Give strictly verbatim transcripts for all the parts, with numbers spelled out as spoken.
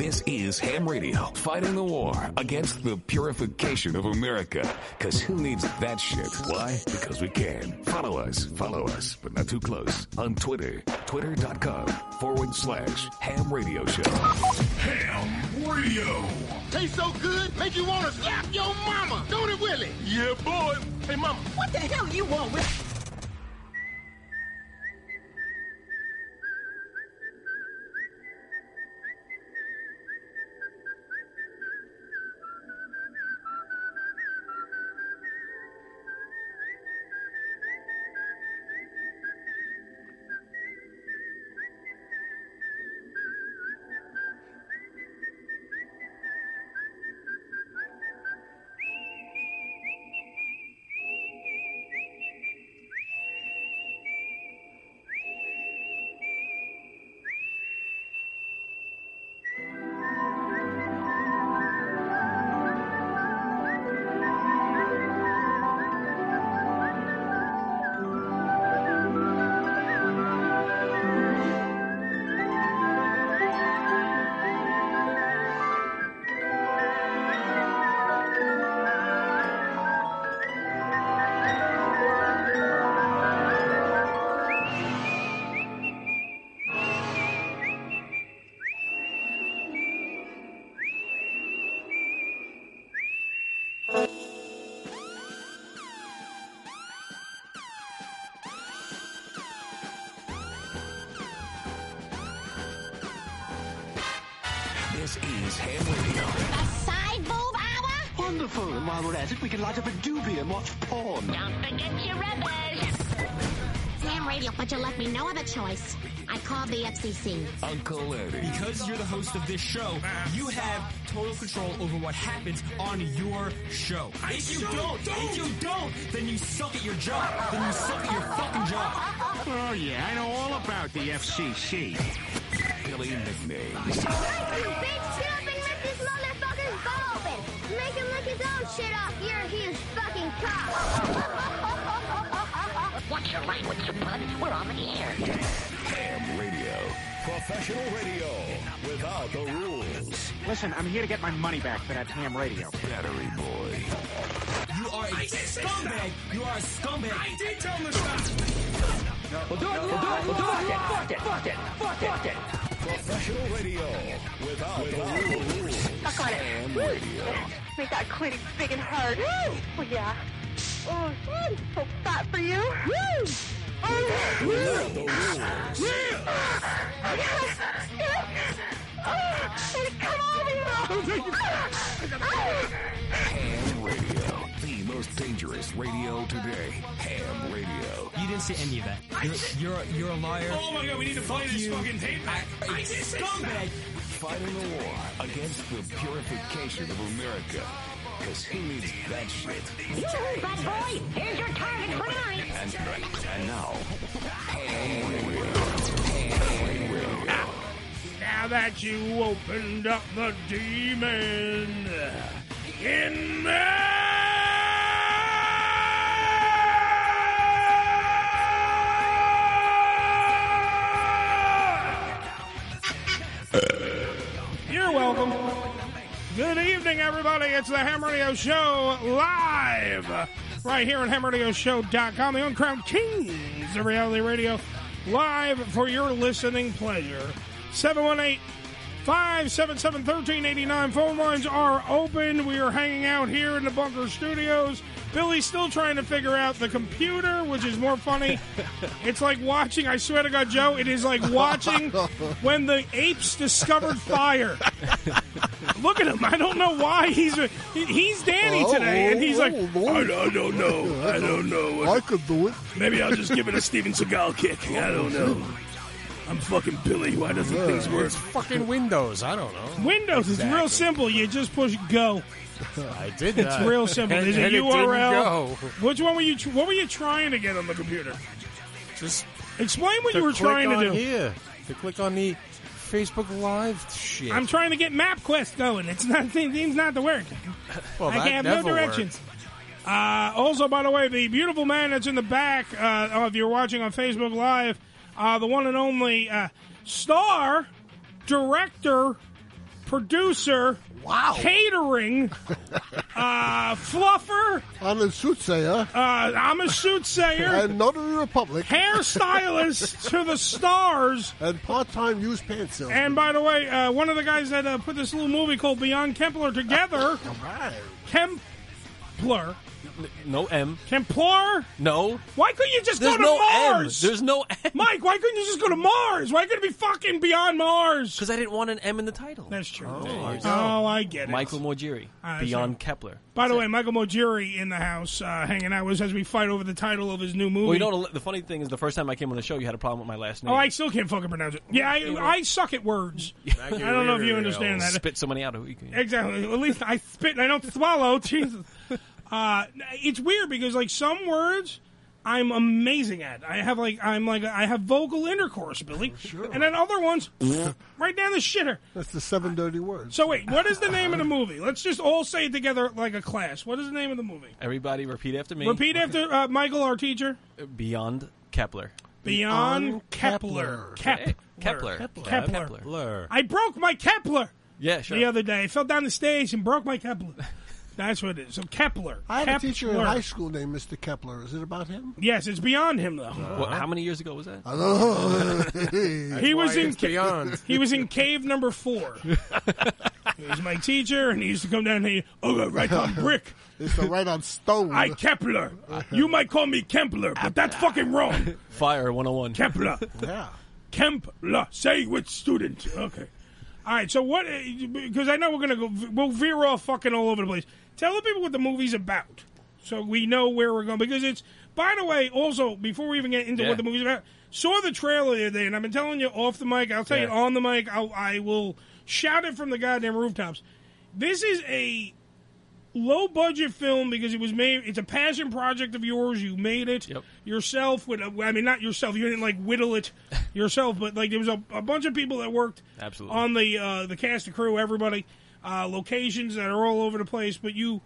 This is Ham Radio, fighting the war against the purification of America. Because who needs that shit? Why? Because we can. Follow us, follow us, but not too close. On Twitter, twitter.com forward slash Ham Radio Show. Ham Radio. Tastes so good, make you want to slap your mama. Don't it, Willie? Yeah, boy. Hey, mama, what the hell you want with... This is Ham Radio. The side boob hour? Wonderful. And while we're at it, we can light up a doobie and watch porn. Don't forget your rubbish. Ham Radio, but you left me no other choice. I called the F C C. Uncle Eddie. Because you're the host of this show, you have total control over what happens on your show. If you don't, if you don't, then you suck at your job. Then you suck at your fucking job. Oh, yeah, I know all about the F C C. Billy nicknames. You bitch, get up and lift this motherfucker's butt open. Make him lick his own shit off your huge fucking cock. Watch your language, you bud. We're on the air. Ham Radio. Professional radio without the rules. Listen, I'm here to get my money back for that ham radio. Battery Boy. You are a scumbag. You are a scumbag. I did tell him to stop. We'll do it, we'll do it, we'll do it. Fuck it, fuck it, fuck it, fuck it. Professional radio without, without the rules. Suck on it. Ham Radio. Make that clit big and hard. Oh, yeah. Oh, mm, so fat for you. Woo! Oh, Without the rules. yes. Yes. Oh, come on, Ham Radio. The most dangerous radio today. Ham Radio. You didn't say any of that. You're you're, you're a liar. Oh my God, we need to play this fucking tape back. I did say Scumbag. Fighting the war against the purification of America. Because who needs that shit? You, bad boy. Here's your target for tonight. And, and now, Ham Radio. Ham Radio. Now that you opened up the demon in me. You're welcome. Good evening, everybody. It's the Ham Radio Show live right here at ham radio show dot com. The uncrowned kings of reality radio live for your listening pleasure. seven one eight, five seven seven, one three eight nine. Phone lines are open. We are hanging out here in the Bunker Studios. Billy's still trying to figure out the computer, which is more funny. It's like watching, I swear to God, Joe, it is like watching when the apes discovered fire. Look at him. I don't know why he's he, he's Danny today, and he's like, I don't, I don't know. I don't know. I could do it. Maybe I'll just give it a Steven Seagal kick. I don't know. I'm fucking Billy. Why doesn't Yeah, things work? It's fucking Windows. I don't know. Windows, Exactly. it's real simple. You just push go. I did It's that. real simple. And- There's a and it U R L. didn't go. Which one were you? tr- What were you trying to get on the computer? Just Explain what to you were click trying to on do. Here, to click on the Facebook Live shit. I'm trying to get MapQuest going. It's not. It seems not to work. well, I that have no never directions. Uh, also, by the way, the beautiful man that's in the back, uh, oh, if you're watching on Facebook Live, uh, the one and only uh, star, director, producer, wow, catering, uh, fluffer. I'm a soothsayer. Uh, I'm a soothsayer. And Notary Republic. Hairstylist to the stars. And part-time used pants salesman. And by the way, uh, one of the guys that uh, put this little movie called Beyond Kempler together. All right. Kempler. No M. Kempler? No. Why couldn't you just There's go to no Mars? M. There's no M. Mike, why couldn't you just go to Mars? Why couldn't it be fucking Beyond Mars? Because I didn't want an M in the title. That's true. Oh, oh I get it. Michael Morgieri. Uh, Beyond so, Kepler. By the way, Michael Morgieri in the house uh, hanging out with us as we fight over the title of his new movie. Well, you know, the funny thing is the first time I came on the show, you had a problem with my last name. Oh, I still can't fucking pronounce it. Yeah, I, I suck at words. I don't know if you understand that. Spit so many out a week. Exactly. At least I spit and I don't swallow. Jesus. Uh, it's weird because like some words I'm amazing at. I have like I'm like I have vocal intercourse, Billy. Sure. And then other ones right down the shitter. That's the seven dirty words. So wait, what is the name of the movie? Let's just all say it together like a class. What is the name of the movie? Everybody repeat after me. Repeat after uh, Michael, our teacher. Beyond Kepler. Beyond, Beyond Kepler. Kepler. Kepler. Kepler. Kepler. Kepler. I broke my Kepler Yeah, sure. the other day. I fell down the stairs and broke my Kepler. That's what it is. So Kepler. I had Kepler. a teacher in high school named Mister Kepler. Is it about him? Yes, it's beyond him though. Well, how many years ago was that? I don't know. He was in it's beyond. He was in cave number four. He was my teacher, and he used to come down here. Oh, right on brick. It's the right on stone. I Kepler. You might call me Kempler, but that's fucking wrong. Fire one oh one. Kepler. Yeah. Kempler. Say which student. Okay. All right. So what? Because I know we're gonna go. We'll veer off fucking all over the place. Tell the people what the movie's about, so we know where we're going. Because it's. By the way, also before we even get into Yeah. what the movie's about, saw the trailer the other day, and I've been telling you off the mic. I'll tell you Yeah. on the mic. I'll, I will shout it from the goddamn rooftops. This is a low budget film because it was made. It's a passion project of yours. You made it Yep. yourself. With a, I mean, not yourself. You didn't like whittle it yourself, but like there was a, a bunch of people that worked Absolutely. on the uh, the cast, the crew, everybody, uh, locations that are all over the place. But you,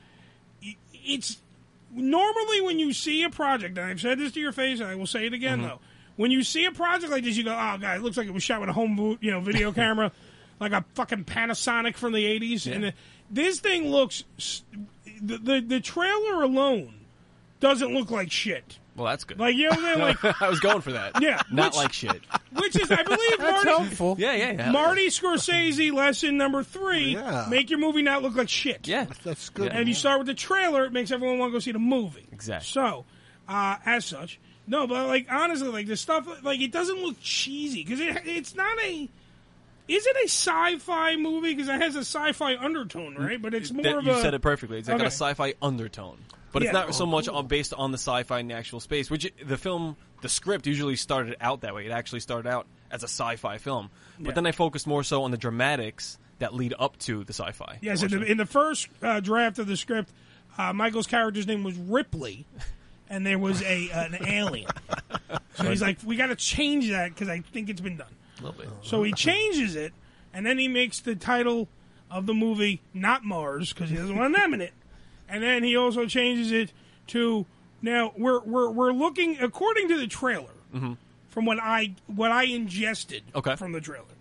it's normally when you see a project, and I've said this to your face, and I will say it again though. When you see a project like this, you go, "Oh God, it looks like it was shot with a home, vo- you know, video camera, like a fucking Panasonic from the eighties." Yeah. And the, this thing looks, s- the, the the trailer alone doesn't look like shit. Well, that's good. Like you know, what I'm saying? Like I was going for that. Yeah, Not which- like shit. which is, I believe, That's Marty. helpful. Yeah, yeah, yeah. Marty Scorsese lesson number three: Yeah. make your movie not look like shit. Yeah. That's good. Yeah. And if you start with the trailer, it makes everyone want to go see the movie. Exactly. So, uh, as such, no, but like honestly, like the stuff, like it doesn't look cheesy because it, it's not a. Is it a sci-fi movie? Because it has a sci-fi undertone, right? But it's more That- of you a. said it perfectly. It's like Okay. got a sci-fi undertone. But Yeah. it's not so Oh, much on, based on the sci-fi in the actual space, which the film, the script usually started out that way. It actually started out as a sci-fi film. But Yeah. then they focused more so on the dramatics that lead up to the sci-fi. Yes, in the, in the first uh, draft of the script, uh, Michael's character's name was Ripley, and there was a an alien. So he's like, we got to change that because I think it's been done. A little bit. So he changes it, and then he makes the title of the movie not Mars because he doesn't want them in it. And then he also changes it to now we're we're we're looking according to the trailer from what I what I ingested Okay. from the trailer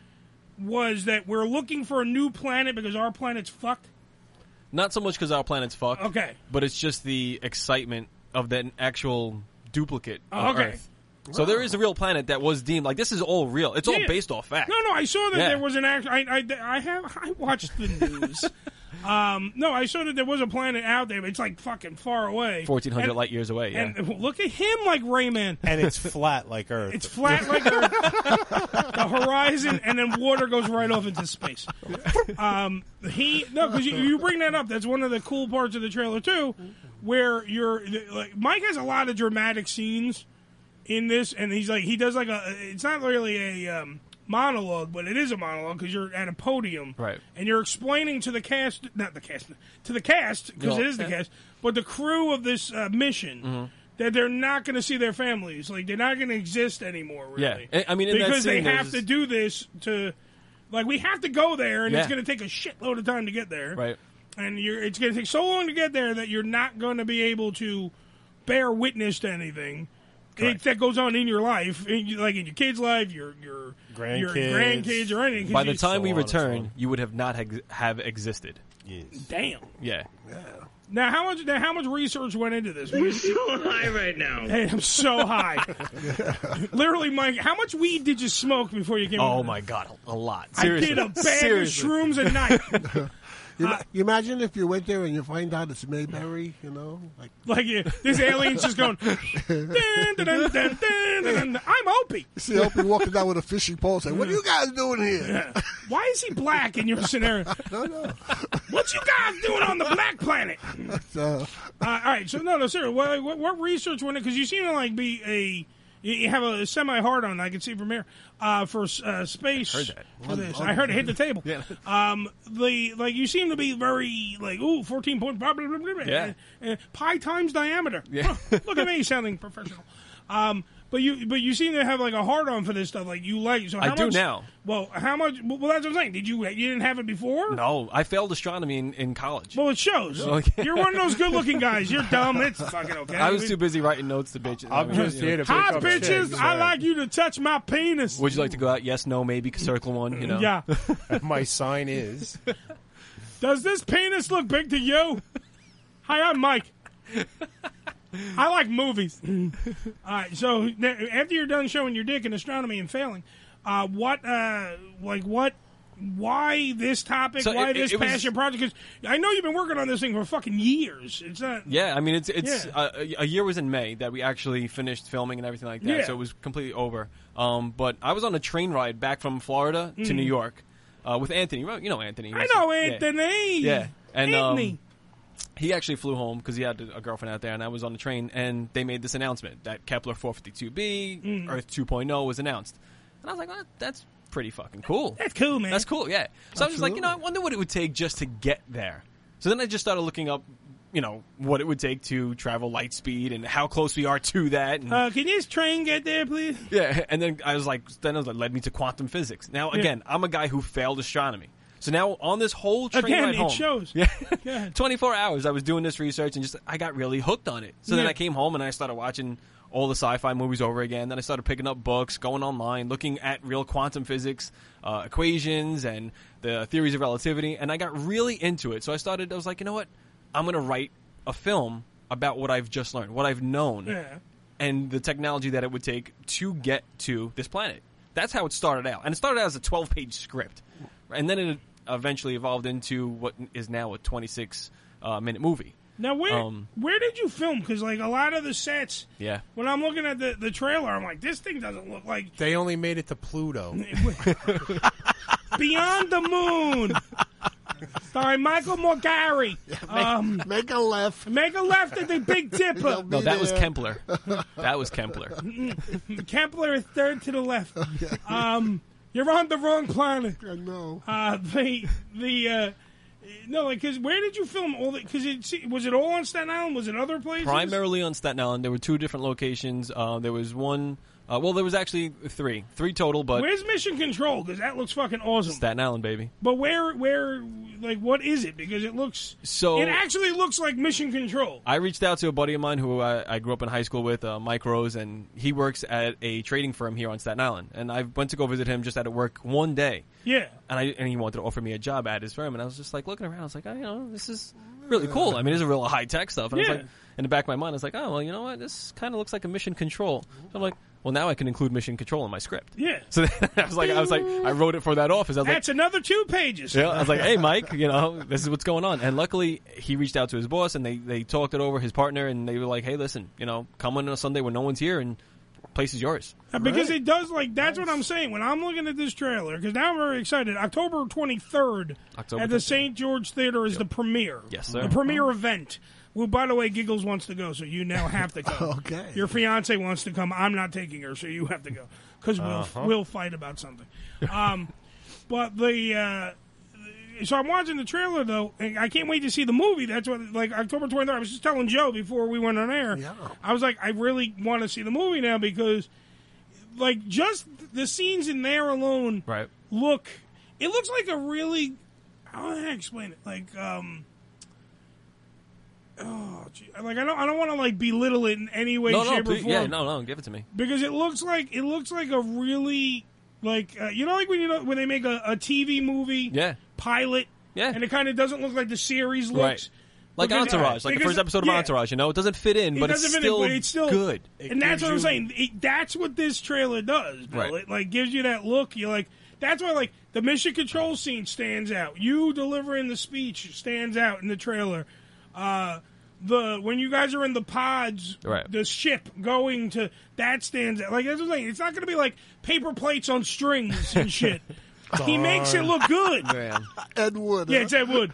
was that we're looking for a new planet because our planet's fucked. Not so much because our planet's fucked. Okay. But it's just the excitement of that actual duplicate Oh, of okay. Earth. So there is a real planet that was deemed like this is all real. It's all Yeah. based off fact. No, no, I saw that Yeah. there was an act. I, I, I have I watched the news. um, no, I saw that there was a planet out there. But it's like fucking far away, fourteen hundred And- light years away. Yeah. And look at him like Rayman. And it's flat like Earth. It's flat like Earth. The horizon, and then water goes right off into space. Um, he no, because you, you bring that up. That's one of the cool parts of the trailer too, where you're like Mike has a lot of dramatic scenes in this, and he's like he does like a. It's not really a um, monologue, but it is a monologue because you're at a podium, Right. And you're explaining to the cast, not the cast, to the cast because Well, it is the yeah. cast, but the crew of this uh, mission. Mm-hmm. That they're not going to see their families, like they're not going to exist anymore. Really. Yeah. I- I mean, in that because they scene, have there's- to do this to, like, we have to go there, and it's Yeah. going to take a shitload of time to get there. Right. And you're, it's going to take so long to get there that you're not going to be able to bear witness to anything it, that goes on in your life, in, you- like in your kids' life, your your Grandkids. your grandkids, or anything. 'cause By the you- time we So on and so return, on. you would have not ex- have existed. Yes. damn. Yeah. Now how much? Now how much research went into this? I'm so high right now. Hey, I'm so high. Literally, Mike, how much weed did you smoke before you came? Oh over? my god, a lot. I Seriously. did a bag Seriously. of shrooms a night. You, ma- you imagine if you went there and you find out it's Mayberry, you know? Like, Like yeah, this alien's just going. Dun, dun, dun, dun, dun, dun, dun. I'm Opie. you see Opie walking down with a fishing pole saying, what are you guys doing here? Why is he black in your scenario? No, no. What you guys doing on the black planet? So, Uh, all right, so no, no, seriously, what, what, what research went in? Because you seem to like be a, you have a semi hard on. I can see from here uh, for uh, space. Heard that. For this, I heard it hit the table. Yeah. Um, the like you seem to be very like ooh fourteen point blah blah blah blah. blah, Yeah. uh, uh, pi times diameter. Yeah. Huh, look at me sounding professional. Um, but you but you seem to have like a hard on for this stuff. Like you like. So I how do much, now. Well, how much? Well, that's what I'm saying. Did you you didn't have it before? No, I failed astronomy in, in college. Well, it shows. Okay. You're one of those good-looking guys. You're dumb. It's fucking okay. I was too busy writing notes to bitches. I'm just here to pick Hi, up bitches. chicks, I man. like you to touch my penis. Would you like to go out? Yes, no, maybe. Circle one. You know. Yeah. My sign is. Does this penis look big to you? Hi, I'm Mike. I like movies. All right. So n- after you're done showing your dick in astronomy and failing, uh, what, uh, like, what? Why this topic? So why it- this it was- passion project? Because I know you've been working on this thing for fucking years. It's not. Yeah, I mean, it's it's Yeah. uh, a a year was in May that we actually finished filming and everything like that, Yeah. so it was completely over. Um, but I was on a train ride back from Florida to Mm. New York uh, with Anthony. You know- You know Anthony. I know Yeah. Anthony. Yeah, and Anthony. um, he actually flew home because he had a girlfriend out there, and I was on the train, and they made this announcement that Kepler four fifty-two b, Mm. Earth two point oh was announced, and I was like, well, that's pretty fucking cool. That's cool, man. That's cool, yeah. So I was just like, you know, I wonder what it would take just to get there. So then I just started looking up, you know, what it would take to travel light speed and how close we are to that. And, Uh, can this train get there, please? yeah, and then I was like, then it was like, led me to quantum physics. Now, Yeah. again, I'm a guy who failed astronomy. So now on this whole train Again, ride it home, shows. Yeah, Yeah. twenty-four hours I was doing this research and just I got really hooked on it. So then Yeah. I came home and I started watching all the sci-fi movies over again. Then I started picking up books, going online, looking at real quantum physics uh, equations and the theories of relativity, and I got really into it. So I started. I was like, you know what? I'm going to write a film about what I've just learned, what I've known, Yeah. and the technology that it would take to get to this planet. That's how it started out, and it started out as a twelve-page script, and then it eventually evolved into what is now a twenty-six uh, minute movie. Now, where Um, where did you film? Because like a lot of the sets, Yeah. when I'm looking at the, the trailer, I'm like, this thing doesn't look like They only made it to Pluto. Beyond the Moon. Starring Michael Morgari. Um, make a left. Make a left at the Big Dipper. No, that was Kempler. That was Kempler. Kepler is third to the left. Um, you're on the wrong planet. I know. Uh, the the uh, no, like, cause where did you film all the? Because it was it all on Staten Island? Was it other places? Primarily on Staten Island. There were two different locations. Uh, there was one. Uh, well, there was actually three, three total. But Where's Mission Control? Because that looks fucking awesome. Staten Island, baby. But where, where, like, what is it? Because it looks, So- it actually looks like Mission Control. I reached out to a buddy of mine who I, I grew up in high school with, uh, Mike Rose, and he works at a trading firm here on Staten Island. And I went to go visit him just out of work one day. Yeah. And I and he wanted to offer me a job at his firm, and I was just like looking around. I was like, oh, you know, this is really cool. I mean, this is real high tech stuff. And I Yeah. was like, in the back of my mind, I was like, oh, well, you know what? This kind of looks like a Mission Control. So I'm like, well, now I can include Mission Control in my script. Yeah. So then I was like, I was like, I wrote it for that office. I was like, That's another two pages. yeah, I was like, hey, Mike, you know, this is what's going on. And luckily, he reached out to his boss, and they, they talked it over, his partner, and they were like, hey, listen, you know, come on a Sunday when no one's here, and place is yours. Uh, Because it does, like, that's what I'm saying. When I'm looking at this trailer, because now I'm very excited. October twenty-third October at the Saint George Theater is the premiere. Yes, sir. The premiere event. Well, by the way, Giggles wants to go, so you now have to go. Okay. Your fiance wants to come. I'm not taking her, so you have to go. Because we'll, Uh-huh. we'll fight about something. Um, but the... Uh, so I'm watching the trailer, though, and I can't wait to see the movie. That's what, like, October twenty-third. I was just telling Joe before we went on air. Yeah. I was like, I really want to see the movie now because, like, just the scenes in there alone Right. look... It looks like a really... How do I explain it? Like, um... oh, gee, like I don't, I don't want to like belittle it in any way, no, shape, no, or please, form. yeah, no, no, give it to me. Because it looks like it looks like a really like uh, you know like when you know when they make a, a T V movie, Yeah. pilot, Yeah. and it kind of doesn't look like the series looks. Right. Like Because- Entourage, like the because- first episode of yeah. Entourage, you know, it doesn't fit in, It but it's doesn't fit in, still, but it's still good. and that's what I'm saying. It, that's what this trailer does, Bill. Right. It like gives you that look. You're like, that's why like the mission control scene stands out. You delivering the speech stands out in the trailer. Uh, the when you guys are in the pods, Right. the ship going to that stands out. Like that's what I'm saying. It's not going to be like paper plates on strings and shit. He makes it look good. Ed Wood. Yeah, huh? it's Ed Wood.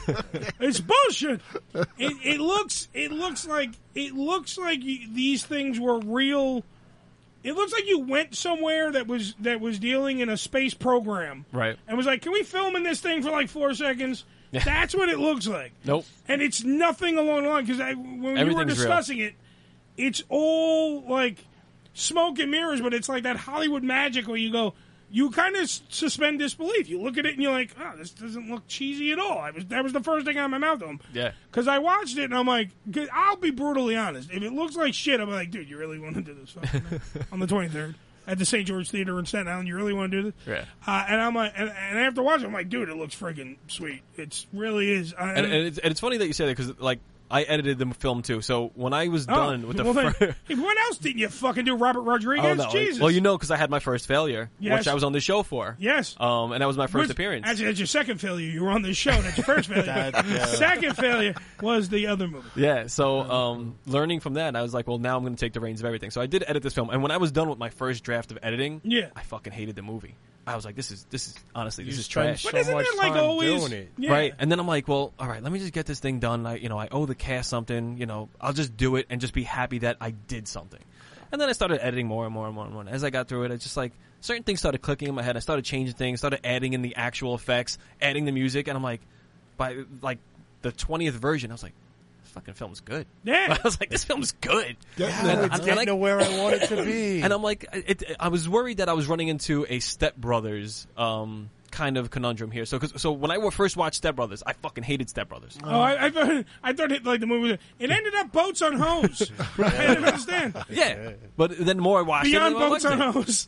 It's bullshit. It, it looks. It looks like. It looks like you, these things were real. It looks like you went somewhere that was that was dealing in a space program, Right. and was like, "Can we film in this thing for like four seconds?" That's what it looks like. Nope. And it's nothing along the line because when we were Everything's real. discussing it, it's all like smoke and mirrors, but it's like that Hollywood magic where you go. You kind of suspend disbelief. You look at it and you're like, "Oh, this doesn't look cheesy at all." I was that was the first thing out of my mouth to him. Yeah. Because I watched it and I'm like, 'cause I'll be brutally honest. If it looks like shit, I'm like, dude, you really want to do this fucking on the twenty-third at the Saint George Theater in Staten Island? You really want to do this? Yeah. Uh, and I'm like, and, and after watching, I'm like, dude, it looks friggin' sweet. It really is. I, And, and, it's, and it's funny that you say that because, like, I edited the film too. So when I was oh, done with the well, then, fir- hey, what else didn't you fucking do, Robert Rodriguez? Oh, no. Jesus. Well, you know, because I had my first failure, Yes. which I was on the show for. Yes. Um, and that was my first Which- appearance. Actually, that's your second failure. You were on this show. That's your first failure. That- yeah. Second failure was the other movie. Yeah, so um, learning from that, I was like, well, now I'm going to take the reins of everything. So I did edit this film, and when I was done with my first draft of editing, Yeah. I fucking hated the movie. I was like, this is this is honestly this You is spend trash. so But isn't much it, like, time always- doing it. Yeah. Right, and then I'm like, well, all right, let me just get this thing done. I, you know, I owe the cast something. You know, I'll just do it and just be happy that I did something. And then I started editing more and more and more and more. As I got through it, it's just like certain things started clicking in my head. I started changing things, started adding in the actual effects, adding the music, and I'm like, by like the twentieth version, I was like, this fucking film's good. Yeah, I was like, this film's good. Yeah, And it's I'm getting like- to where I want it to be. And I'm like, it, it, I was worried that I was running into a Step Brothers um, kind of conundrum here. So, 'cause, so when I first watched Step Brothers, I fucking hated Step Brothers. Oh, I, I thought I thought it like the movie. Was, it ended up boats on hose. I didn't understand. Yeah, but then more I watched Beyond it, I boats liked on it. hose.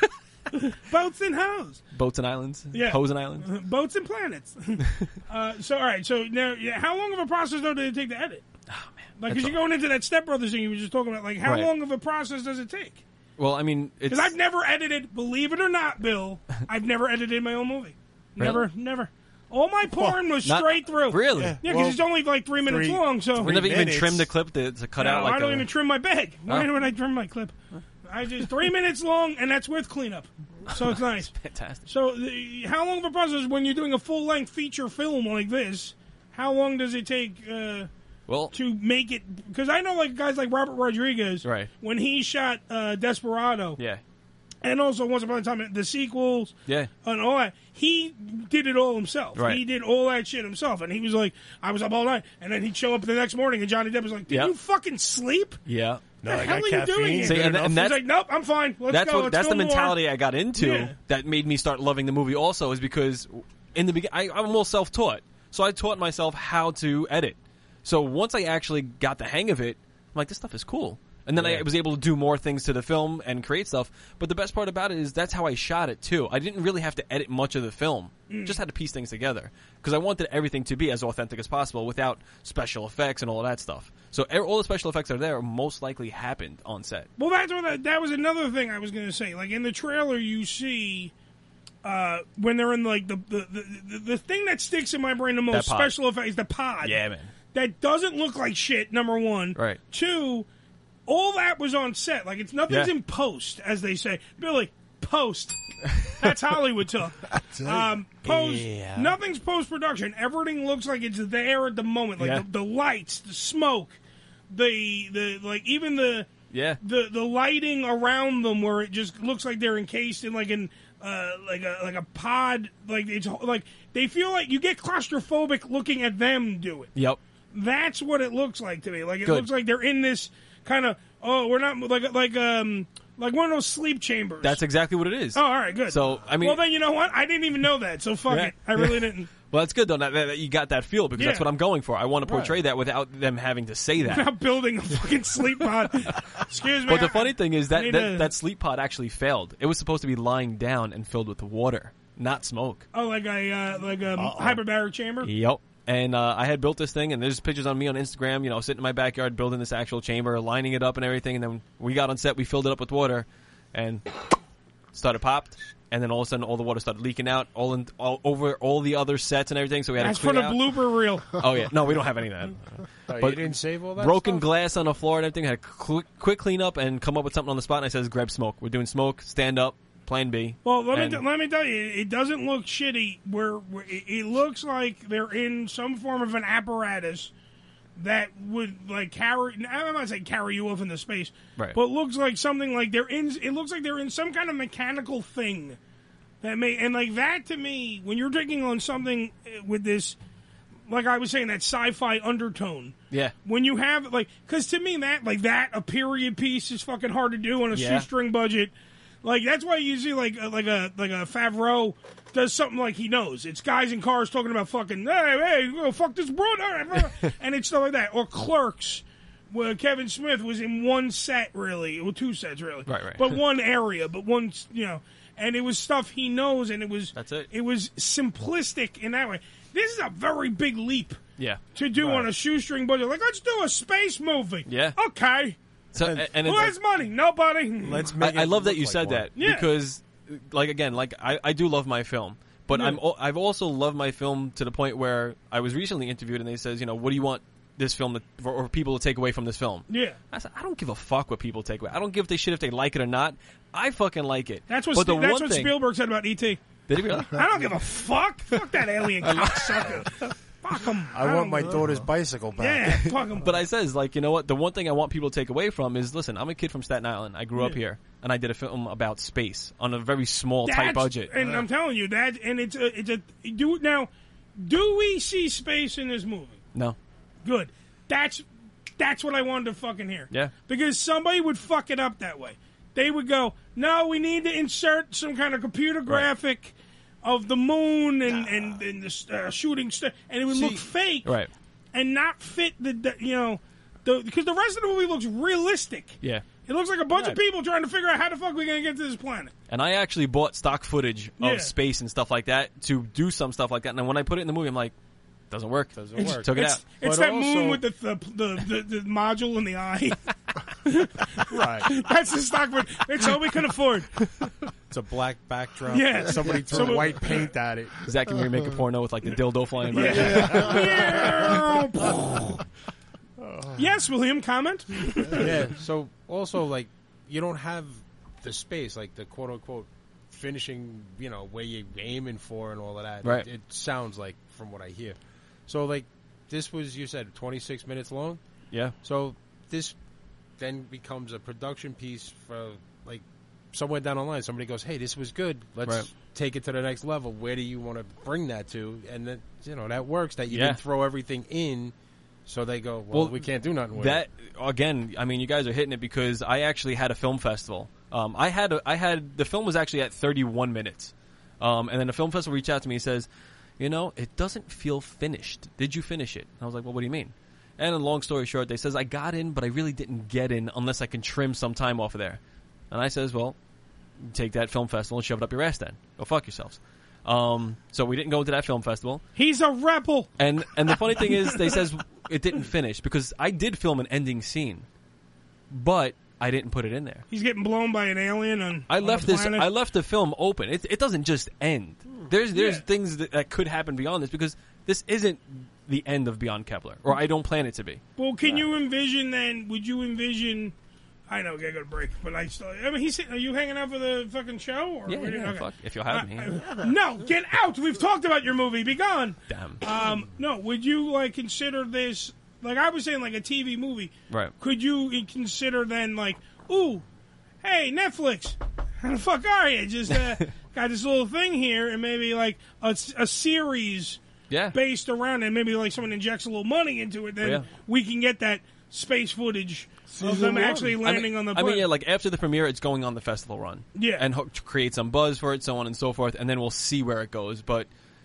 Boats and hose. Boats and Islands, Yeah. Hose and Islands. Uh, boats and planets. uh, so all right. So now, yeah, how long of a process though did it take to edit? Oh man, like because That's you're going into that Step Brothers thing you were just talking about. Like how Right. long of a process does it take? Well, I mean, it's Because I've never edited. Believe it or not, Bill, I've never edited my own movie. Never, Really? never. All my porn was Not- straight through. Really? Yeah, because Well, it's only like three minutes three- long. So we never even minutes. trimmed the clip to, to cut No, out. Like I don't a- even trim my bag. Why Oh. would I trim my clip? I just three minutes long, and that's with cleanup. So it's nice. Fantastic. So, the, how long of a process when you're doing a full length feature film like this? How long does it take uh, Well, to make it? Because I know like guys like Robert Rodriguez, Right. when he shot uh, Desperado, yeah, and also Once Upon a Time, the sequels, yeah. and all that. He did it all himself. Right. He did all that shit himself, and he was like, "I was up all night," and then he'd show up the next morning, and Johnny Depp was like, "Did Yeah. you fucking sleep? Yeah. No, the I hell got are you caffeine. doing here?" See, and- and He's that's- like, "Nope, I'm fine. Let's that's go. what Let's that's the film more." mentality I got into Yeah. that made me start loving the movie. Also, is because in the beginning, I'm more self-taught, so I taught myself how to edit. So once I actually got the hang of it, I'm like, this stuff is cool. And then I was able to do more things to the film and create stuff. But the best part about it is that's how I shot it too. I didn't really have to edit much of the film. Mm. Just had to piece things together because I wanted everything to be as authentic as possible without special effects and all of that stuff. So e- all the special effects that are there most likely happened on set. Well, that's what I, that was another thing I was going to say. Like in the trailer, you see uh, when they're in like the the, the the the thing that sticks in my brain the most That pod. special effect is the pod. Yeah, man. That doesn't look like shit. Number one. Right. Two. All that was on set. Like it's nothing's Yeah. in post, as they say. Billy, post. That's Hollywood talk. Um, post. Yeah. Nothing's post production. Everything looks like it's there at the moment. Like Yeah. the, the lights, the smoke, the the like even the Yeah. the the lighting around them, where it just looks like they're encased in like an uh, like a like a pod. Like it's like they feel like you get claustrophobic looking at them do it. Yep. That's what it looks like to me. Like it Good. looks like they're in this kind of oh we're not like like um like one of those sleep chambers. That's exactly what it is. Oh, all right, good. So, I mean- well then you know what? I didn't even know that. So fuck Yeah. it. I really didn't. Well, that's good though that, that you got that feel because Yeah. that's what I'm going for. I want to portray Right. that without them having to say that. Without building a fucking sleep pod. Excuse me. But the I- funny thing is I that need that, a- that sleep pod actually failed. It was supposed to be lying down and filled with water, not smoke. Oh, like a uh, like a hyperbaric chamber. Yep. And uh, I had built this thing, and there's pictures on me on Instagram, you know, sitting in my backyard building this actual chamber, lining it up and everything. And then we got on set, we filled it up with water, and started popped. And then all of a sudden, all the water started leaking out all in, all over all the other sets and everything. So we had That's to clear for the out. blooper reel. Oh yeah, no, we don't have any of that. Oh, But you didn't save all that broken stuff? glass on the floor and everything. Had a quick, quick clean up and come up with something on the spot. And I says, grab smoke. We're doing smoke. Stand up. Plan B. Well, let And- me t- let me tell you, it doesn't look shitty. Where, where it, it looks like they're in some form of an apparatus that would like carry. I'm not saying carry you off into space, Right. but looks like something like they're in. It looks like they're in some kind of mechanical thing that may and like that to me when you're taking on something with this, like I was saying, that sci-fi undertone. Yeah. When you have like, because to me that like that a period piece is fucking hard to do on a Yeah. shoestring budget. Like that's why you see like uh, like a like a Favreau does something like he knows. It's guys in cars talking about fucking hey hey oh, fuck this broad and it's stuff like that. Or Clerks, where Kevin Smith was in one set really, well two sets really, Right, right. but one area, but one you know, and it was stuff he knows, and it was That's it. It was simplistic in that way. This is a very big leap Yeah. to do Right. on a shoestring budget. Like let's do a space movie. Yeah. Okay. So, and, and Who it's- has money? Nobody. Let's I, make I it love that look you like said one. that Yeah. because, like again, like I, I do love my film, but Yeah. I'm al- I've also loved my film to the point where I was recently interviewed and they says, you know, what do you want this film to, for, or people to take away from this film? Yeah. I said, I don't give a fuck what people take away. I don't give a shit if they like it or not. I fucking like it. That's what But the Sp- that's one what thing, Spielberg said about E T. Did he really? I don't give a fuck. Fuck that alien cocksucker. Fuck him. I want my daughter's bicycle back. Yeah, fuck him. But I says, like, you know what? The one thing I want people to take away from is, listen, I'm a kid from Staten Island. I grew up Yeah. here, and I did a film about space on a very small, tight That's- budget. And I'm telling you that, and it's a, it's a do now. Do we see space in this movie? No. Good. That's that's what I wanted to fucking hear. Yeah. Because somebody would fuck it up that way. They would go, no, we need to insert some kind of computer graphic of the moon and and, and the uh, shooting star, and it would look fake, Right. and not fit the, the you know, the because the rest of the movie looks realistic. Yeah. It looks like a bunch of Right. people trying to figure out how the fuck we're gonna get to this planet. And I actually bought stock footage of Yeah. space and stuff like that to do some stuff like that. And then when I put it in the movie, I'm like, doesn't work. Doesn't It's- work. Took it it's, out. It's But that also- moon with the the, the, the the module in the eye. Right. That's the stock footage. It's all we can afford. It's a black backdrop. Yeah. Somebody threw Someone- white paint at it. Zach can remake a porno with like the dildo flying by. Yes, William, comment? Yeah. So also, like, you don't have the space, like the quote unquote finishing, you know, where you're aiming for and all of that. Right. It, it sounds like, from what I hear. So, like, this was, you said, twenty-six minutes long. Yeah. So this then becomes a production piece for, like, somewhere down the line. Somebody goes, hey, this was good. Let's Right. take it to the next level. Where do you want to bring that to? And then, you know, that works. That you Yeah. didn't throw everything in. So they go, well, Well, we can't do nothing with That it. again, I mean, you guys are hitting it because I actually had a film festival. Um, I had a, I had the film was actually at thirty-one minutes, um, and then the film festival reached out to me and says, you know, it doesn't feel finished. Did you finish it? And I was like, well, what do you mean? And in long story short, they says I got in, but I really didn't get in unless I can trim some time off of there. And I says, well, take that film festival and shove it up your ass then. Go fuck yourselves. Um, so we didn't go to that film festival. He's a rebel. And and the funny thing is, they says it didn't finish because I did film an ending scene, but I didn't put it in there. He's getting blown by an alien on. I on left the this. planet. I left the film open. It it doesn't just end. There's there's Yeah. things that, that could happen beyond this because this isn't the end of Beyond Kepler, or I don't plan it to be. Well, can you envision then? Would you envision? I know, gotta go to break, but I still. I mean, he's. Are you hanging out for the fucking show? Or Yeah, we didn't- yeah, okay. fuck, if you'll have me. Uh, no, get out. We've talked about your movie. Be gone. Damn. Um, no, would you like consider this? Like I was saying, like a T V movie. Right. Could you consider then, like, ooh, hey, Netflix, how the fuck are you? Just uh, got this little thing here, and maybe like a, a series Yeah. based around it. Maybe like someone injects a little money into it, then Yeah. we can get that space footage of them one. actually I landing mean, on the. I mean, planet. yeah, like after the premiere, it's going on the festival run. Yeah. And ho- to create some buzz for it, so on and so forth, and then we'll see where it goes. But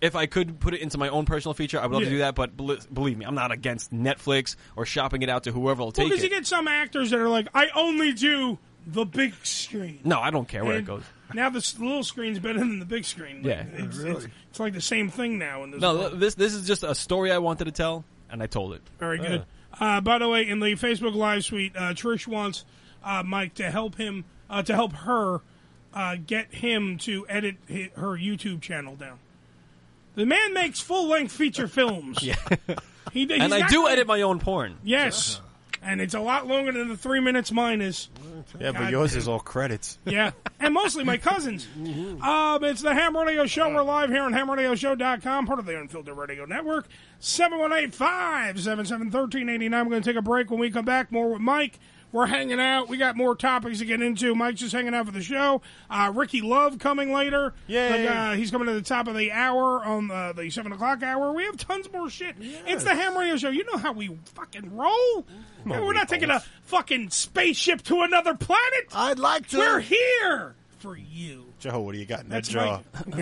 if I could put it into my own personal feature, I would love Yeah. to do that. But bel- believe me, I'm not against Netflix or shopping it out to whoever will Well, take because it. you get some actors that are like, I only do the big screen. No, I don't care where it And goes. Now the s- little screen's better than the big screen. Like, Yeah. it's, Really? it's, it's like the same thing now in this No, world. this this is just a story I wanted to tell, and I told it. Very good. Uh, by the way, in the Facebook Live suite, uh, Trish wants uh, Mike to help him, uh, to help her uh, get him to edit hi her YouTube channel down. The man makes full-length feature films. Yeah. He, he's And I not do gonna- edit my own porn. Yes. And it's a lot longer than the three minutes mine is. Yeah, but God yours damn. is all credits. Yeah, and mostly my cousins. Um, it's the Ham Radio Show. We're live here on ham radio show dot com, part of the Unfiltered Radio Network. seven one eight, five seven seven, one three eight nine. We're going to take a break. When we come back, more with Mike. We're hanging out. We got more topics to get into. Mike's just hanging out for the show. Uh, Ricky Love coming later. Yay. Like, uh, he's coming to the top of the hour on uh, the seven o'clock hour. We have tons more shit. It's the Ham Radio Show. You know how we fucking roll. No, Hey, we're we not taking don't. a fucking spaceship to another planet. I'd like to. We're here for you. Joe, what do you got in that That's jar?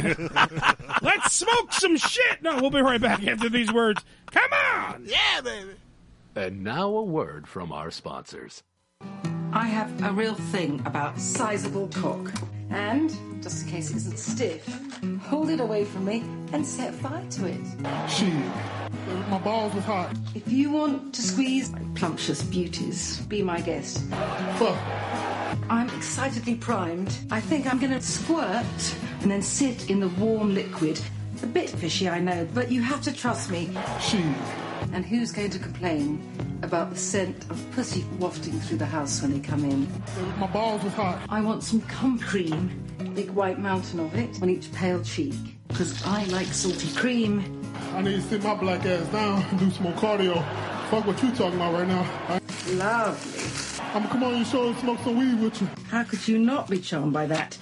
right. Let's smoke some shit. No, we'll be right back after these words. Come on. Yeah, baby. And now a word from our sponsors. I have a real thing about sizable cock. And, just in case it isn't stiff, hold it away from me and set fire to it. Shit. My balls was hot. If you want to squeeze my plumptious beauties, be my guest. Fuck. I'm excitedly primed. I think I'm going to squirt and then sit in the warm liquid. A bit fishy, I know, but you have to trust me. Shit. And who's going to complain about the scent of pussy wafting through the house when they come in? My balls was hot. I want some cum cream, big white mountain of it, on each pale cheek. Because I like salty cream. I need to sit my black ass down and do some more cardio. Fuck what you talking about right now. I- Lovely. I'm gonna come on your show and smoke some weed with you. How could you not be charmed by that?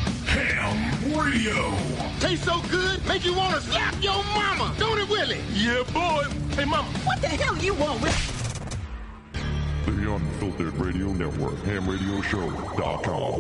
Ham Radio. Tastes so good, make you want to slap your mama. Don't it, Willie? Yeah, boy. Hey, mama. What the hell you want with... The Unfiltered Radio Network, ham radio show dot com.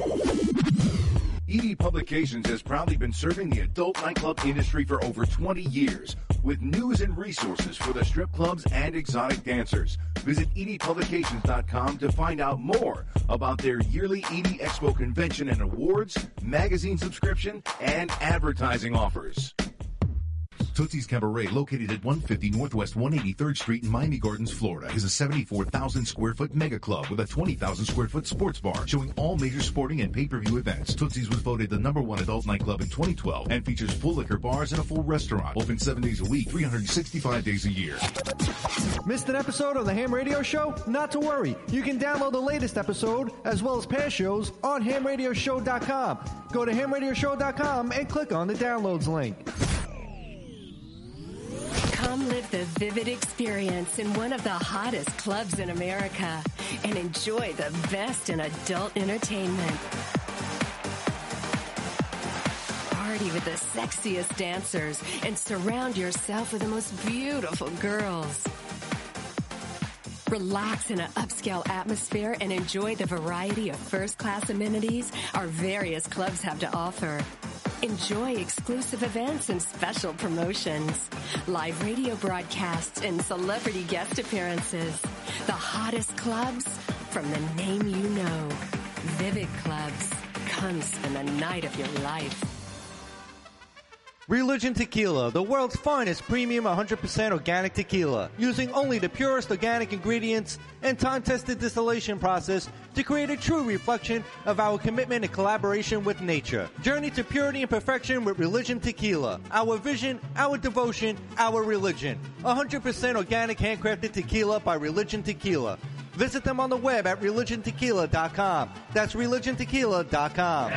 E D Publications has proudly been serving the adult nightclub industry for over twenty years with news and resources for the strip clubs and exotic dancers. Visit E D publications dot com to find out more about their yearly E D Expo convention and awards, magazine subscription, and advertising offers. Tootsie's Cabaret, located at one fifty Northwest one eighty-third Street in Miami Gardens, Florida, is a seventy-four thousand square foot mega club with a twenty thousand square foot sports bar showing all major sporting and pay-per-view events. Tootsie's was voted the number one adult nightclub in twenty twelve and features full liquor bars and a full restaurant. Open seven days a week, three hundred sixty-five days a year. Missed an episode of the Ham Radio Show? Not to worry. You can download the latest episode as well as past shows on ham radio show dot com. Go to ham radio show dot com and click on the downloads link. Come live the vivid experience in one of the hottest clubs in America and enjoy the best in adult entertainment. Party with the sexiest dancers and surround yourself with the most beautiful girls. Relax in an upscale atmosphere and enjoy the variety of first-class amenities our various clubs have to offer. Enjoy exclusive events and special promotions, live radio broadcasts, and celebrity guest appearances. The hottest clubs from the name you know. Vivid Clubs. Come spend the night of your life. Religion Tequila, the world's finest premium one hundred percent organic tequila, using only the purest organic ingredients and time-tested distillation process to create a true reflection of our commitment and collaboration with nature. Journey to purity and perfection with Religion Tequila. Our vision, our devotion, our religion. one hundred percent organic handcrafted tequila by Religion Tequila. Visit them on the web at religion tequila dot com. That's religion tequila dot com.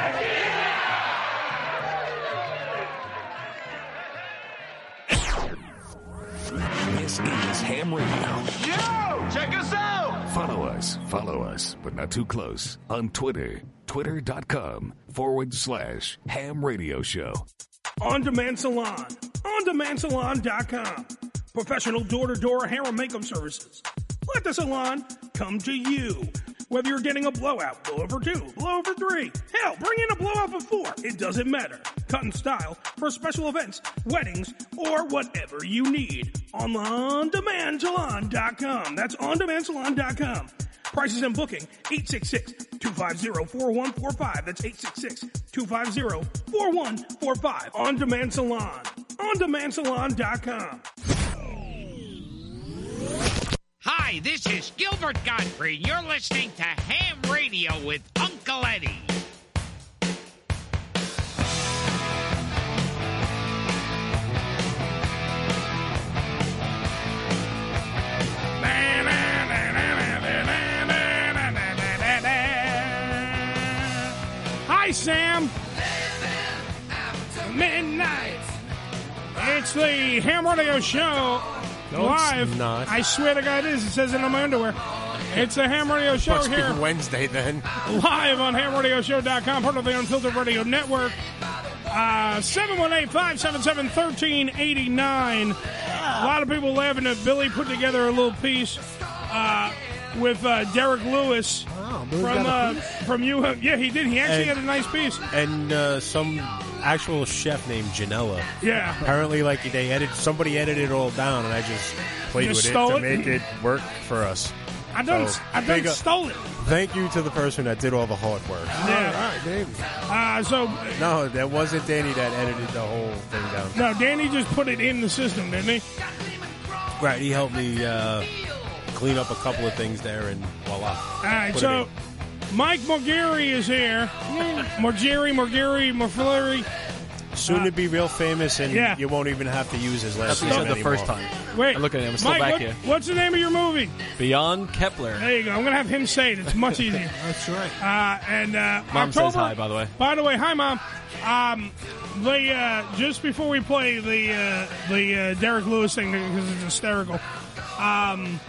This is Ham Radio. Yo, check us out. Follow us, follow us, but not too close, on Twitter. Twitter.com forward slash Ham Radio Show. On Demand Salon. On demand salon dot com. Professional door-to-door hair and makeup services. Let the salon come to you. Whether you're getting a blowout, blowover two, blowover three, hell, bring in a blowout for four. It doesn't matter. cut and style for special events, weddings, or whatever you need. On on demand salon dot com. That's on demand salon dot com. Prices and booking, eight six six, two five zero, four one four five. That's eight six six, two five zero, four one four five. On Demand Salon. on demand salon dot com. Hi, this is Gilbert Godfrey, and you're listening to Ham Radio with Uncle Eddie. Hi, Sam. Midnight. It's the Ham Radio Show. No, live. it's not. I swear to God, it is. It says it on my underwear. It's the Ham Radio Show Must here. be Wednesday then. Live on ham radio show dot com, part of the Unfiltered Radio Network. Uh, seven one eight, five seven seven, one three eight nine. A lot of people laughing that Billy put together a little piece uh, with uh, Derek Lewis Billy from got a uh, piece? from you. Yeah, he did. He actually And- had a nice piece. And uh, some actual chef named Janella. Yeah. Apparently, like they edit, somebody edited it all down, and I just played Just with stole it to it? make it work for us. I done, So, I done big up- stole it. Thank you to the person that did all the hard work. Yeah. Uh, so No, that wasn't Danny that edited the whole thing down. no, Danny just put it in the system, didn't he? Right, he helped me uh, clean up a couple of things there, and voila. All right, Put it so in. Mike Morgari is here. Morgari, Morgari, Morflurry. Soon to be real famous, and yeah. you won't even have to use his last That's what name you said the anymore. first time. Wait, I look at him. I'm still Mike, back what- here. What's the name of your movie? Beyond Kepler. There you go. I'm going to have him say it. It's much easier. That's right. Uh, and uh, Mom October, says hi, by the way. By the way, hi, Mom. Um, the uh, just before we play the uh, the uh, Derek Lewis thing because it's hysterical. Um,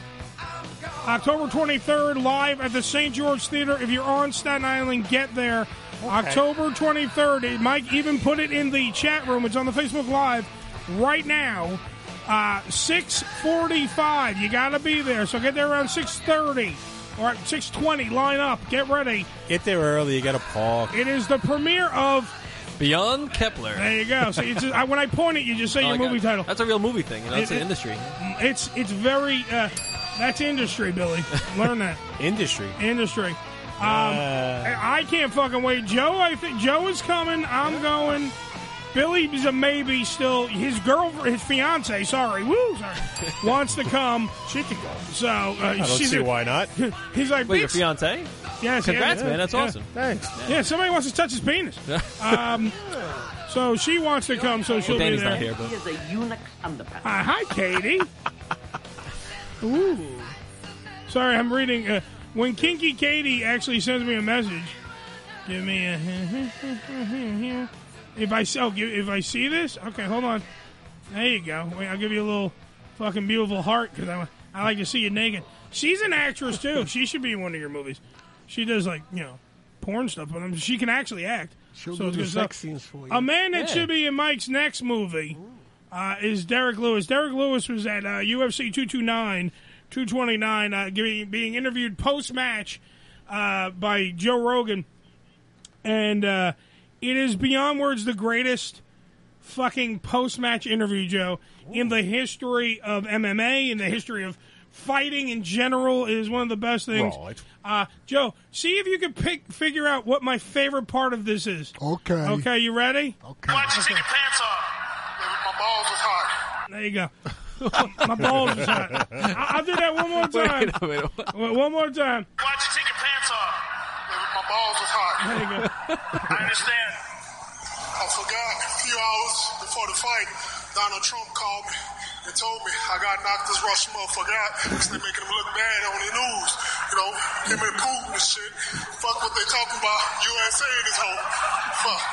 October twenty-third, live at the Saint George Theater. If you're on Staten Island, get there. October twenty-third. Mike even put it in the chat room. It's on the Facebook Live right now. Uh, six forty-five. You got to be there. So get there around six thirty or six twenty. Line up. Get ready. Get there early. You got to park. It is the premiere of Beyond Kepler. There you go. So you just, I, when I point it, you just say Oh, your I got movie it. title. That's a real movie thing. You know, it's It- an it- industry. It's it's very uh, that's industry, Billy. Learn that. Industry. Industry. Um, Uh. I I can't fucking wait. Joe, I think Joe is coming. I'm going. Billy's a maybe still. His girlfriend, his fiance, sorry, woo, sorry, wants to come. She can go. So uh, I don't she's see a- why not. He's like, Wait, your "Bitch." fiance? Yes, Congrats, yeah, man. That's yeah. awesome. Thanks. Yeah, somebody wants to touch his penis. um, so she wants to come, so she'll Well, Danny's be there. not here, but He is a eunuch underpants. Uh, hi, Katie. Ooh. Sorry, I'm reading. Uh, when Kinky Katie actually sends me a message, give me a. If I oh, give- if I see this, okay, hold on. There you go. Wait, I'll give you a little fucking beautiful heart because I I like to see you naked. She's an actress too. She should be in one of your movies. She does like you know porn stuff, but um, she can actually act. She'll So do it's the good stuff. sex scenes for you. A man that Yeah. should be in Mike's next movie uh, is Derek Lewis. Derek Lewis was at uh, U F C two twenty-nine, two twenty-nine, uh, giving, being interviewed post-match uh, by Joe Rogan. And uh, it is beyond words the greatest fucking post-match interview, Joe, in the history of M M A, in the history of fighting in general. It is one of the best things. Right. Uh, Joe, see if you can pick, figure out what my favorite part of this is. Okay. Okay, you ready? Okay. Why'd you take your pants off? My balls was hot. There you go. My balls is hot. I- I'll do that one more time. Wait a minute. Wait, one more time. Why'd you take your pants off? My balls was hot. There you go. I understand. I forgot a few hours before the fight, Donald Trump called me and told me I got knocked this Russian motherfucker out because they're making him look bad on the news. You know, him and Putin and shit. Fuck what they talking about. U S A in his home. Fuck.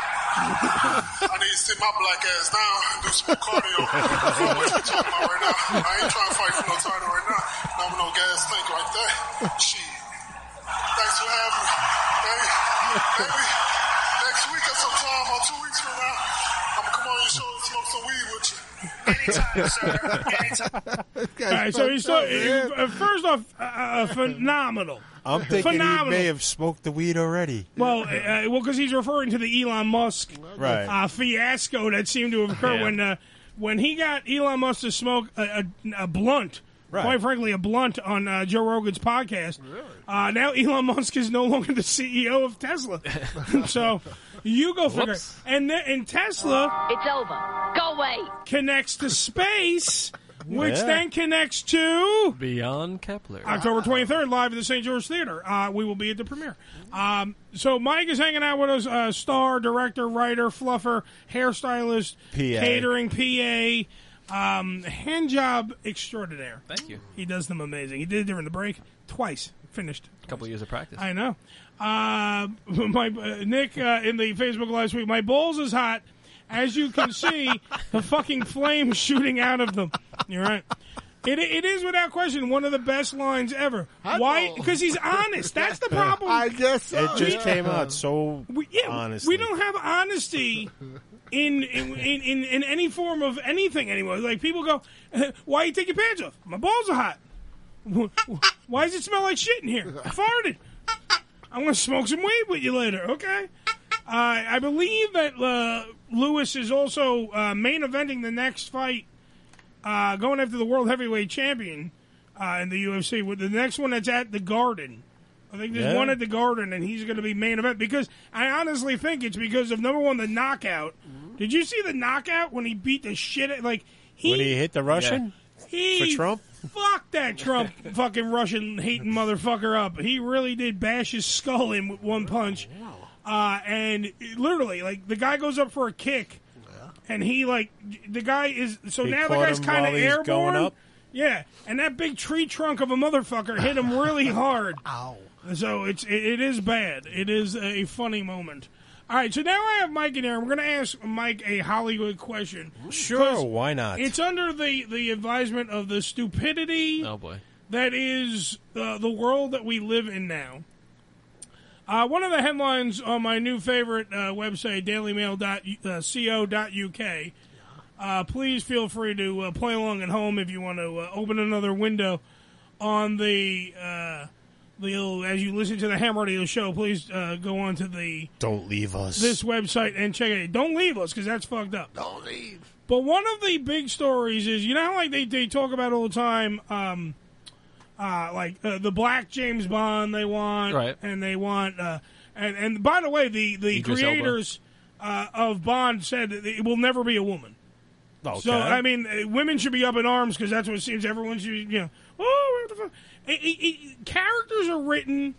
I need to sit my black ass down and do some cardio. Fuck what you talking about right now. I ain't trying to fight for no title right now. Not with no gas tank like that. Shit. Thanks for having me. Maybe, maybe next week or sometime or two weeks from now, I'm gonna come on your show and smoke some weed with you. Anytime, sir. Anytime. All right, so he's so, uh, first off, uh, uh, phenomenal. I'm thinking Phenomenal. he may have smoked the weed already. Well, uh, well, because he's referring to the Elon Musk Right. uh, fiasco that seemed to have occurred Yeah. when uh, when he got Elon Musk to smoke a, a, a blunt. Right. Quite frankly, a blunt on uh, Joe Rogan's podcast. Really? Uh, now Elon Musk is no longer the C E O of Tesla. So you go figure. Whoops. And then, and Tesla, It's over. Go away. connects to space, which Yeah. then connects to Beyond Kepler. October twenty-third, live at the Saint George Theater. Uh, we will be at the premiere. Um, so Mike is hanging out with us, uh, star, director, writer, fluffer, hairstylist, P A. catering, P A, um, hand job extraordinaire. Thank you. He does them amazing. He did it during the break twice. Finished. A couple of years of practice. I know. Uh, my uh, Nick uh, in the Facebook Live tweet, my balls is hot. As you can see, the fucking flames shooting out of them. You're right. It, it is without question one of the best lines ever. Why? Because he's honest. That's the problem. I guess so. It just yeah. came out so We, yeah, honestly. we don't have honesty in in, in in in any form of anything anymore. Like people go, "Why you take your pants off? My balls are hot. Why does it smell like shit in here? I farted. I'm gonna smoke some weed with you later." Okay. Uh, I believe that uh, Lewis is also uh, main eventing the next fight, uh, going after the world heavyweight champion uh, in the U F C. With the next one that's at the Garden. I think there's Yeah. one at the Garden, and he's going to be main event because I honestly think it's because of number one, the knockout. Did you see the knockout when he beat the shit out, like he when he hit the Russian he for Trump? fucked that Trump fucking Russian hating motherfucker up. He really did bash his skull in with one punch. Uh, and it- literally, like the guy goes up for a kick, and he like the guy is so He now the caught guy's him kind of while he's airborne. going up? Yeah, and that big tree trunk of a motherfucker hit him really hard. Ow! So it's it, it is bad. It is a funny moment. All right, so now I have Mike in here. I'm going to ask Mike a Hollywood question. Sure, 'Cause why not? It's under the, the advisement of the stupidity Oh, boy. that is uh, the world that we live in now. Uh, one of the headlines on my new favorite uh, website, daily mail dot co dot u k. Uh, please feel free to uh, play along at home if you want to uh, open another window on the... Uh, the, as you listen to the Ham Radio show, please uh, go on to the Don't leave us. this website and check it. Don't leave us because that's fucked up. Don't leave. But one of the big stories is, you know how like they, they talk about all the time, um, uh, like uh, the black James Bond they want, Right. and they want, uh, and and by the way, the the Idris Elba. creators uh, of Bond said that it will never be a woman. Okay. So I mean, uh, women should be up in arms because that's what it seems everyone should, you know. Oh, what the fuck? It, it, it, characters are written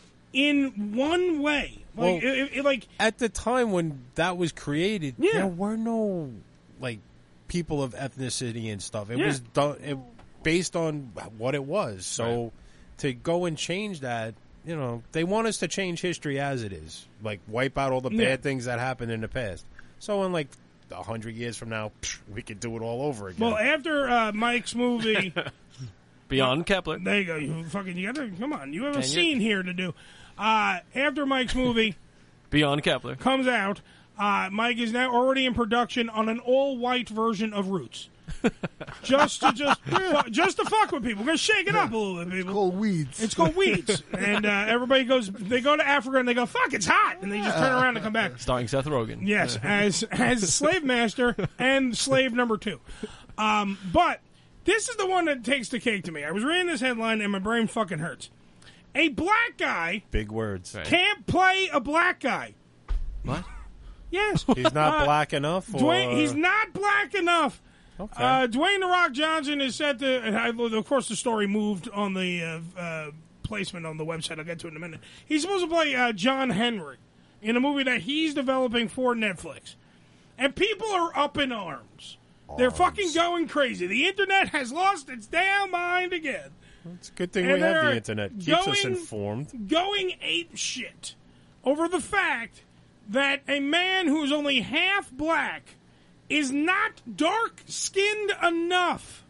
in one way. Like, Well, it, it, like at the time when that was created, Yeah. there were no like people of ethnicity and stuff. It Yeah. was done it, based on what it was. So to go and change that, you know, they want us to change history as it is, like wipe out all the bad Yeah. things that happened in the past. So in like a hundred years from now, psh, we could do it all over again. well, after uh, Mike's movie. Beyond Kepler. There you go. You fucking, you gotta, come on. You have a Can you? scene here to do. Uh, after Mike's movie Beyond Kepler. comes out, uh, Mike is now already in production on an all-white version of Roots. just to just fu- just to fuck with people. We're gonna shake it up a little bit, people. It's called Weeds. It's called Weeds, and uh, everybody goes. They go to Africa and they go, "Fuck, it's hot," and they just turn around and come back. Starring Seth Rogen. Yes, as as slave master and slave number two. Um, but this is the one that takes the cake to me. I was reading this headline and my brain fucking hurts. A black guy Big words. can't play a black guy. What? Yes, He's not Uh, black enough. Or... Dwayne, he's not black enough. Okay. Uh, Dwayne The Rock Johnson is set to, and I, of course, the story moved on the uh, uh, placement on the website. I'll get to it in a minute. He's supposed to play uh, John Henry in a movie that he's developing for Netflix. And people are up in arms. They're fucking going crazy. The internet has lost its damn mind again. It's a good thing And we have they're the internet. Keeps us going- informed. Going ape shit over the fact that a man who's only half black is not dark-skinned enough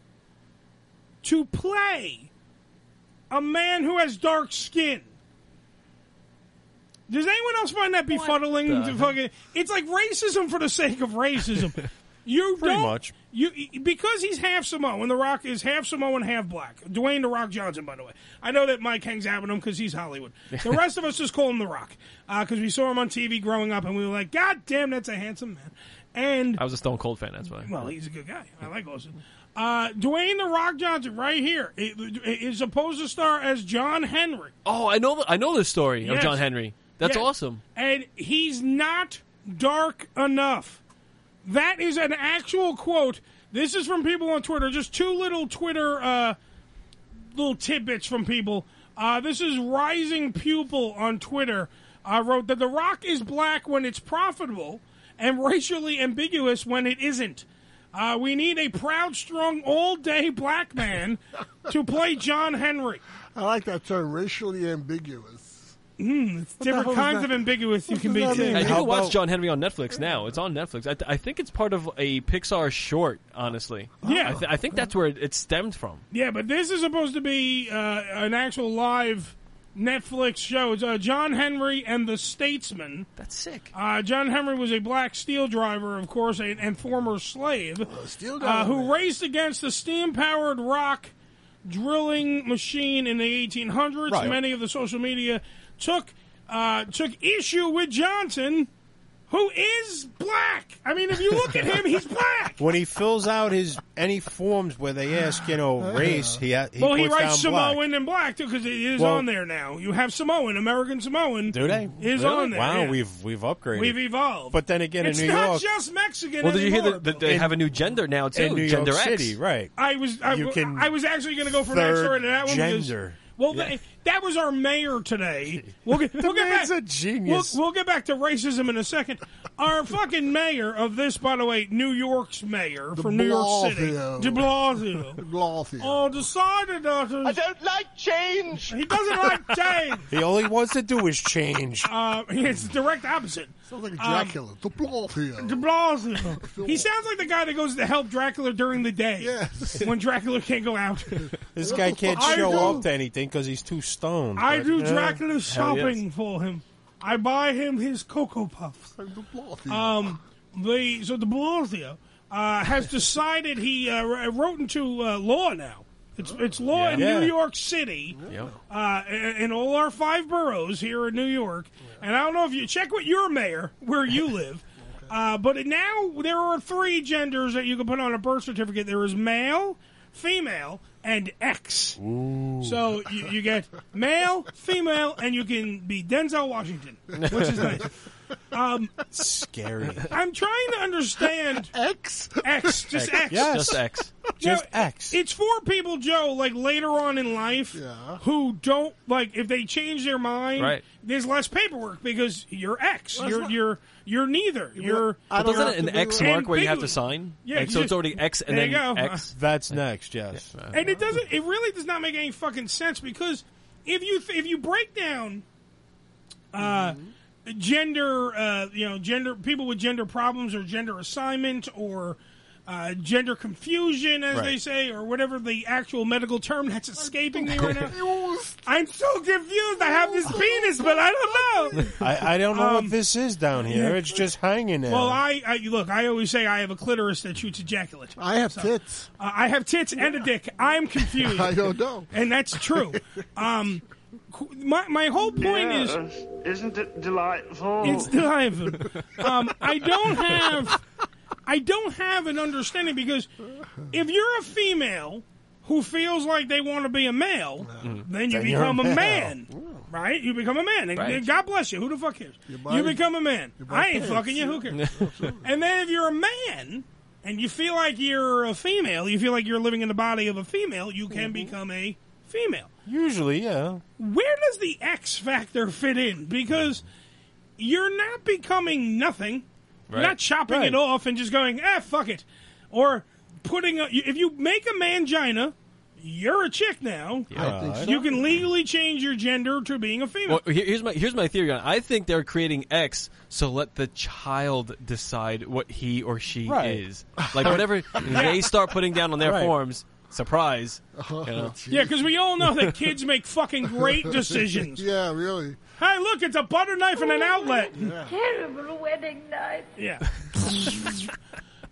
to play a man who has dark skin. Does anyone else find that befuddling? the To fucking, it's like racism for the sake of racism. You Pretty don't, much. You because he's half Samoan. The Rock is half Samoan, half black. Dwayne The Rock Johnson, by the way. I know that Mike hangs out with him because he's Hollywood. The rest of us just call him The Rock because uh, we saw him on T V growing up, and we were like, God damn, that's a handsome man. And I was a Stone Cold fan. That's why. well, he's a good guy. I like Austin. Uh, Dwayne The Rock Johnson, right here, is supposed to star as John Henry. Oh, I know. I know this story Yes. of John Henry. That's Yes. awesome. And he's not dark enough. That is an actual quote. This is from people on Twitter. Just two little Twitter uh, little tidbits from people. Uh, this is Rising Pupil on Twitter. Uh, wrote that The Rock is black when it's profitable and racially ambiguous when it isn't. Uh, we need a proud, strong, all-day black man to play John Henry. I like that term, racially ambiguous. Mm, it's What the different hell is kinds that? of ambiguous you What can does be, that too. mean? And you How can watch about- John Henry on Netflix now. It's on Netflix. I, th- I think it's part of a Pixar short, honestly. Yeah. I, th- I think that's where it, it stemmed from. Yeah, but this is supposed to be uh, an actual live Netflix show. It's uh, John Henry and the Statesman. That's sick. Uh, John Henry was a black steel driver, of course, and, and former slave, steel uh, driver, who man. raced against the steam-powered rock drilling machine in the eighteen hundreds. Right. Many of the social media took uh, took issue with Johnson, who is black. I mean, if you look at him, he's black. When he fills out his any forms where they ask, you know, race, he ha- he well, he puts writes down black. Samoan and black too, because it is Well- on there now. You have Samoan, American Samoan. Do they? Is Really? on there. Wow, yeah. we've we've upgraded. We've evolved. But then again, it's in New not York, just Mexican Well, did you hear anymore. that, that they In- have a new gender now too? in New Gender York X. City, right? I was I, You can I was actually going to go for an third answer into that one. because- gender. Well, Yeah. that, that was our mayor today. We'll get, The we'll get man's back. a genius. We'll, we'll get back to racism in a second. Our fucking mayor of this, by the way, New York's mayor De from New York City, Blasio. De Blasio, De Blasio. oh, decided that I don't like change. He doesn't like change. He all he wants to do is change. Uh, it's the direct opposite. Sounds like Um, Dracula. De Blasio. De Blasio. He sounds like the guy that goes to help Dracula during the day. Yes. When Dracula can't go out. This guy can't I show do- up to anything because he's too stoned. I but, do yeah. Dracula's Hell yes. shopping for him. I buy him his Cocoa Puffs. De Blasio. Um, the so De Blasio uh, has decided he uh, wrote into uh, law now. It's it's law Yeah. in Yeah. New York City, Yep. uh, in in all our five boroughs here in New York. And I don't know if you check with your mayor where you live, uh, but now there are three genders that you can put on a birth certificate. There is male, female, and X. So you, you get male, female, and you can be Denzel Washington, which is nice. Um, Scary. I'm trying to understand X? X, just X. Yes. Just X. Just Now, X. It's for people, Joe, like later on in life, Yeah. who don't like if they change their mind. Right. There's less paperwork because you're X. Well, you're it's not- you're you're neither. You're I But don't doesn't have it an to be X like- mark where you have to Ambiguous. sign? Yeah, Like, you so it's just- already X and there then you go. X. That's next, yes. and it doesn't. It really does not make any fucking sense because if you if you break down, uh, gender, uh, you know, gender people with gender problems or gender assignment or. Uh, gender confusion, as Right. they say, or whatever the actual medical term that's escaping me right now. I'm so confused. I have this penis, but I don't know. I, I don't know Um, what this is down here. It's just hanging there. Well, I, I look. I always say I have a clitoris that shoots ejaculate. I have tits. Uh, I have tits and a dick. I'm confused. I don't know. And that's true. Um, qu- my my whole point is Isn't it delightful? it's delightful. Um, I don't have I don't have an understanding because if you're a female who feels like they want to be a male, then you Then you're a become a male. man. Right? You become a man. And Right. God bless you. Who the fuck cares? You, buy- become a man. you buy I ain't pants. fucking you. Who cares? And then if you're a man and you feel like you're a female, you feel like you're living in the body of a female, you can become a female. Usually, yeah. Where does the X factor fit in? Because you're not becoming nothing. You're Right. not chopping Right. it off and just going, ah, fuck it. Or putting a, if you make a mangina, you're a chick now. I think so. You can legally change your gender to being a female. Well, here- here's my here's my theory on it. I think they're creating X, so let the child decide what he or she Right. is. Like whatever they start putting down on their Right. forms. Surprise! You know? Yeah, because we all know that kids make fucking great decisions. Yeah, really. Hey, look, it's a butter knife and an outlet. Terrible wedding night. Yeah.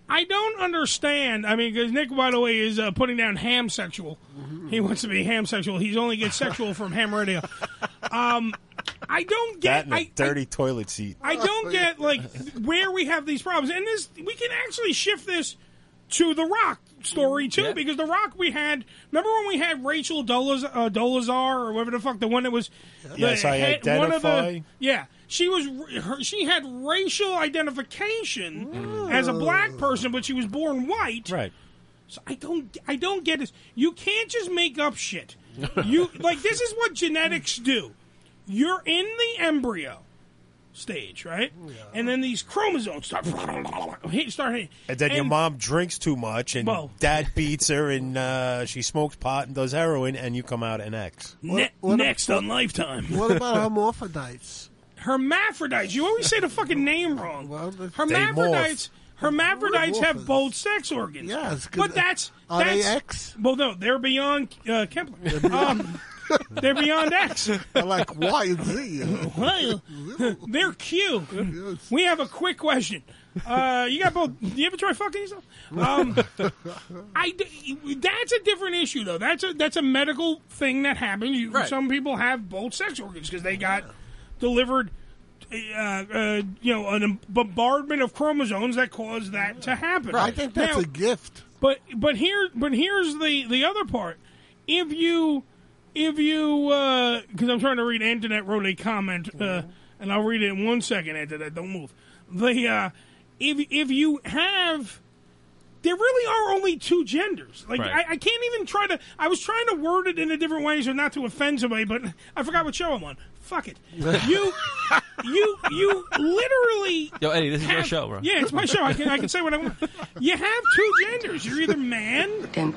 I don't understand. I mean, because Nick, by the way, is uh, putting down ham sexual. He wants to be ham sexual. He only gets sexual from ham radio. Um, I don't That get. and a I, dirty toilet seat. I don't get like where we have these problems, and this we can actually shift this to the Rock story too, Yeah. because the Rock we had. Remember when we had Rachel Dolez, uh, Dolezal or whatever the fuck, the one that was the Yes, I head- one of identify. the yeah. She was her, she had racial identification as a black person, but she was born white. Right. So I don't I don't get this. You can't just make up shit. You like this is what genetics do. You're in the embryo stage, right? And then these chromosomes start hit, start hitting. And then your mom drinks too much, and Well- dad beats her, and uh, she smokes pot and does heroin, and you come out an X. Ne- what- next on Lifetime. What about hermaphrodites? Hermaphrodites. You always say the fucking name wrong. Hermaphrodites. Hermaphrodites have both sex organs. Yes, 'cause but that's are they that's X? Well, no, they're beyond uh, Kepler. Um, they're beyond X. They're like Y and Z. Well, they're Q. We have a quick question. Uh, you got both. Do you ever try fucking yourself? Um, I d- that's a different issue though. That's a that's a medical thing that happens. You, Some people have both sex organs because they got delivered. Uh, uh, you know, a bombardment of chromosomes that cause that to happen. Right. I think that's Now, a gift. But but here but here's the the other part. If you if you because I'm trying to read. Antoinette wrote a comment, uh, and I'll read it in one second. Antoinette, don't move. The uh, if if you have. There really are only two genders. Like Right. I, I can't even try to. I was trying to word it in a different way so not to offend somebody, but I forgot what show I'm on. Fuck it. You, you, you literally. Yo, Eddie, this is your have- show, bro. Yeah, it's my show. I can I can say what I want. You have two genders. You're either man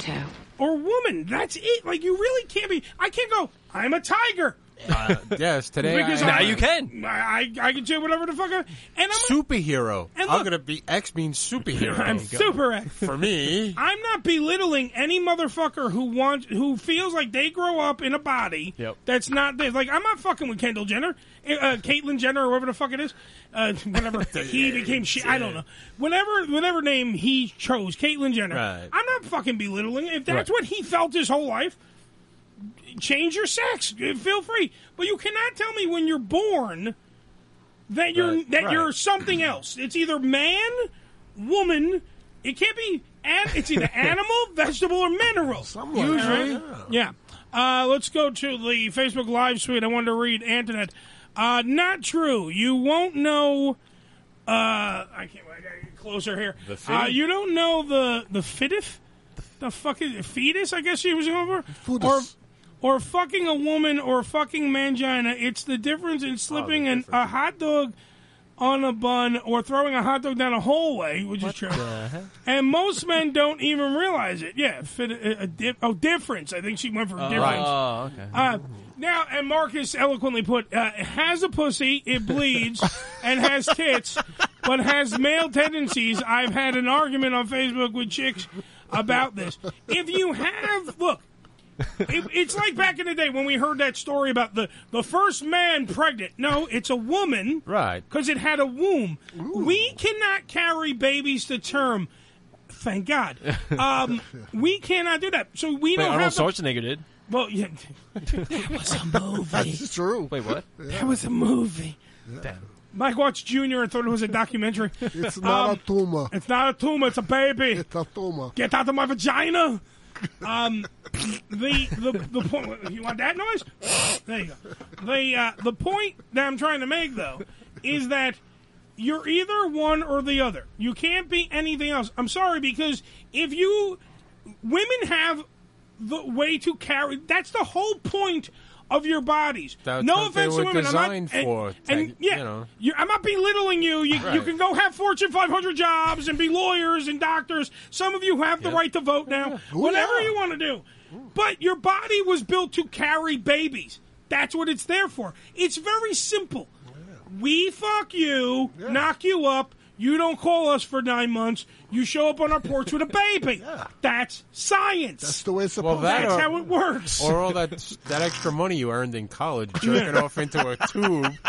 or woman. That's it. Like you really can't be. I can't go. I'm a tiger. Uh, yes, today Because I, I'm- now you can. I, I I can do whatever the fuck. I, and I'm a, Superhero. And I'm look- gonna be X means superhero. I'm super X. For me. I'm not belittling any motherfucker who wants, who feels like they grow up in a body Yep. that's not this. Like I'm not fucking with Kendall Jenner, uh, Caitlyn Jenner, or whatever the fuck it is. Uh, whenever he became she, I don't know. Whatever, whatever name he chose, Caitlyn Jenner. Right. I'm not fucking belittling. If that's Right. what he felt his whole life, change your sex. Feel free. But you cannot tell me when you're born that you're Right. that Right. you're something else. It's either man, woman. It can't be. An, it's either animal, vegetable, or mineral. Usually, yeah. yeah. Uh, let's go to the Facebook Live suite. I wanted to read Antoinette. Uh, not true. You won't know. Uh, I can't. I gotta get closer here. The Uh, fitty? you don't know the the fitteth. The fucking fetus. I guess she was over. Foodus. Or or fucking a woman or fucking mangina. It's the difference in slipping an, a hot dog on a bun or throwing a hot dog down a hallway, which is true. And most men don't even realize it. Yeah, fit a, a dip, oh, difference. I think she went for difference. Oh, okay. Uh, now, and Marcus eloquently put, uh, it has a pussy, it bleeds, and has tits, but has male tendencies. I've had an argument on Facebook with chicks about this. If you have, look, it, it's like back in the day when we heard that story about the, the first man pregnant. No, it's a woman. Right. Because it had a womb. We cannot carry babies to term. Thank God. Um, we cannot do that. So we Wait, don't Arnold have the- Schwarzenegger did. Well, yeah, that was a movie. That's true. Wait, what? That was a movie. Damn. Mike watched Junior and thought it was a documentary. It's not Um, a tumor. It's not a tumor. It's a baby. It's a tumor. Get out of my vagina. Um, the the the point. You want that noise? There you go. The uh, the point that I'm trying to make though is that you're either one or the other. You can't be anything else. I'm sorry, because if you women have the way to carry. That's the whole point of your bodies. That's no what they offense were to women. I'm not, designed and, for, and tech- yeah, you know. you- I'm not belittling you. You, you Right. can go have Fortune five hundred jobs and be lawyers and doctors. Some of you have the right to vote now. Whatever you want to do. But your body was built to carry babies. That's what it's there for. It's very simple. We fuck you, knock you up. You don't call us for nine months. You show up on our porch with a baby. That's science. That's the way it's Well, supposed that That's or, how it works. or all that that extra money you earned in college, jerking off into a tube,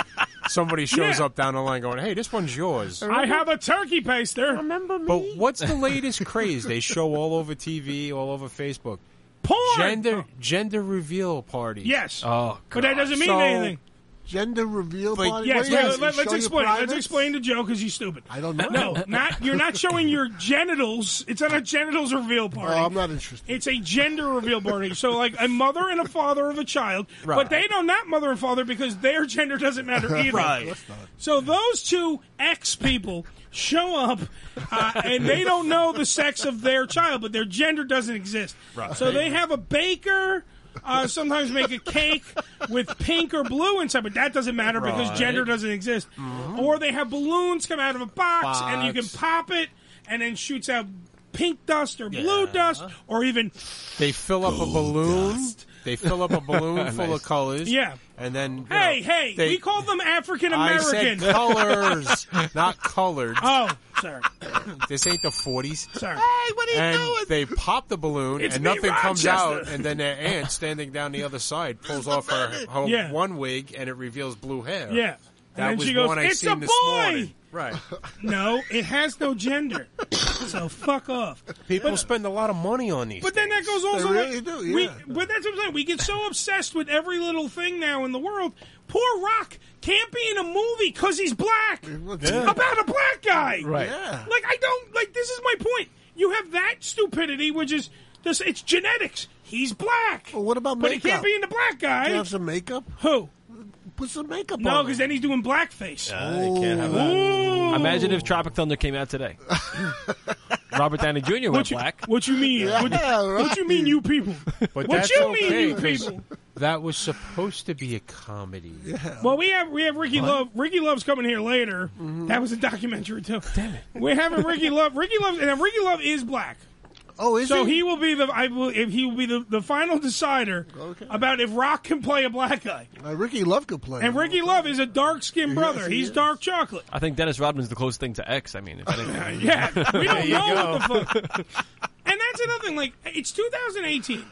somebody shows Yeah. up down the line going, "Hey, this one's yours." I have a turkey baster. Remember me? But what's the latest craze they show all over T V, all over Facebook? Porn. Gender gender reveal parties. Yes. Oh, But that doesn't mean So- anything. Gender reveal Like, party? Yes, What let, is it? let, Show us your explain. Let's privates? explain to Joe because he's stupid. I don't know. No, not you're not showing your genitals. It's not a genitals reveal party. Oh, I'm not interested. It's a gender reveal party. So, like a mother and a father of a child, Right. but they know not mother and father because their gender doesn't matter either. Right. So those two ex people show up, uh, and they don't know the sex of their child, but their gender doesn't exist. Right. So they have a baker. Uh, sometimes make a cake with pink or blue inside, but that doesn't matter because Right. gender doesn't exist. Or they have balloons come out of a box, and you can Box. pop it, and then shoots out pink dust or blue dust, or even They fill up a balloon. They fill up a balloon full Nice. of colors. Yeah. And then you hey, know, hey, they- we call them African I American. said colors, not colored. Oh, sorry, This ain't the forties. sorry. Hey, what are you And doing? they pop the balloon, It's and me, nothing comes out, Rochester. and then their aunt standing down the other side pulls off her, her Yeah. one wig, and it reveals blue hair. Yeah. That And then was she goes, one I "It's seen a this boy!" morning. Right. No, it has no gender. So fuck off. People spend a lot of money on these. But then that goes also. They really like, do, we, yeah. but that's what I'm saying. We get so obsessed with every little thing now in the world. Poor Rock can't be in a movie because he's black Yeah. about a black guy. Right. Yeah. Like I don't like. This is my point. You have that stupidity, which is this. It's genetics. He's black. Well, what about But he makeup? can't be in the black Can guy. you have some makeup? Who? Put some makeup No, on. because then he's doing blackface. Uh, they can't have that. Ooh. Imagine if Tropic Thunder came out today. Robert Downey Junior went What you, black. what you mean? Yeah, what, right. what you mean, you people? But What that's you okay, mean, you 'cause people? That was supposed to be a comedy. Well, we have we have Ricky Love. Ricky Love's coming here later. That was a documentary too. Damn it! We're having Ricky Love. Ricky Love, and Ricky Love is black. Oh, is So he? he will be the I will if he will be the, the final decider Okay. about if Rock can play a black guy. Uh, Ricky Love could play. And Ricky Love is a dark skinned brother. he He's is. dark chocolate. I think Dennis Rodman's the closest thing to X. I mean, if anything. Yeah, we don't you know go. what the fuck. And that's another thing. Like, it's two thousand eighteen.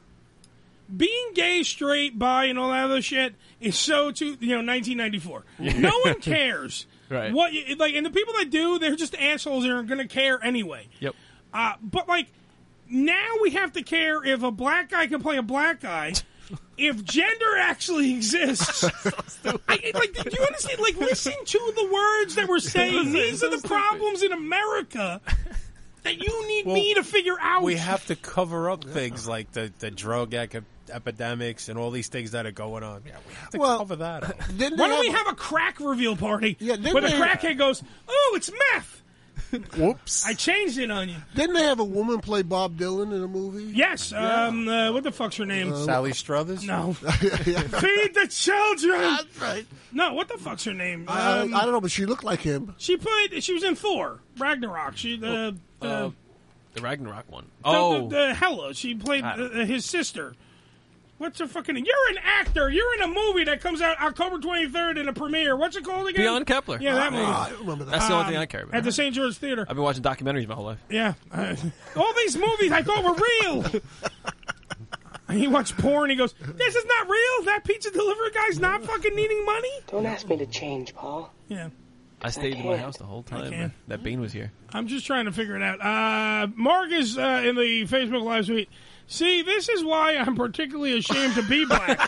Being gay, straight, bi, and all that other shit is so to you know nineteen ninety-four. No one cares. Right. What you, like, and the people that do, they're just assholes and are going to care anyway. Yep. Uh, but like now we have to care if a black guy can play a black guy. If gender actually exists, I, like, do you understand? Like, listen to the words that we're saying. These are the problems in America that you need Well, me to figure out. We have to cover up things like the, the drug ec- epidemics and all these things that are going on. Yeah, we have to Well, cover that up. Didn't Why they don't we have have a crack reveal party Yeah, didn't where the they- crackhead goes, "Oh, it's meth." Whoops. I changed it on you. Didn't they have a woman play Bob Dylan in a movie? Yes. Um. Uh, what the fuck's her name? Sally Struthers? no. Feed the children. That's right. No. What the fuck's her name? I, Um, I don't know, but she looked like him. She played. She was in Thor Ragnarok. She the the, Uh, the Ragnarok one. the, Oh, the, the Hela. She played Ah. uh, his sister. What's her fucking name? You're an actor. You're in a movie that comes out October twenty-third in a premiere. What's it called again? Beyond Kepler. Yeah, that movie. I remember that. That's the only Um, thing I care about. At the Saint George Theater. I've been watching documentaries my whole life. Yeah. Uh, all these movies I thought were real. And he watched porn. He goes, "This is not real. That pizza delivery guy's not fucking needing money." Don't ask me to change, Paul. Yeah. I stayed in my can't. house the whole I time can't. that Bane was here. I'm just trying to figure it out. Uh, Mark is uh, in the Facebook Live suite. See, this is why I'm particularly ashamed to be black.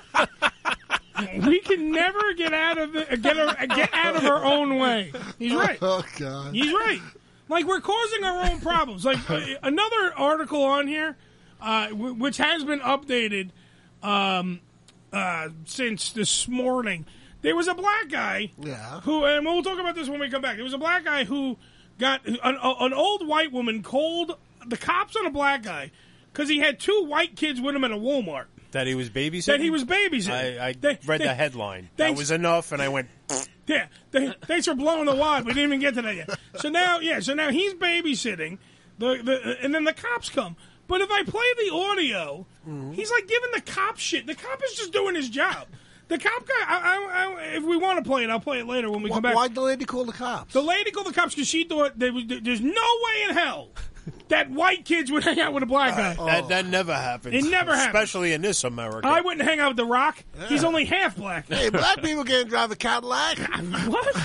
We can never get out of the, get our, get out of our own way. He's right. Oh, God. He's right. Like, we're causing our own problems. Like, uh, another article on here, uh, w- which has been updated um, uh, since this morning. There was a black guy Yeah. who, and we'll talk about this when we come back. There was a black guy who got an, an old white woman called the cops on a black guy because he had two white kids with him at a Walmart. That he was babysitting? That he was babysitting. I, I They- read they- the headline. they- That was enough, and I went, Yeah, they, thanks for blowing the wad. We didn't even get to that yet. So now, yeah, so now he's babysitting, the, the and then the cops come. But if I play the audio, he's like giving the cop shit. The cop is just doing his job. The cop guy, I, I, I, if we want to play it, I'll play it later when we Why, come back. why'd the lady call the cops? The lady called the cops because she thought there was, there's no way in hell that white kids would hang out with a black guy. Uh, that, that never happens. It never happens. Especially in this America. I wouldn't hang out with The Rock. Yeah. He's only half black. Hey, black people can't drive a Cadillac. What?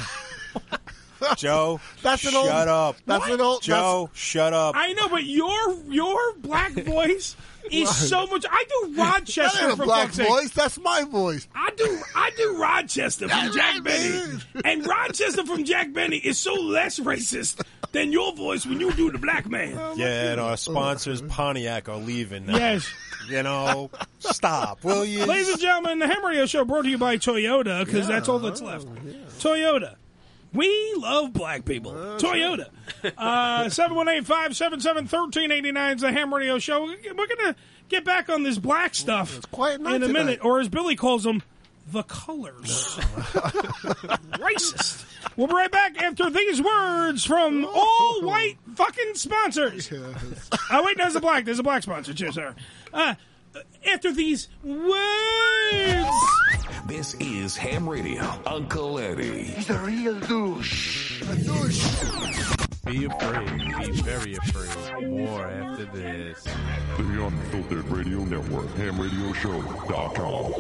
Joe, that's an shut old, up. That's What? an old. Joe, shut up. I know, but your your black voice is Right. so much. I do That Rochester ain't a for black fuck's sake. voice. That's my voice. I do I do Rochester from That's Jack right, Benny, man. and Rochester from Jack Benny is so less racist than your voice when you do the black man. Yeah, and our sponsors, Pontiac, are leaving now. Yes. You know, stop, will you? Ladies and gentlemen, the Ham Radio Show brought to you by Toyota, because Yeah. that's all that's left. Toyota. We love black people. Toyota. Uh, seven one eight, five seven seven, one three eight nine is the Ham Radio Show. We're going to get back on this black stuff quiet night in a tonight. minute, or as Billy calls them, the colors. Racist. We'll be right back after these words from all white fucking sponsors. Oh, wait, there's a black. There's a black sponsor, too, sir. Uh, after these words. This is Ham Radio. Uncle Eddie. He's a real douche. A douche. Be afraid. Be very afraid. More after this. The Unfiltered Radio Network, ham radio show dot com.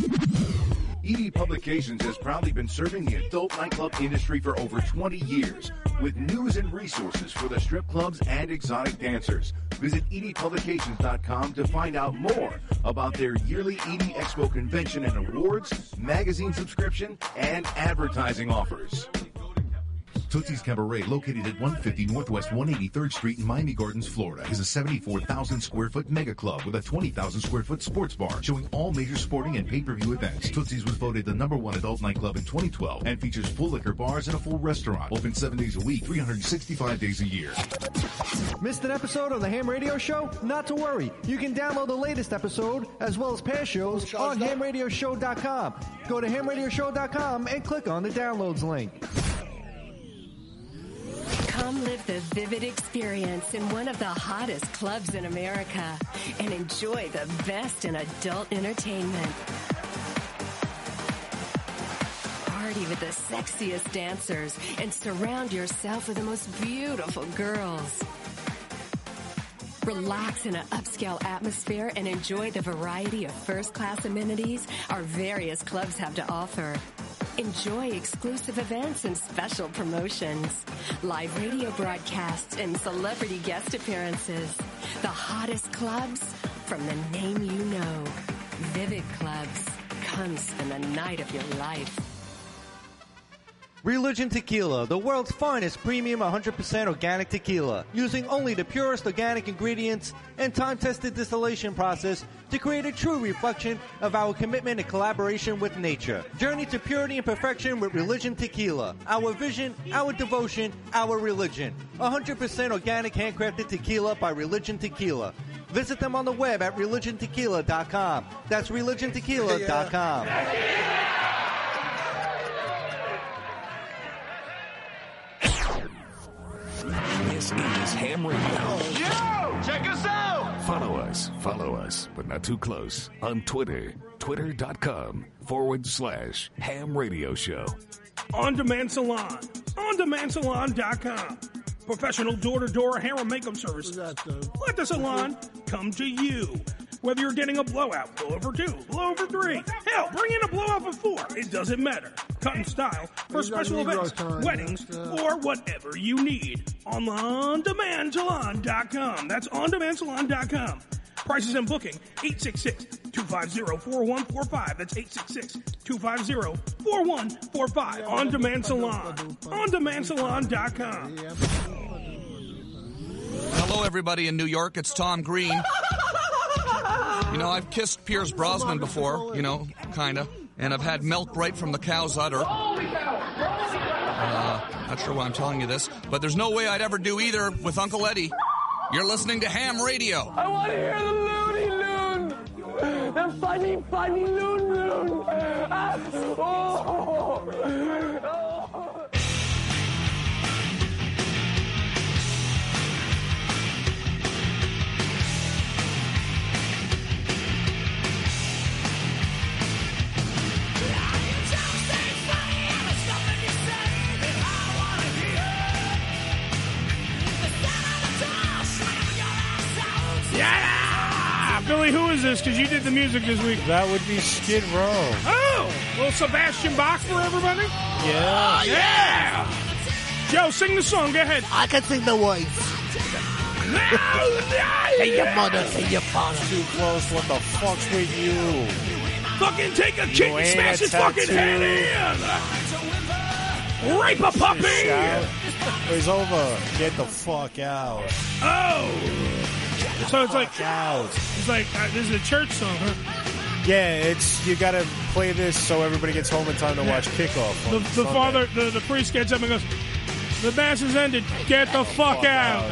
E D Publications has proudly been serving the adult nightclub industry for over twenty years with news and resources for the strip clubs and exotic dancers. Visit E D publications dot com to find out more about their yearly E D Expo convention and awards, magazine subscription, and advertising offers. Tootsie's Cabaret, located at one fifty Northwest one eighty-third Street in Miami Gardens, Florida, is a seventy-four thousand square foot mega club with a twenty thousand square foot sports bar showing all major sporting and pay-per-view events. Tootsie's was voted the number one adult nightclub in twenty twelve and features full liquor bars and a full restaurant. Open seven days a week, three hundred sixty-five days a year. Missed an episode of the Ham Radio Show? Not to worry. You can download the latest episode as well as past shows on ham radio show dot com. Go to ham radio show dot com and click on the downloads link. Come live the vivid experience in one of the hottest clubs in America and enjoy the best in adult entertainment. Party with the sexiest dancers and surround yourself with the most beautiful girls. Relax in an upscale atmosphere and enjoy the variety of first-class amenities our various clubs have to offer. Enjoy exclusive events and special promotions, live radio broadcasts, and celebrity guest appearances. The hottest clubs from the name you know. Vivid Clubs. Come spend the night of your life. Religion Tequila, the world's finest premium one hundred percent organic tequila, using only the purest organic ingredients and time-tested distillation process to create a true reflection of our commitment and collaboration with nature. Journey to purity and perfection with Religion Tequila. Our vision, our devotion, our religion. one hundred percent organic handcrafted tequila by Religion Tequila. Visit them on the web at religion tequila dot com. That's religion tequila dot com. This is Ham Radio. Yo! Check us out! Follow us, follow us, but not too close, on Twitter. Twitter.com forward slash Ham Radio Show. On Demand Salon. On demand salon dot com. Professional door-to-door hair and makeup services. Let the salon come to you. Whether you're getting a blowout, blow over two, blow over three. Hell, bring in a blowout for four. It doesn't matter. Cut and style for special events, weddings, or whatever you need. On on demand salon dot com. That's on demand salon dot com. Prices and booking, eight six six, two five zero, four one four five. That's eight six six, two five zero, four one four five. On Demand Salon. on demand salon dot com. Hello, everybody in New York. It's Tom Green. You know, I've kissed Pierce Brosnan before, you know, kind of. And I've had milk right from the cow's udder. Uh, not sure why I'm telling you this, but there's no way I'd ever do either with Uncle Eddie. You're listening to Ham Radio. I want to hear the Looney Loon. The funny, funny Loon Loon. Ah, oh, oh. Stop Billy, who is this? Because you did the music this week. That would be Skid Row. Oh, little Sebastian Bach for everybody? Yeah. Oh, yeah. Joe, sing the song. Go ahead. I can sing the words. Say your mother, say your father. Too close. What the fuck's with you? Fucking take a kick You and ain't smash a his fucking head in. Rape a puppy. Shout. It's over. Get the fuck out. Oh. So it's like, out. It's like, uh, this is a church song, huh? Yeah, it's you got to play this so everybody gets home in time to watch kickoff. The, the father, the, the priest gets up and goes, the mass has ended. Get the fuck, fuck out.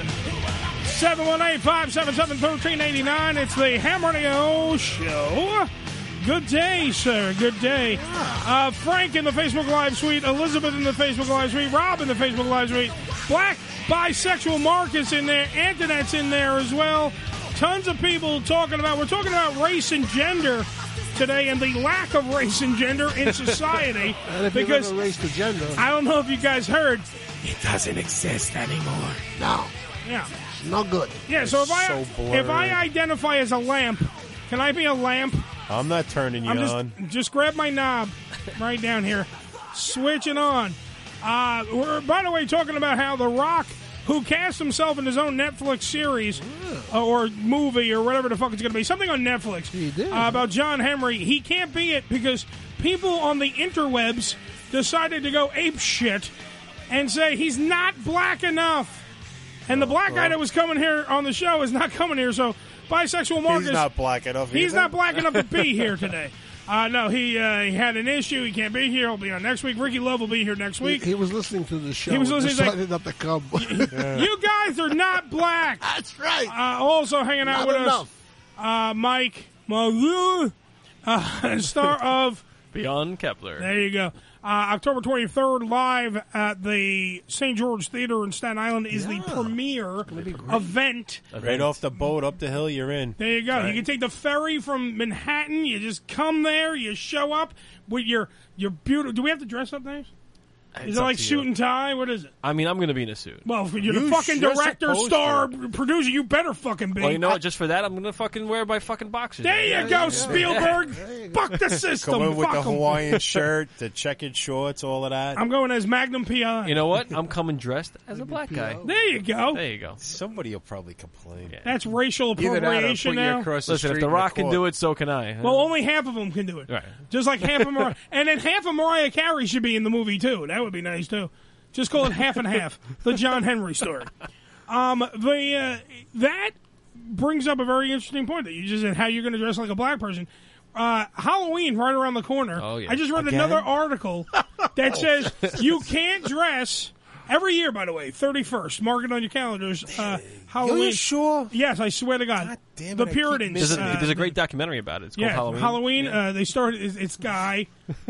seven one eight, five seven seven, one three eight nine. It's the Ham Radio Show. Good day, sir. Good day. Uh, Frank in the Facebook Live suite. Elizabeth in the Facebook Live suite. Rob in the Facebook Live suite. Black bisexual Marcus in there. Antoinette's in there as well. Tons of people talking about, we're talking about race and gender today and the lack of race and gender in society. And if because you're race to gender, I don't know if you guys heard, it doesn't exist anymore. No. Yeah. Not good. Yeah, so if I so if I identify as a lamp, can I be a lamp? I'm not turning you I'm just, on. Just grab my knob right down here. Switch it on. Uh, we're, by the way, talking about how The Rock, who cast himself in his own Netflix series uh, or movie or whatever the fuck it's going to be, something on Netflix he did. Uh, about John Henry, he can't be it because people on the interwebs decided to go ape shit and say he's not black enough. And the black guy that was coming here on the show is not coming here, so bisexual Marcus... He's not black enough. He's either. not black enough to be here today. Uh, no, he uh, he had an issue. He can't be here. He'll be on next week. Ricky Love will be here next week. He, he was listening to the show. He was listening. He's Decided not to come. You guys are not black. That's right. Uh, also hanging out Not with enough. us, uh, Mike Malou, uh, star of Beyond Kepler. There you go. Uh, October twenty-third, live at the Saint George Theater in Staten Island is Yeah. the premiere event. Right off the boat, up the hill, you're in. There you go. Right. You can take the ferry from Manhattan. You just come there. You show up with your your beautiful. Do we have to dress up, Dave? Is It's it up like to suit you. and tie? What is it? I mean, I'm going to be in a suit. Well, if you're the You fucking sure director, supposed star, producer, you better fucking be. Well, you know what? Just for that, I'm going to fucking wear my fucking boxers. There you go, Spielberg. Fuck the system. Come in with Fuck the 'em. Hawaiian shirt, the checkered shorts, all of that. I'm going as Magnum P I. You know what? I'm coming dressed as a black guy. There you go. There you go. Somebody will probably complain. That's racial Either that or appropriation put you now. across the Listen, if street The in a Rock can court. do it, so can I. huh? Well, only half of them can do it. Right. Just like half of Mariah. And then half of Mariah Carey should be in the movie, too. That would be nice, too. Just call it half and half. The John Henry story. Um, the, uh, that brings up a very interesting point that you just said, how you're going to dress like a black person. Uh, Halloween right around the corner. Oh, yeah. I just read Again? another article that says you can't dress... Every year, by the way, thirty-first. Mark it on your calendars. Uh, Halloween. you sure? Yes, I swear to God. God damn it, the I keep Puritans. There's a, uh, there's a great documentary about it. It's called yeah, Halloween. Halloween. Uh, they started. It's, it's Guy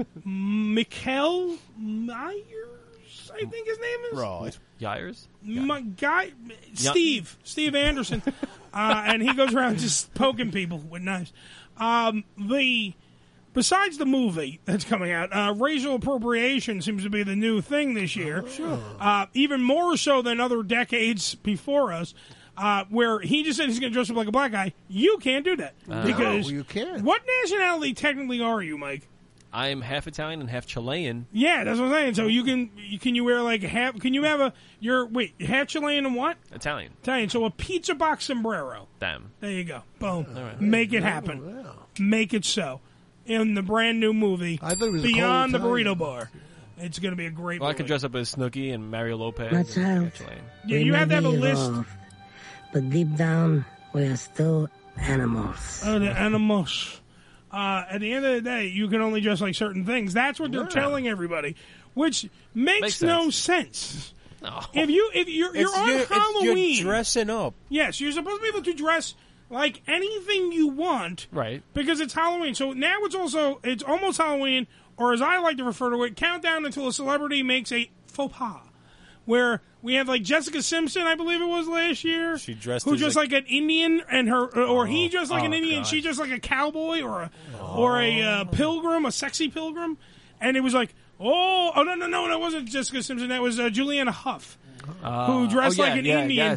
Mikkel Myers. I think his name is. Right. Yires? My guy, Steve, Steve Anderson, uh, and he goes around just poking people with knives. Um, the besides the movie that's coming out, uh, racial appropriation seems to be the new thing this year. Sure. Uh, even more so than other decades before us. Uh, where he just said he's going to dress up like a black guy. You can't do that Uh, because No, you can't. What nationality technically are you, Mike? I am half Italian and half Chilean. Yeah, that's what I'm saying. So you can you, can you wear like a half? Can you have a your wait half Chilean and what? Italian. Italian. So a pizza box sombrero. Damn. There you go. Boom. right. Make it happen. Make it so. In the brand new movie I thought it was a Beyond the cold Burrito Italian. Bar. It's going to be a great Well, I movie. could dress up as Snooki and Mario Lopez. My child, Chilean. Yeah, we you may have to have a be list. evolved, but deep down, we are still animals. Oh, the animals. Uh, at the end of the day, you can only dress like certain things. That's what they're Yeah. telling everybody, which makes, Makes no sense. No. If you if you're, you're It's- on you're- it's- Halloween, You're dressing up. yes, you're supposed to be able to dress like anything you want, Right. because it's Halloween. So now it's also it's almost Halloween, or as I like to refer to it, countdown until a celebrity makes a faux pas. Where we have like Jessica Simpson, I believe it was last year, She dressed who as dressed a- like an Indian, and her or he dressed like an oh, Indian, God. she dressed like a cowboy or a or a uh, pilgrim, a sexy pilgrim, and it was like, oh, oh no no no, that wasn't Jessica Simpson, that was uh, Juliana Huff, Uh, who dressed oh, yeah, like an yeah, Indian. Yes.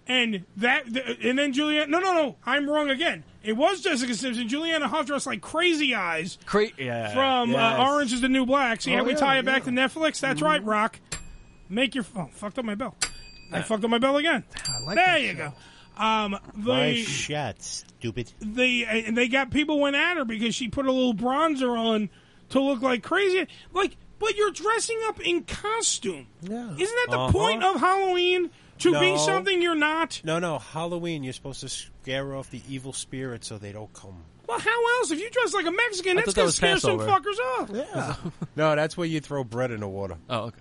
And that, and then Julianne. No, no, no. I'm wrong again. It was Jessica Simpson. Juliana Hough dressed like Crazy Eyes Cra- yeah. from Yes. uh, Orange is the New Black. See Oh, how we yeah, tie it back yeah. to Netflix? That's Mhm. right, Rock. Make your oh fucked up my bell. I fucked up my bell again. there you go. Um, the My shot, stupid. the and they got people went at her because she put a little bronzer on to look like crazy. Like, but you're dressing up in costume. Yeah. Isn't that the Uh-huh. point of Halloween? To be No. something you're not? No, no. Halloween, you're supposed to scare off the evil spirits so they don't come. Well, how else? If you dress like a Mexican, I that's thought that going to was scare some Passover. fuckers off. Yeah. No, that's where you throw bread in the water. Oh, okay.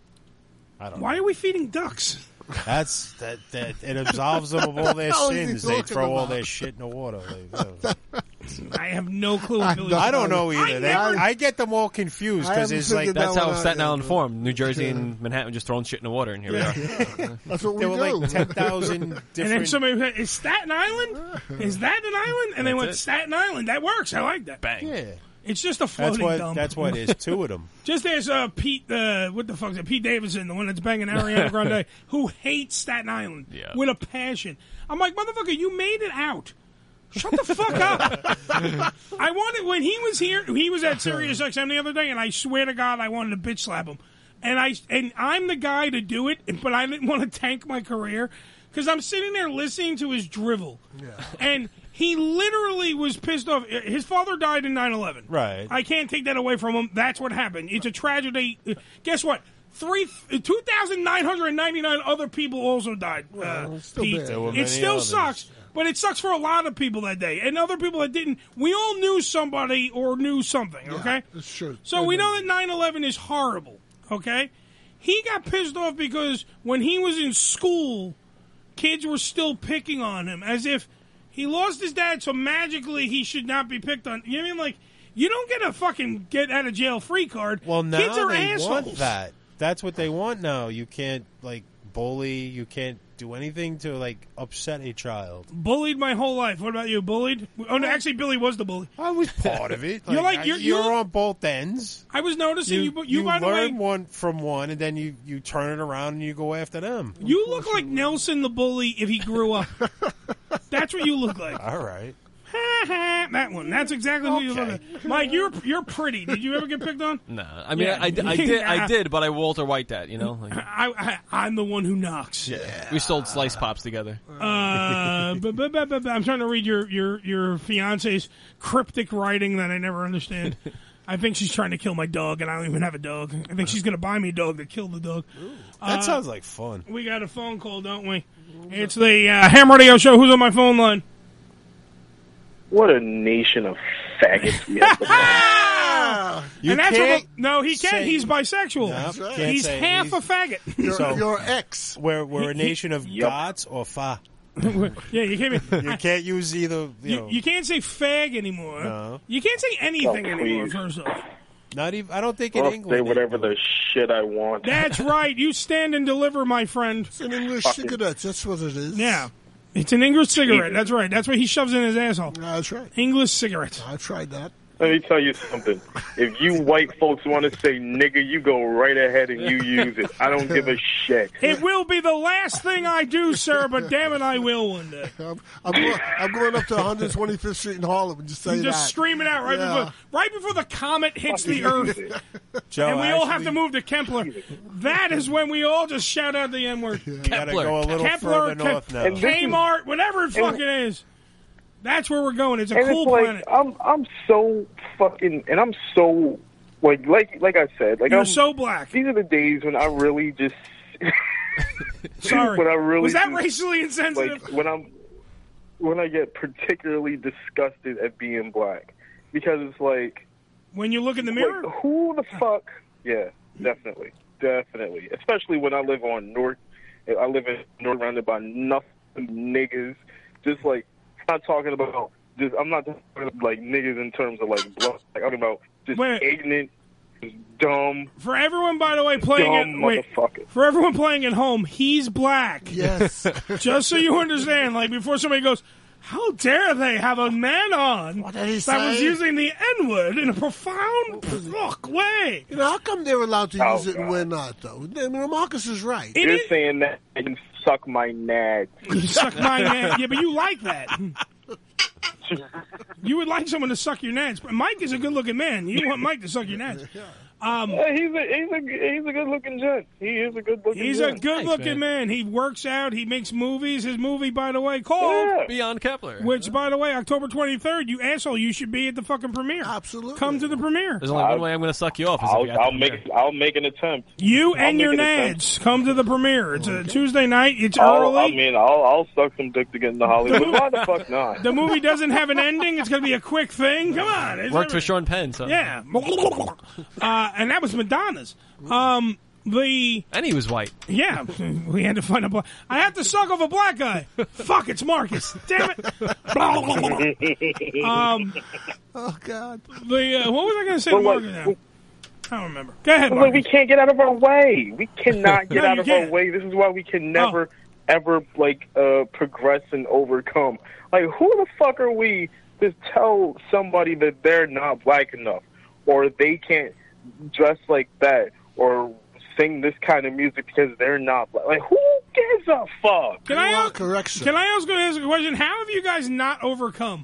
I don't Why are we feeding ducks? That's that. That it absolves them of all their What the hell is he sins. They talking throw all about? their shit in the water. Like, uh, I have no clue. I, What Billy I don't Bob- know either. I They- never- I get them all confused because it's like That's how Staten Island formed. New Jersey and Manhattan just throwing shit in the water, and here we are. That's what we There were do. like ten thousand And then different. somebody said, is Staten Island? Is that an island? And they That's went, it. Staten Island. That works. I like that. Bang. Yeah. It's just a That's floating what. dump. That's what it is. Two of them. Just as uh, Pete, uh, what the fuck is it? Pete Davidson, the one that's banging Ariana Grande, who hates Staten Island Yeah. with a passion. I'm like, motherfucker, you made it out. Shut the fuck up. I wanted, when he was here, he was at Sirius X M the other day, and I swear to God, I wanted to bitch slap him. And, I, and I'm the guy to do it, but I didn't want to tank my career, because I'm sitting there listening to his drivel. And he literally was pissed off. His father died in nine eleven. Right. I can't take that away from him. That's what happened. It's a tragedy. Guess what? Three, two thousand nine hundred ninety-nine other people also died. Uh, it's still Pete. bad. There were It many still others. sucks, but it sucks for a lot of people that day, and other people that didn't. We all knew somebody or knew something. Okay, It's true. so we know that nine eleven is horrible. Okay, he got pissed off because when he was in school, kids were still picking on him as if he lost his dad, so magically he should not be picked on. You know what I mean? Like, you don't get a fucking get out of jail free card. Well, now kids are they assholes. want that. That's what they want now. You can't like bully. You can't do anything to like upset a child. Bullied my whole life. What about you? Bullied? Oh, no, actually, Billy was the bully. I was part of it. You're like- I- you're- you're you're- on both ends. I was noticing you. You, you by the learn way, one from one, and then you, you turn it around and you go after them. you look like Nelson the bully if he grew up. That's what you look like. All right. That one. That's exactly what you look like. Mike, you're you're pretty. Did you ever get picked on? No, I mean, Yeah. I, I did, I did, but I Walter White that, you know. Like, I, I I'm the one who knocks. yeah. We sold slice pops together. Uh, but, but, but, but, but I'm trying to read your your your fiance's cryptic writing that I never understand. I think she's trying to kill my dog, and I don't even have a dog. I think she's going to buy me a dog to kill the dog. That Uh, sounds like fun. We got a phone call, don't we? It's the uh, Ham Radio Show. Who's on my phone line? What a nation of faggots we have. You and that's can't what, no, he can't. say- He's bisexual. No, can't He's say half he's- a faggot. You're, So- you're ex. We're we're a He- he- nation of Yep. gods or fa. Yeah, you can't. You can't use either. You, You, know, you can't say fag anymore. No. You can't say anything Oh, anymore. please. First off, not even. I don't think in I'll England. say whatever the shit I want. that's right. You stand and deliver, my friend. It's an English Fucking- cigarette. That's what it is. Yeah, it's an English cigarette. That's right. That's what he shoves in his asshole. That's right. English cigarette. I tried that. Let me tell you something. If you white folks want to say nigga, you go right ahead and you use it. I don't give a shit. It will be the last thing I do, sir, but damn it, I will one day. I'm, I'm, going, I'm going up to one twenty-fifth Street in Harlem and just say You just that. scream it out right Yeah. before, right before the comet hits the Earth, Joe, and we all have actually, to move to Kepler. That is when we all just shout out the N word. You gotta go a little Kepler, further north now. And this is- Kmart, whatever it fucking is. That's where we're going. It's a and cool it's like planet. I'm I'm so fucking and I'm so like like like I said like You're I'm so black. These are the days when I really just Sorry. when I really Was that just, racially insensitive? like when I'm when I get particularly disgusted at being black because it's like When you look in the mirror? like, who the fuck? Yeah, definitely, definitely. Especially when I live on North. I live in North, surrounded by nothing niggas. Just like I'm not talking about. Just I'm not talking about like niggas in terms of like blood. Like, I'm talking about just Wait. ignorant, just dumb. For everyone, by the way, playing Dumb it. Wait, motherfucker. for everyone playing at home, he's black. Yes. Just so you understand, like before somebody goes, How dare they have a man on did he that say? was using the N-word in a profound fuck way? You know, how come they're allowed to Oh, use it and God. we're not, though? I mean, Marcus is right. You're saying that I can suck my nads. You suck my nads. Yeah, but you like that. You would like someone to suck your nads. Mike is a good-looking man. You want Mike to suck your nads. Um, Yeah, he's a he's a he's a good looking gent. He is a good looking. He's a gent. good-looking man. He works out. He makes movies. His movie, by the way, called Beyond Kepler. Which, by the way, October twenty-third, you asshole, you should be at the fucking premiere. Absolutely. Come to the premiere. There's only one way I'm going to suck you off. Is if I'll, you have I'll to make premiere. I'll make an attempt. You I'll and your make an attempt. nads come to the premiere. It's a Tuesday night. It's I'll, early. I mean, I'll I'll suck some dick to get into Hollywood. Why the fuck not? The movie doesn't have an ending. It's going to be a quick thing. Come on. It's Worked for every- Sean Penn, so. Yeah. Uh, and that was Madonna's. Um, the And he was white. Yeah, we had to find a black. I have to suck off a black guy. Fuck, it's Marcus. Damn it. um, oh God. The uh, what was I going to say But to what- Marcus now? I don't remember. Go ahead, Well, Marcus. we can't get out of our way. We cannot get No, out you of can't. our way. This is why we can never, ever, like, uh, progress and overcome. Like, who the fuck are we to tell somebody that they're not black enough, or they can't dress like that, or sing this kind of music because they're not black? Like, who gives a fuck? Can I ask, Can I also ask a question? How have you guys not overcome?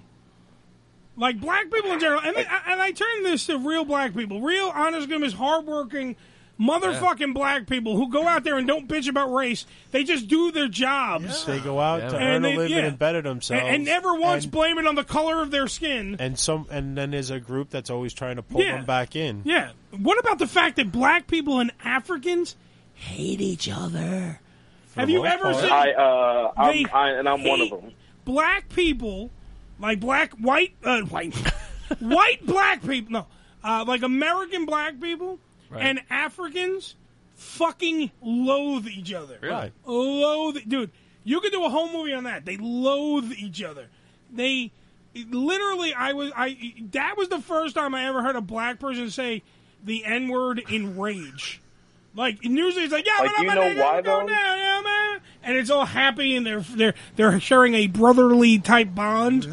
Like black people in general, and, I, and I turn this to real black people, real honest, goodness, hardworking, motherfucking black people who go out there and don't bitch about race. They just do their jobs. They go out to And earn they- a living yeah. and better themselves, and, and never once and, blame it on the color of their skin. and some, and then there's a group that's always trying to pull Yeah. them back in. Yeah. What about the fact that black people and Africans hate each other? Have you ever seen? I, uh, I'm, They I, and I'm one of hate them. Black people, like black, white, uh, white, white black people, no, uh, like American black people and Africans fucking loathe each other. Really? Loathe, dude. You could do a whole movie on that. They loathe each other. They literally, I was, I. That was the first time I ever heard a black person say the N word in rage. Like usually it's like, yeah, Like, but you I'm know gonna why, go though? down, yeah, man. And it's all happy and they're they're they're sharing a brotherly type bond.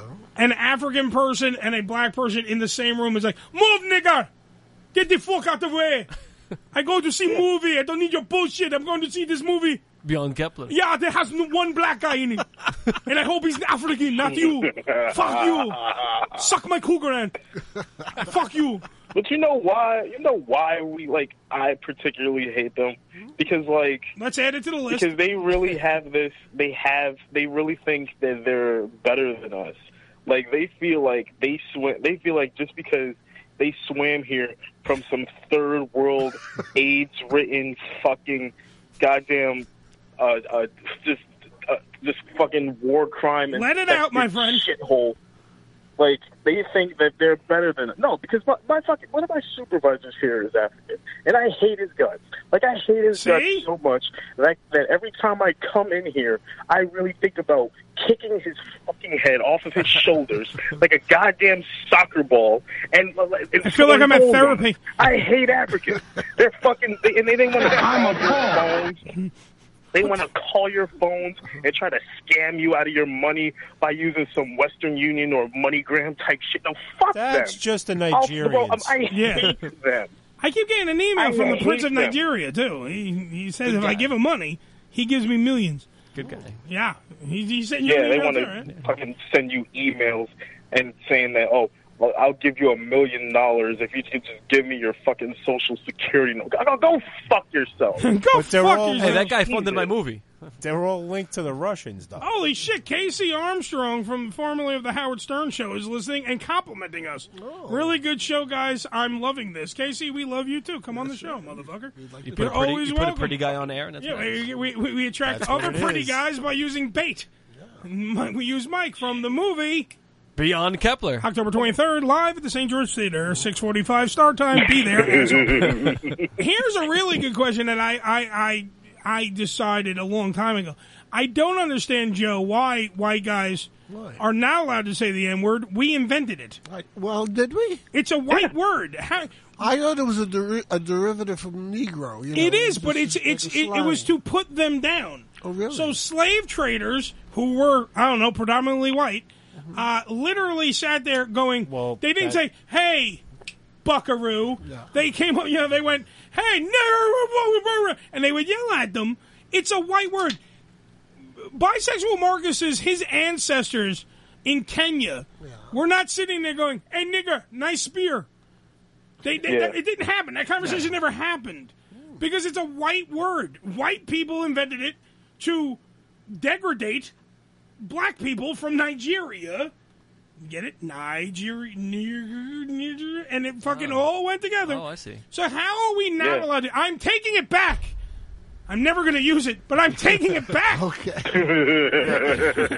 An African person and a black person in the same room is like, move, nigga, get the fuck out the way. I go to see movie. I don't need your bullshit. I'm going to see this movie. Beyond Kepler. Yeah, there has no one black guy in it, and I hope he's African, not you. Fuck you. Suck my cougar and fuck you. But you know why? You know why we like? I particularly hate them because, like, let's add it to the list. Because they really have this. They have. They really think that they're better than us. Like they feel like they swim. They feel like just because they swam here from some third world AIDS-ridden fucking goddamn, uh, uh, just, uh, just fucking war crime. Let it out, my friend. Shithole. Like, they think that they're better than... No, because my, my fucking... One of my supervisors here is African, and I hate his guts. Like, I hate his See? guts so much that, I, that every time I come in here, I really think about kicking his fucking head off of his shoulders like a goddamn soccer ball. And, and I feel like I'm at told him, therapy. I hate Africans. They're fucking... They, and they, they want to I'm call your phones. They want to call your phones and try to scam you out of your money by using some Western Union or MoneyGram type shit. No, fuck them. That's just the I'll- Nigerians. bro, I Yeah. hate them. I keep getting an email I from the hate Prince of them. Nigeria too. He he says Good if I guy. give him money, he gives me millions. Good guy. Yeah, he, he sent you Yeah, an they email want too, to right? fucking send you emails and saying that, oh, well, I'll give you a million dollars if you could just give me your fucking social security number. Go, go fuck yourself. Go But they're fuck all- yourself. Hey, that guy funded my movie. They were all linked to the Russians, though. Holy shit, Casey Armstrong from formerly of the Howard Stern Show is listening and complimenting us. Oh. Really good show, guys. I'm loving this. Casey, we love you too. Come on the show, motherfucker. You put, You're a pretty, always you put a welcome. pretty guy on air, and that's Yeah, nice. we, we, we, we attract That's what other it pretty is. guys by using bait. Mi- We use Mike from the movie Beyond Kepler. October twenty-third, live at the Saint George Theater, six forty-five start time. Be there. asshole. Here's a really good question that I, I, I, I decided a long time ago. I don't understand, Joe, why white guys Why? are not allowed to say the N-word. We invented it. Well, did we? It's a white word. How, I thought it was a, deri- a derivative from Negro. You know? it is, but just it's it's like a it, it was slang. to put them down. Oh, really? So slave traders who were, I don't know, predominantly white, uh, literally sat there going, well, they didn't that- say, hey, buckaroo. They came up, you know, they went, hey, nigger, and they would yell at them. It's a white word. Bisexual Marcus's, his ancestors in Kenya were not sitting there going, hey, nigger, nice spear. They, they, Yeah. that- it didn't happen. That conversation never happened. Because it's a white word. White people invented it to degrade black people from Nigeria. Get it? Nigeria. Nigeria and it fucking all went together. Oh, I see. So how are we not Yeah. allowed to? I'm taking it back. I'm never going to use it, but I'm taking it back. okay.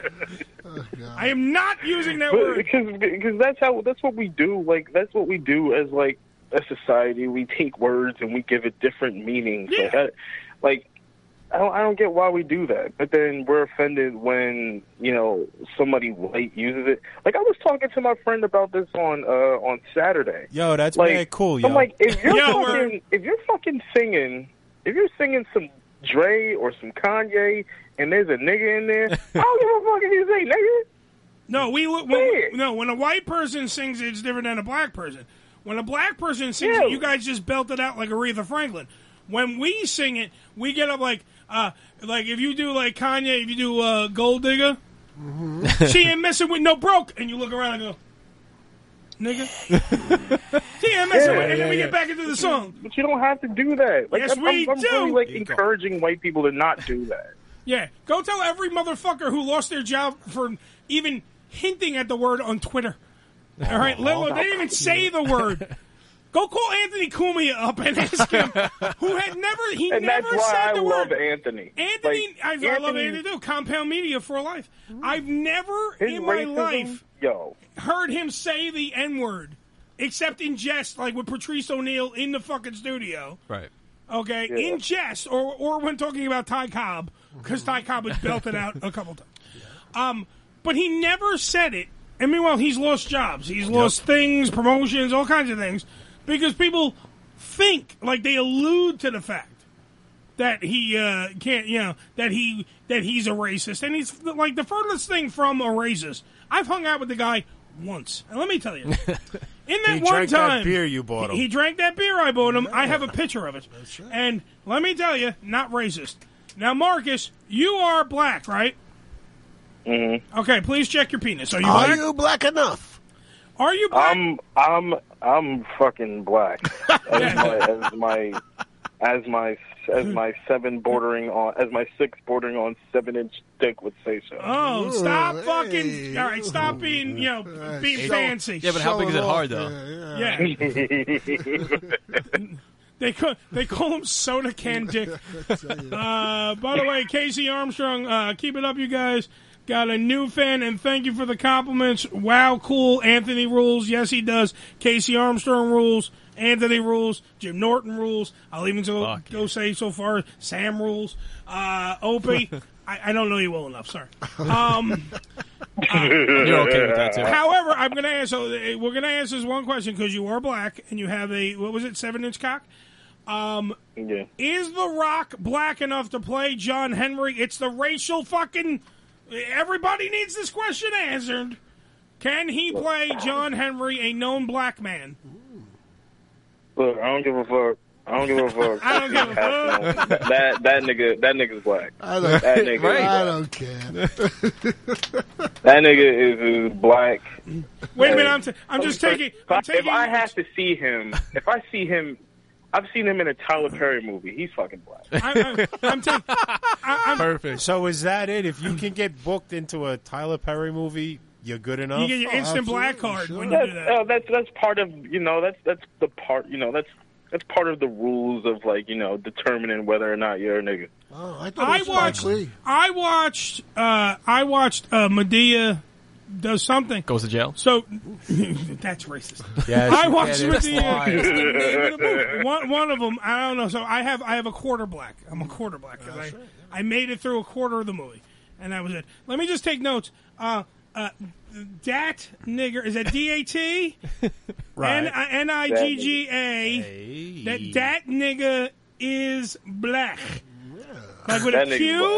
I am not using that But word. because because that's how that's what we do. Like that's what we do as like a society. We take words and we give it different meanings. Yeah. Like, I, like I don't I don't get why we do that. But then we're offended when you know somebody white uses it. Like I was talking to my friend about this on uh, on Saturday. Yo, that's like, mad cool, yo. I'm like, if you're Yo, fucking, if you're fucking singing, if you're singing some Dre or some Kanye, and there's a nigga in there, I don't give a fuck if you say nigga. No, we when, no. When a white person sings it, it's different than a black person. When a black person sings Yeah. it, you guys just belt it out like Aretha Franklin. When we sing it, we get up like, uh, like if you do like Kanye, if you do uh, Gold Digger, she ain't messing with no broke, and you look around and go, nigga, she ain't messing with, and then we get back into the song. But you don't have to do that. Like, Yes, I'm, we I'm, I'm do. really like encouraging white people to not do that. Yeah, go tell every motherfucker who lost their job for even hinting at the word on Twitter. All right, let alone, they didn't even say the word. Go call Anthony Cumia up and ask him, who had never, he And never that's why said I the love word. Anthony. Anthony, Like, I, I love Anthony- Anthony too. Compound Media for life. I've never His in my racism, life yo, heard him say the N word, except in jest, like with Patrice O'Neal in the fucking studio. Right. Okay, Yeah. in jest, or or when talking about Ty Cobb, because Ty Cobb was belted out a couple times. Um, but he never said it. And meanwhile, he's lost jobs. He's lost things, promotions, all kinds of things, because people think, like they allude to the fact that he uh, can't, you know, that he that he's a racist, and he's like the furthest thing from a racist. I've hung out with the guy once, and let me tell you, in that He one drank that time, beer you bought him. He, he drank that beer I bought him. I have a picture of it, and let me tell you, not racist. Now, Marcus, you are black, right? Mm-hmm. Okay, please check your penis. Are you Are black? you black enough? Are you black? I'm I'm I'm fucking black. As my as my as my as my seven bordering on as my six bordering on seven inch dick would say so. Oh, stop fucking! All right, stop being, you know, being Show- fancy. Yeah, but how big is it hard, though? Yeah. They call they call him soda can dick. Uh, by the way, Casey Armstrong, uh, keep it up, you guys. Got a new fan, and thank you for the compliments. Wow, cool. Anthony rules. Yes, he does. Casey Armstrong rules. Anthony rules. Jim Norton rules. I'll even go, go say so far. Sam rules. Uh, Opie, I, I don't know you well enough. Sorry. Um, uh, You're okay with that, too. However, I'm going to ask. So uh, we're going to ask this one question because you are black and you have a what was it, seven inch cock? Um, yeah. Is The Rock black enough to play John Henry? It's the racial fucking. Everybody needs this question answered. Can he play John Henry, a known black man? Look, I don't give a fuck. I don't give a fuck. I don't give a fuck. That, that that nigga that nigga's black. I don't, that nigga I is black. don't care. That nigga is, is black. Wait a minute, I'm, t- I'm just If- taking. If, I'm I- taking. if I have to see him, if I see him, I've seen him in a Tyler Perry movie. He's fucking black. I'm, I'm, I'm taking. I'm, Perfect. So is that it? If you can get booked into a Tyler Perry movie, you're good enough. You get your instant black card when you That's, do that. uh, that's that's part of you know that's that's the part you know that's that's part of the rules of like you know determining whether or not you're a nigga. Oh, I thought I it was watched. Spike Lee. I watched. Uh, I watched uh, Medea does something. Goes to jail. So that's racist. Yes, I you watched get it. Medea. Fine. That's the name of the movie. One, one of them. I don't know. So I have. I have a quarter black. I'm a quarter black because I, I made it through a quarter of the movie, and that was it. Let me just take notes. Uh, uh, dat nigger is that D A T? Right. N I G G A. That dat nigga is black. Like with That a nigga's Q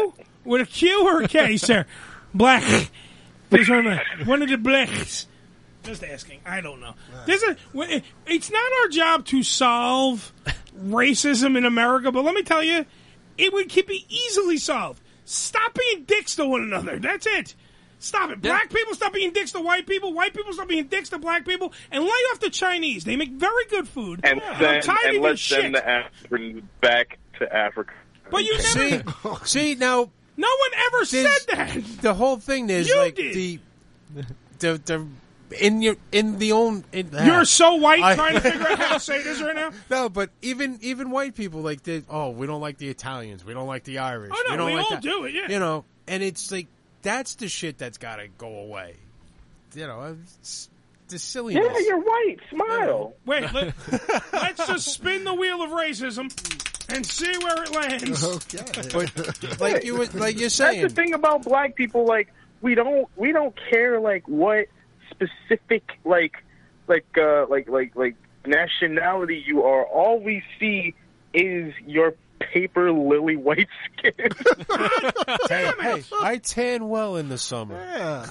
With a Q or a K, sir? Black. There's one of the- one of the blacks. Just asking. I don't know. This is, it's not our job to solve racism in America, but let me tell you, it would keep be easily solved. Stop being dicks to one another. That's it. Stop it. Black people stop being dicks to white people. White people stop being dicks to black people. And lay off the Chinese. They make very good food. And I'm send tired and of your let shit. send the Africans back to Africa. But you never. See, see now. No one ever said that. The whole thing is You like did. the, the the in your in the own. In, You're so white I- trying to figure out how to say this right now. No, but even even white people like they oh we don't like the Italians, we don't like the Irish. Oh, no, we don't we like all that. do it, yeah. You know, and it's like that's the shit that's got to go away. You know, it's the silliness. Yeah, you're white. Smile. Wait, let, let's just spin the wheel of racism and see where it lands. Okay. But like you were- like you're saying, That's the thing about black people. Like we don't we don't care like what specific like like uh like like like nationality you are. All we see is your paper lily white skin. hey, hey, I tan well in the summer. Yeah.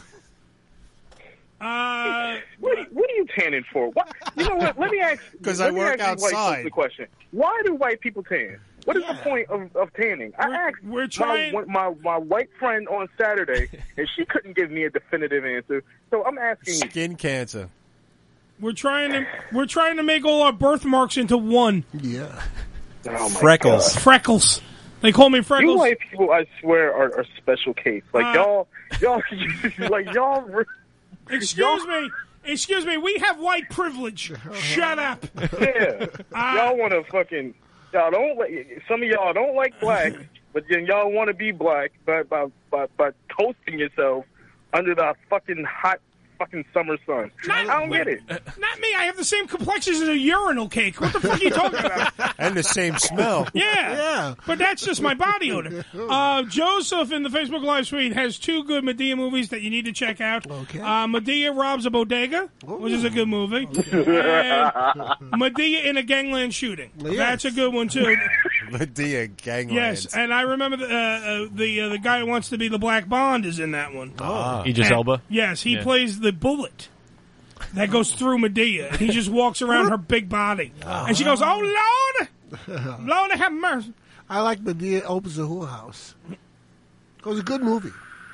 Uh, what, are- what are you tanning for? What, you know what? Let me ask. 'Cause let I me work ask you white folks outside. the question: why do white people tan? What is the point of, of tanning? I asked we're trying- my, my my white friend on Saturday, and she couldn't give me a definitive answer. So I'm asking you. Skin cancer. We're trying to we're trying to make all our birthmarks into one. Yeah. Oh my Freckles. God. Freckles. They call me Freckles. You white people, I swear, are, are special case. Like Uh, y'all, y'all, like y'all. re- Excuse me. Excuse me. We have white privilege. Shut up. Yeah, Uh, y'all want to fucking. Y'all don't like. Some of y'all don't like black, but then y'all want to be black by by by, by toasting yourself under the fucking hot fucking summer sun. I don't get it. Not me. I have the same complexion as a urinal cake. What the fuck are you talking about? And the same smell. Yeah. Yeah. But that's just my body odor. Uh, Joseph in the Facebook Live suite has two good Medea movies that you need to check out. Okay. Uh, Medea Robs a Bodega, which is a good movie. And Medea in a gangland shooting. Yes. That's a good one, too. Medea gangland. Yes, and I remember the uh, uh, the uh, the guy who wants to be the Black Bond is in that one. Oh. Idris And- Elba? Yes, he Yeah. plays the bullet that goes through Medea. He just walks around her big body, and she goes, "Oh Lord, Lord have mercy." I like Medea Opens the Whore House. It was a good movie.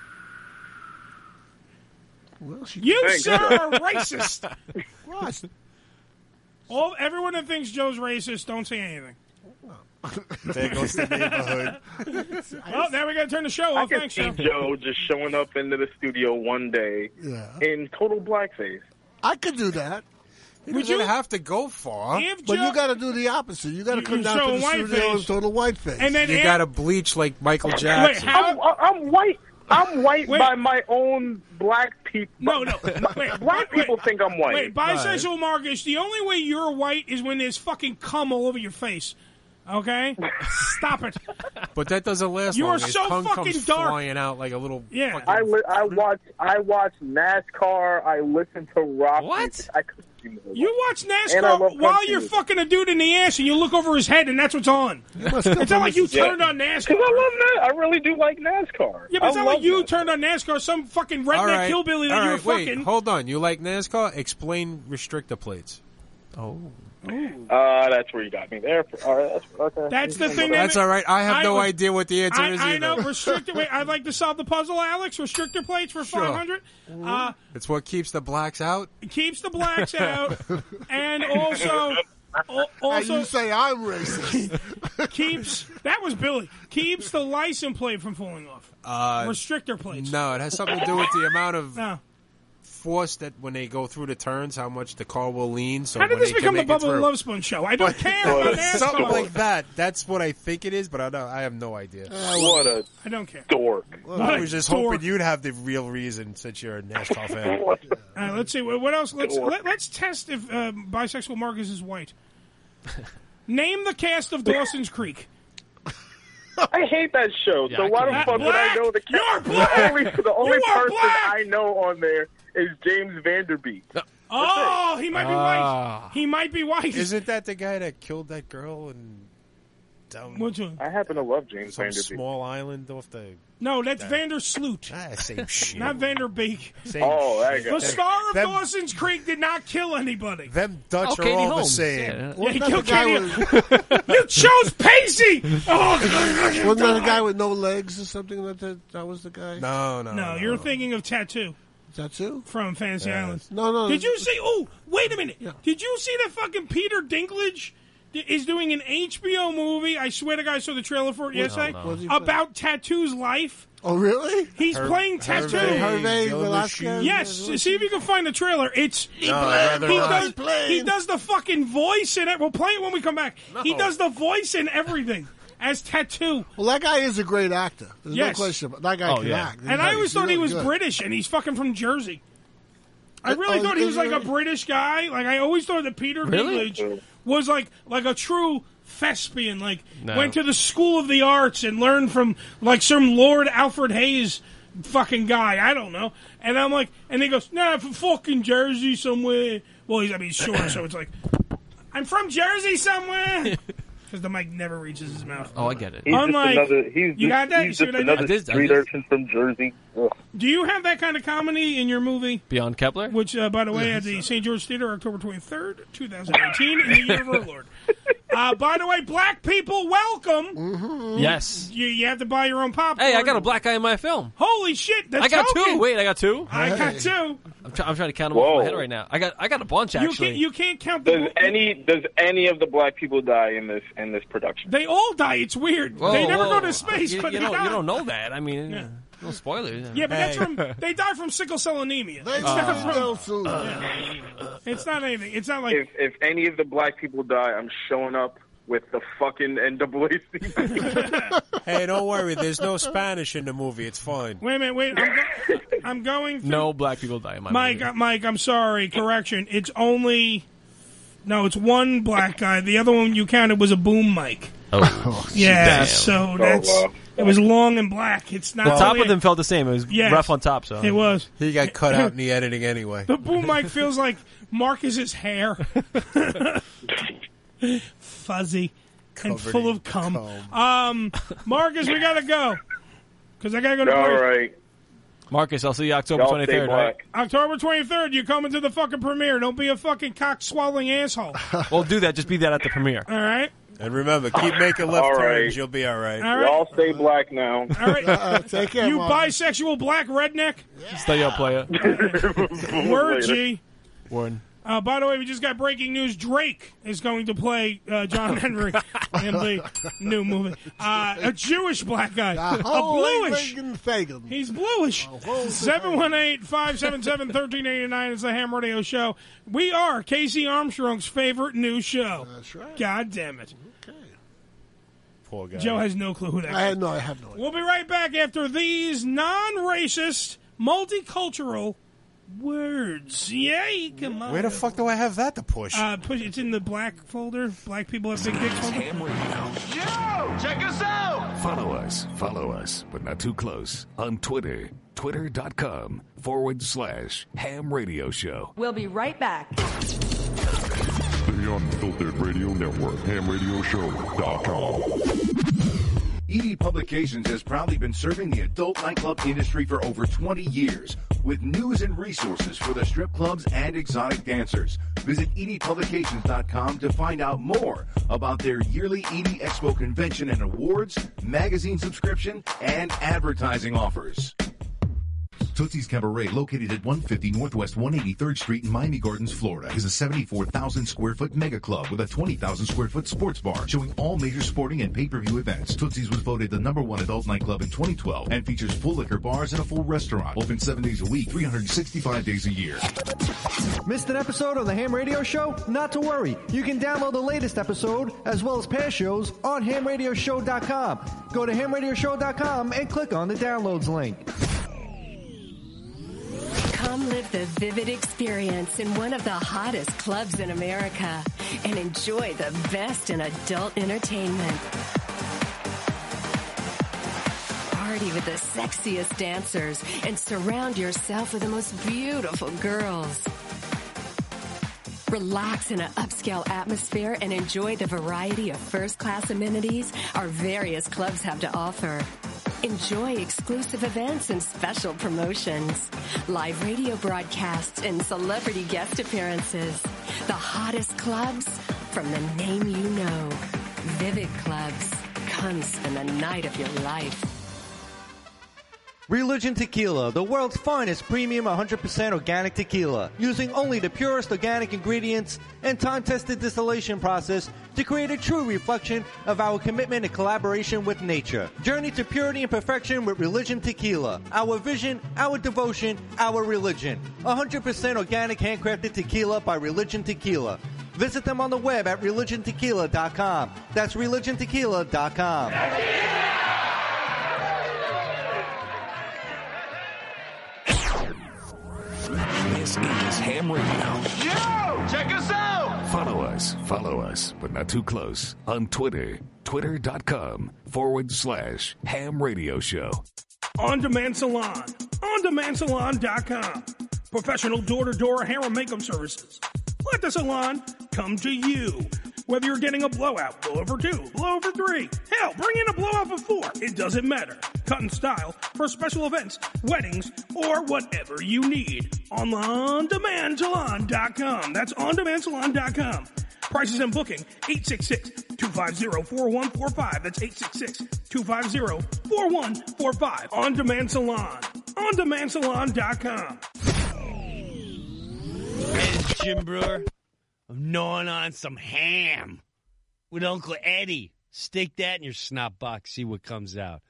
Well, she You, Thanks. sir, are racist. What? All everyone that thinks Joe's racist, don't say anything. There goes the neighborhood. Oh, now we got to turn the show I off. can Thanks, see Joe. Joe just showing up into the studio one day Yeah. in total blackface. I could do that. You Would doesn't you- have to go far. If But Joe- you got to do the opposite. You got to You- come you down show to the white studio face. in total white face. and then You Aunt- got to bleach like Michael Wait, Jackson. how? I'm, I'm white. I'm white Wait. by my own black people. No, no. Wait, Black wait, people wait. think I'm white. Wait, bisexual Marcus, the only way you're white is when there's fucking cum all over your face. Okay? Stop it. But that doesn't last You long. are His so tongue fucking comes dark. flying out like a little. Yeah. fucking- I li- I watch I watch NASCAR. I listen to rock. What? music. I couldn't do more. You watch And I NASCAR love while country you're music. fucking a dude in the ass and you look over his head and that's what's on. It's not like you Yeah. turned on Because NASCAR. I love that. I really do like NASCAR. Yeah, but it's I not like love you NASCAR. turned on NASCAR, some fucking redneck All right. hillbilly that All you were right, wait, fucking. hold on. You like NASCAR? Explain restrictor plates. Oh. Uh, that's where you got me there. All right, that's okay. That's the thing that That's all right. I have I no was- idea what the answer I, is I either. know restrictor. Wait, I'd like to solve the puzzle, Alex. Restrictor plates for Sure. five hundred. Uh, It's what keeps the blacks out. it keeps the blacks out, and also, al- And also you say I'm racist. keeps that was Billy keeps the license plate from falling off. Uh, Restrictor plates. no, it has something to do with the amount of No. force that when they go through the turns, how much the car will lean. So How did when this they can become the make it Bubba through. Love Spoon show? I don't care about NASCAR. Something like that. That's what I think it is, but I don't. I have no idea. What a I don't care. dork. I was just dork. hoping you'd have the real reason since you're a NASCAR fan. Uh, let's see what what else. Let's Dork. let, let's test if uh, bisexual Marcus is white. Name the cast of Dawson's Creek. I hate that show. Yeah, so I why the can't- fuck would I know the You're cat? black! The only, the only You are person black! I know on there is James Vanderbeek. Oh, he might be Ah. white. He might be white. Isn't that the guy that killed that girl? And Um, Which one? I happen to love James some Vanderbeek. small island off the. No, that's that- Vandersloot. Ah, same shit. Not Vanderbeek. Same Oh, there you The go. star of Them- Dawson's Creek did not kill anybody. Them Dutch Oh, are Katie all the Holmes. same. Yeah. Yeah, he Wasn't killed that the guy Katie. You chose Pacey. Oh, Wasn't that a guy with no legs or something? That that, that was the guy. No, no, No, no, you're no. thinking of Tattoo Tattoo from Fantasy Yeah. Island. No, no. Did you see? Oh, wait a minute. Did you see that fucking Peter Dinklage d- is doing an H B O movie? I swear to God, I saw the trailer for it yesterday no. What's he play? about Tattoo's life. Oh, really? He's Her- playing Tattoo. Hervé, Hervé Gilda Velasquez? Shoes. Yes, see if you can find the trailer. It's No, I'd rather he not. does Plain. he does the fucking voice in it. We'll play it when we come back. He No. does the voice and everything as Tattoo. Well, that guy is a great actor. There's Yes. no question. About, that guy Oh, can yeah. act. And I always He's thought he really was good. British, and he's fucking from Jersey. I really Oh, thought he is was he like a really? British guy. Like I always thought that Peter Really? Dinklage was like like a true thespian. Like No. went to the School of the Arts and learned from like some Lord Alfred Hayes fucking guy. I don't know. And I'm like, and he goes, "Nah, from fucking Jersey somewhere." Well, he's I mean, he's short, so it's like, "I'm from Jersey somewhere." Because the mic never reaches his mouth. Oh, I get it. He's Unlike- just another. He's you just, got that? He's You see just what I did? another I did- I street did. urchin from Jersey. Ugh. Do you have that kind of comedy in your movie? Beyond Kepler? Which, uh, by the way, at the Saint George Theater, October twenty-third, twenty eighteen, in the year of our Lord. Uh, by the way, black people, welcome. Yes. You, you have to buy your own popcorn. Hey, I got a black guy in my film. Holy shit! The I got token. two. Wait, I got two. I got two. I'm, try- I'm trying to count them off Whoa. my head right now. I got I got a bunch You actually. can't, you can't count the. Does any does any of the black people die in this in this production? They all die. It's weird. Whoa, they never whoa. go to space, You, but you they don't die. you don't know that. I mean, Yeah. no spoilers. Yeah, but that's Hey. from. They die from sickle cell anemia. They It's not still from. soon. It's not anything. It's not like. If if any of the black people die, I'm showing up with the fucking N double A C. Hey, don't worry. There's no Spanish in the movie. It's fine. Wait a minute. Wait. I'm, go- I'm going. Through, No black people die in my Mike, movie. uh, Mike, I'm sorry. Correction. It's only. No, it's one black guy. The other one you counted was a boom mic. Oh, Yeah, damn. so that's. wow. It was long and black. It's not. The top really- of them felt the same. It was Yes. rough on top. So It was. He got cut out in the editing anyway. The boom mic feels like Marcus's hair. Fuzzy and Covered full in of cum. cum. Um, Marcus, we gotta go. Because I gotta go to All break. right, Marcus, I'll see you October y'all twenty stay third. Right? black. October twenty-third, you're coming to the fucking premiere. Don't be a fucking cock-swallowing asshole. Well, do that. Just be that at the premiere. All right? And remember, keep making left All turns. right. You'll be all right. All right? Y'all stay black now. All right. Uh, take care, You Marcus. bisexual black redneck. Stay up, player. Word, Later. G. One. Uh, by the way, we just got breaking news. Drake is going to play uh, John Henry in the new movie. Uh, a Jewish black guy. The A whole bluish. Reagan Fagan. He's bluish. seven one eight, five seven seven, one three eight nine is the Ham Radio Show. We are Casey Armstrong's favorite new show. That's right. God damn it. Okay. Poor guy. Joe has no clue who that I is. had no. I have no. idea. We'll be right back after these non-racist, multicultural words. Yay, come on. Where the fuck do I have that to push? Uh, push, it's in the black folder. Black people have big dicks folder. Ham Radio. Yo, check us out. Follow us, follow us, but not too close on Twitter. Twitter.com forward slash Ham Radio Show. We'll be right back. The Unfiltered Radio Network, ham radio show dot com. E D Publications has proudly been serving the adult nightclub industry for over twenty years with news and resources for the strip clubs and exotic dancers. Visit E D publications dot com to find out more about their yearly E D Expo convention and awards, magazine subscription, and advertising offers. Tootsie's Cabaret, located at one fifty Northwest one eighty-third Street in Miami Gardens, Florida, is a seventy-four thousand square foot mega club with a twenty thousand square foot sports bar showing all major sporting and pay-per-view events. Tootsie's was voted the number one adult nightclub in twenty twelve and features full liquor bars and a full restaurant. Open seven days a week, three hundred sixty-five days a year. Missed an episode of the Ham Radio Show? Not to worry. You can download the latest episode as well as past shows on ham radio show dot com. Go to ham radio show dot com and click on the downloads link. Come live the vivid experience in one of the hottest clubs in America and enjoy the best in adult entertainment. Party with the sexiest dancers and surround yourself with the most beautiful girls. Relax in an upscale atmosphere and enjoy the variety of first-class amenities our various clubs have to offer. Enjoy exclusive events and special promotions, live radio broadcasts, and celebrity guest appearances. The hottest clubs from the name you know. Vivid Clubs. Come spend the night of your life. Religion Tequila, the world's finest premium one hundred percent organic tequila, using only the purest organic ingredients and time-tested distillation process to create a true reflection of our commitment and collaboration with nature. Journey to purity and perfection with Religion Tequila. Our vision, our devotion, our religion. one hundred percent organic handcrafted tequila by Religion Tequila. Visit them on the web at religion tequila dot com. That's religion tequila dot com. This is Ham Radio. Yo! Check us out! Follow us, follow us, but not too close, on Twitter. Twitter.com forward slash Ham Radio Show. On Demand Salon. On demand salon dot com. Professional door-to-door hair and makeup services. Let the salon come to you. Whether you're getting a blowout, blowout for two, blowout for three, hell, bring in a blowout for four. It doesn't matter. Cut and style for special events, weddings, or whatever you need. On on demand salon dot com. That's on demand salon dot com. Prices and booking, eight six six, two five zero, four one four five. That's eight six six, two five zero, four one four five. On Demand Salon. on demand salon dot com. It's Jim Brewer. I'm gnawing on some ham with Uncle Eddie. Stick that in your snot box, see what comes out.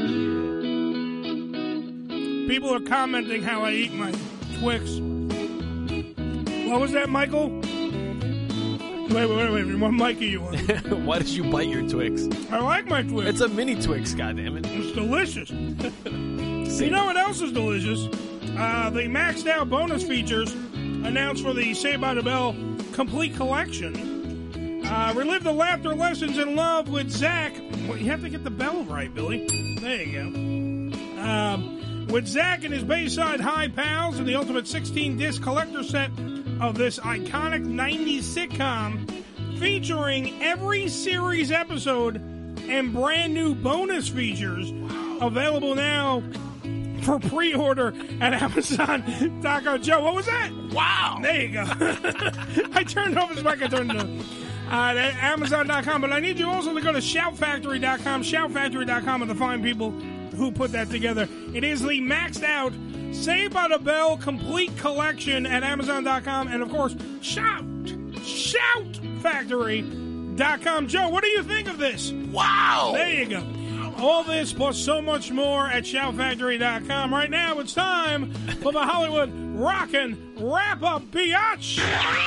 People are commenting how I eat my Twix. What was that, Michael? Wait, wait, wait, wait. What mic are you on? Why did you bite your Twix? I like my Twix. It's a mini Twix, goddammit. It's delicious. You know what else is delicious? Uh, the maxed out bonus features announced for the Saved by the Bell Complete Collection. Uh, relive the laughter, lessons, and love with Zach. Well, you have to get the bell right, Billy. There you go. Um, with Zach and his Bayside High pals and the ultimate sixteen-disc collector set of this iconic nineties sitcom, featuring every series episode and brand new bonus features. Available now for pre-order at Amazon dot com. Joe, what was that? Wow. There you go. I turned off his mic. I turned it on. Uh, at Amazon dot com. But I need you also to go to shout factory dot com. shout factory dot com are the fine people who put that together. It is the maxed out Saved by the Bell Complete Collection at Amazon dot com. And, of course, shout, shout factory dot com. Joe, what do you think of this? Wow. There you go. All this plus so much more at shout factory dot com. Right now, it's time for the Hollywood Rockin' Wrap-Up, biatch.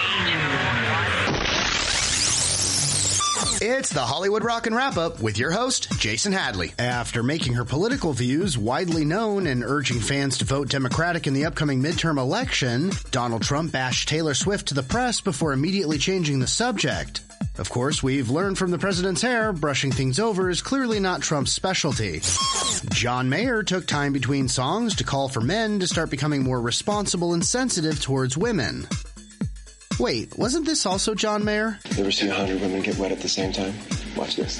It's the Hollywood Rockin' Wrap-Up with your host, Jason Hadley. After making her political views widely known and urging fans to vote Democratic in the upcoming midterm election, Donald Trump bashed Taylor Swift to the press before immediately changing the subject. Of course, we've learned from the president's hair, brushing things over is clearly not Trump's specialty. John Mayer took time between songs to call for men to start becoming more responsible and sensitive towards women. Wait, wasn't this also John Mayer? You ever see a hundred women get wet at the same time? Watch this.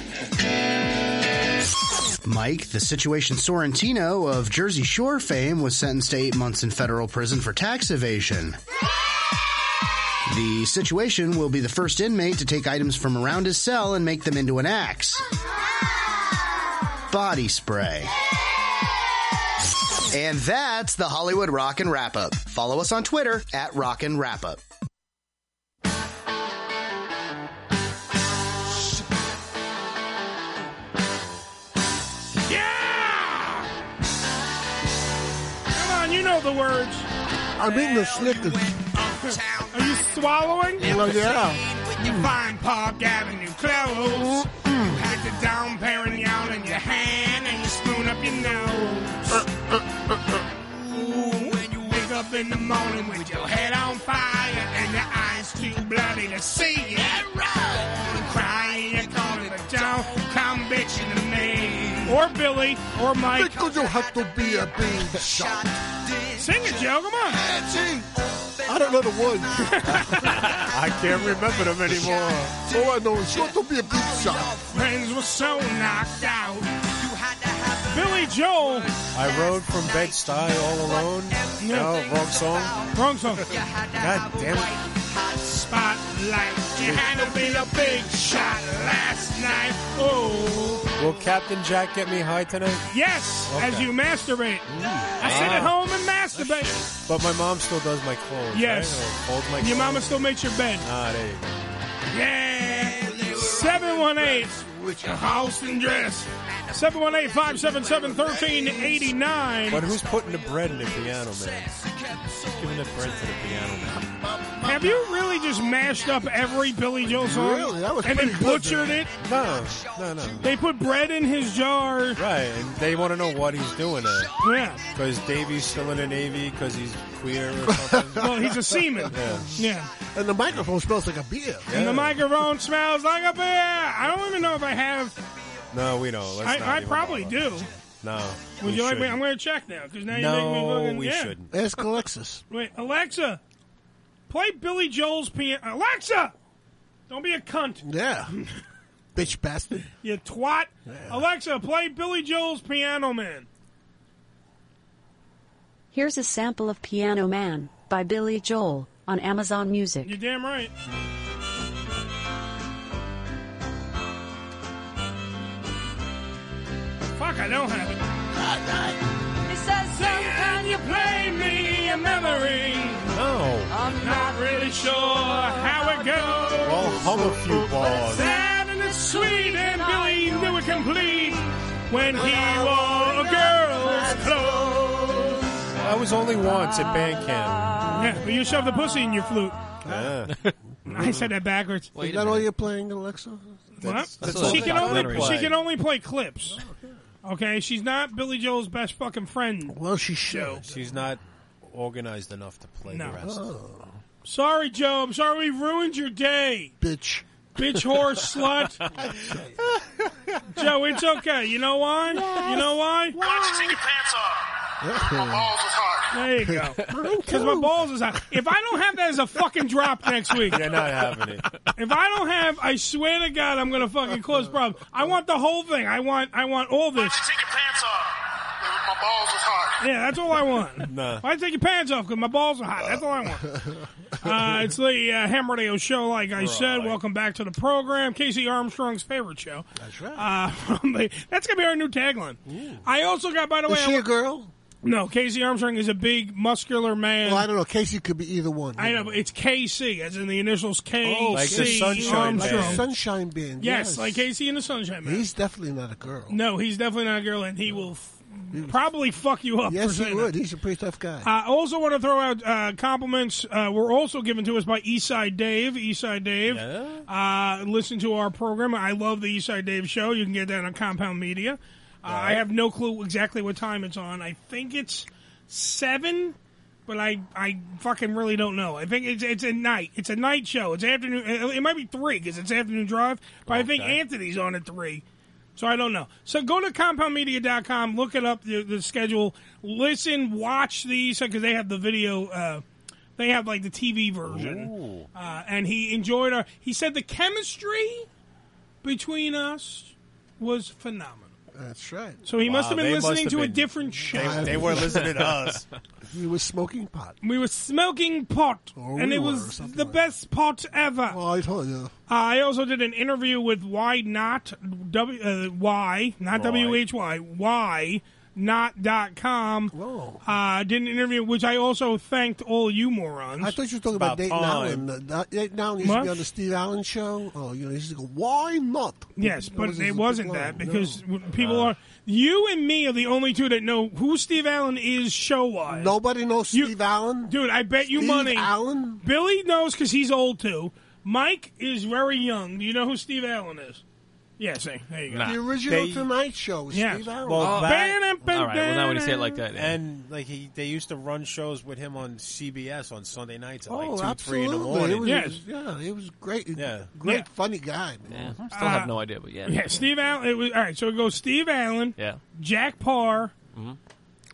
Mike, the Situation Sorrentino of Jersey Shore fame, was sentenced to eight months in federal prison for tax evasion. The Situation will be the first inmate to take items from around his cell and make them into an axe. Body spray. And that's the Hollywood Rockin' Wrap-Up. Follow us on Twitter at Rockin' Wrap-Up. You know the words. I'm eating the Snickers. Are you swallowing? Well, yeah. With your fine Park Avenue clothes. You had the Dom Perignon in your hand and you spoon up your nose. Ooh, when you wake up in the morning with your head on fire and your eyes too bloody to see it. Right. Crying, you call it, but don't come bitching to me. Or Billy, or Mike. Because you have to be a big shot. Sing it, Joe. Come on. I don't know the words. I can't remember them anymore. All I know is short to be a big shot. Friends were so knocked out. Billy Joel. I rode from Bed-Stuy all alone. Yeah. No, wrong song. Wrong song. God damn it. Spotlight. You had to be a big shot last night. Oh. Will Captain Jack get me high tonight? Yes, Okay. as you masturbate. I sit at home and masturbate. But my mom still does my clothes. Yes. Right? Or folds my Your clothes. mama still makes your bed. Ah, there you go. Yeah. seven one eight. House and dress. seven one eight, five seven seven, one three eight nine. But who's putting the bread in the piano, man? Giving the bread to the piano, man. Have you really just mashed up every Billy Joel song? Really? That was and then pretty good, butchered man. it? No, no, no. They put bread in his jar. Right, and they want to know what he's doing there. Yeah. Because Davy's still in the Navy because he's queer or something. Well, he's a seaman. Yeah. Yeah. And the microphone smells like a beer. And the microphone smells like a beer. I don't even know if I have. No, we don't. Let's not I, I even probably bother. do. No. Would we you like me? shouldn't. I'm going to check now because now you No, make me fucking. we yeah. shouldn't. Ask Alexis. Wait, Alexa, play Billy Joel's piano. Alexa, don't be a cunt. Yeah. Bitch bastard. You twat. Alexa, play Billy Joel's Piano Man. Here's a sample of Piano Man by Billy Joel on Amazon Music. You're damn right. Fuck, I don't have it. It says, can you play me a memory? No. I'm not really sure how it goes. Well, hum a few bars. Sad and it's sweet, and Billy knew it complete when he wore a girl's clothes. I was only once at band camp. Yeah, but you shoved the pussy in your flute. Yeah. I said that backwards. Is that all you're playing, Alexa? What? that's she a can only documentary. she can only play clips. Okay, she's not Billy Joel's best fucking friend. Well, she should. She's not organized enough to play No. the rest. Oh. Sorry, Joe. I'm sorry we ruined your day. Bitch. Bitch, whore, slut. Joe, it's okay. You know why? You know why? Why don't you take your pants off? My balls is hot. There you go. Because my balls is hot. If I don't have that as a fucking drop next week. You're not having it. If I don't have, I swear to God, I'm gonna fucking cause problems. I want the whole thing. I want, I want all Why this. don't you take your pants off? My balls is hot. Yeah, that's all I want. Nah. Why take your pants off? Because my balls are hot. That's all I want. Uh, it's the uh, Ham Radio Show, like I said. Welcome back to the program. Casey Armstrong's favorite show. That's right. Uh, from the, that's going to be our new tagline. I also got, by the way... Is she I- a girl? No, Casey Armstrong is a big, muscular man. Well, I don't know. Casey could be either one. I know, but it's K C, as in the initials K C Oh, Like the Sunshine Armstrong. Like the Sunshine Band. Yes, Yes, like Casey and the Sunshine Man. He's definitely not a girl. No, he's definitely not a girl, and he will f- probably fuck you up. Yes, for he saying would. that. He's a pretty tough guy. I also want to throw out uh, compliments. Uh, were also given to us by Eastside Dave. Eastside Dave. Uh, listen to our program. I love the Eastside Dave show. You can get that on Compound Media. Uh, I have no clue exactly what time it's on. I think it's seven, but I, I fucking really don't know. I think it's it's a night. It's a night show. It's afternoon. It might be three because it's afternoon drive. But I think Anthony's on at three. So I don't know. So go to compound media dot com, look it up, the, the schedule, listen, watch these, because they have the video, uh, they have like the T V version. Uh, and he enjoyed our, he said the chemistry between us was phenomenal. That's right. So he must Wow, have been they must listening have to a been- different show. They, they weren't listening to us. He was smoking pot. We were smoking pot, Or and we it were, or was something the like best pot ever. Well, I told you. Uh, I also did an interview with Why Not, W, uh, Y, not W H Y, Why Not dot com. Whoa. Uh, did an interview, which I also thanked all you morons. I thought you were talking about, About Dayton time. Allen. Uh, that- Dayton Allen used to What? be on the Steve Allen show. Oh, you know, he used to go, why not? Yes, That but was his it big wasn't line. that No. because w people are. You and me are the only two that know who Steve Allen is show wise. Nobody knows Steve Allen. Dude, I bet you Steve money. Allen? Billy knows because he's old too. Mike is very young. Do you know who Steve Allen is? Yeah, see, there you go. The original They- Tonight Show. was Yes. Steve Allen. Well, Oh, that- ban- All right, well, now when you say it like that, yeah. And like he, they used to run shows with him on C B S on Sunday nights at oh, like two, absolutely. three in the morning. It was, Yes. Yeah, it was great. Yeah. Great, Yeah. funny guy. Man. Yeah, still have no idea, but yeah. Yeah, Steve Allen. It was all right. So it goes Steve Allen, Yeah. Jack Parr, Mhm. John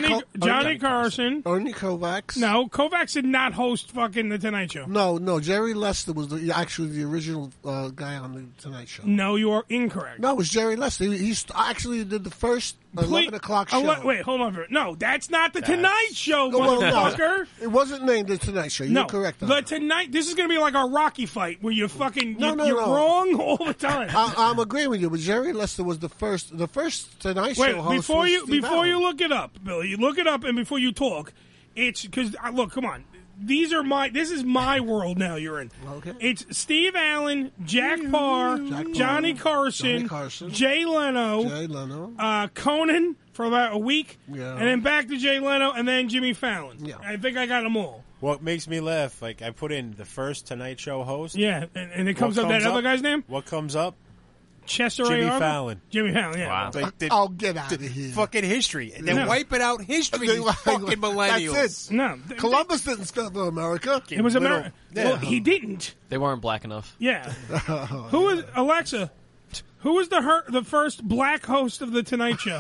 Johnny Co- Johnny Carson. Ernie Kovacs. No, Kovacs did not host fucking The Tonight Show. No, no. Jerry Lester was the, actually the original uh, guy on The Tonight Show. No, you are incorrect. No, it was Jerry Lester. He, he st- actually did the first Please- eleven o'clock show. Ele- wait, hold on for it. No, that's not The That's- Tonight Show, No, well, no. motherfucker. It wasn't named The Tonight Show. You're No, correct. on The that. Tonight. This is going to be like a Rocky fight where you're fucking. No, you, no, you're no. wrong all the time. I, I'm agreeing with you, but Jerry Lester was the first, the first Tonight Wait, Show host. before was you Steve before Allen. you look it up, Billy, you look it up, and before you talk, it's because look, come on, these are my this is my world now. You're in. Okay. It's Steve Allen, Jack Parr, Johnny Carson, Johnny Carson. Jay Leno, Jay Leno. uh, Conan for about a week, Yeah. and then back to Jay Leno, and then Jimmy Fallon. Yeah. I think I got them all. What makes me laugh? Like I put in the first Tonight Show host. Yeah, and, and it What comes up that other guy's name, What comes up? Chester Jimmy A. Arthur? Fallon. Jimmy Fallon. Yeah. Wow. Like, the- I'll get out of here. Fucking history. They're No. wiping out history. They- These fucking millennials. That's it. No, Columbus didn't discover America. It was America. Well, he didn't. They weren't black enough. Yeah. Who was Alexa? Who was the her, the first black host of the Tonight Show?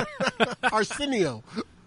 Arsenio.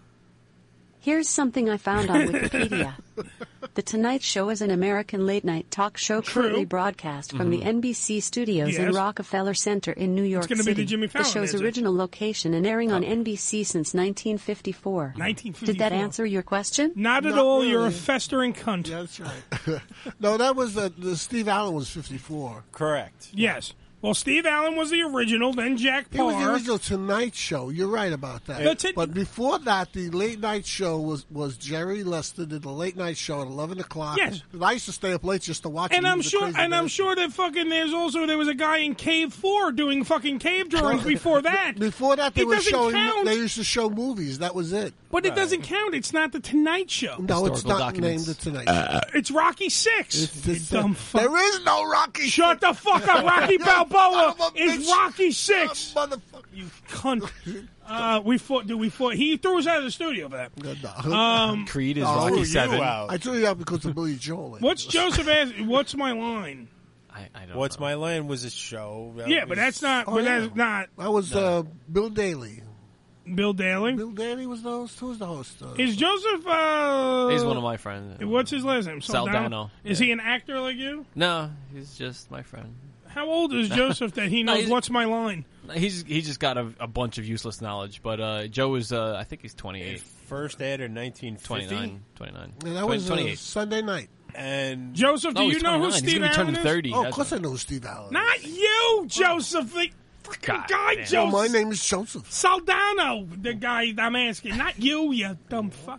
Here's something I found on Wikipedia. The Tonight Show is an American late-night talk show True. currently broadcast from the N B C studios in Yes. Rockefeller Center in New York gonna be City. the Jimmy Fallon show's answer. original location and airing on N B C since nineteen fifty-four. nineteen Did fifty-four. that answer your question? Not at Not all. You're a really. festering cunt. Yeah, that's right. No, that was uh, the Steve Allen was fifty-four. Correct. Yes. Well, Steve Allen was the original, then Jack He was the Parr. original Tonight Show. You're right about that. The t- but before that, the late night show was, was Jerry Lester did the late night show at eleven o'clock. Yes. And I used to stay up late just to watch. And it. He I'm was a sure, crazy and I'm man. sure that fucking there's also there was a guy in Cave Four doing fucking cave drawings before that. Before that, they It were doesn't showing. count. They used to show movies. That was it. But it doesn't count. It's not the Tonight Show. No, it's Historical not documents. named the Tonight Show. It's Rocky Six. It's- it's- you dumb fuck. there is no Rocky. Shut the fuck up. Rocky You son Balboa of a is bitch. Rocky Six. Motherfucker. You cunt. Uh, we fought. Dude, we fought. He threw us out of the studio for that. Um, Creed is Oh, Rocky you Seven. out. I threw you out because of Billy Joel. what's Joseph ask? What's my line? I, I don't What's know. my line was a show. That Yeah, was- but that's not. Oh, but yeah. that's not That was uh, Bill Daly. Bill Daly. Bill Daly was the host. Who was the host? Uh, Is Joseph? Uh, He's one of my friends. What's his last name? Saldano. Is he an actor like you? No, he's just my friend. How old is Joseph that he No, knows he's- what's my line? He's he just got a, a bunch of useless knowledge. But uh, Joe is uh, I think he's twenty-eight, First aired in nineteen fifty. twenty-nine, twenty-nine. and that was uh, twenty-eight. Sunday night. And Joseph, do No, you he's know who twenty-nine. He's Steve gonna be Allen turning is? thirty. Oh, of That's course I know who Steve Allen. is. Not you, Joseph. The fucking God guy, damn. Joseph. Oh, my name is Joseph. Saldano, the guy I'm asking. Not you, you dumb fuck.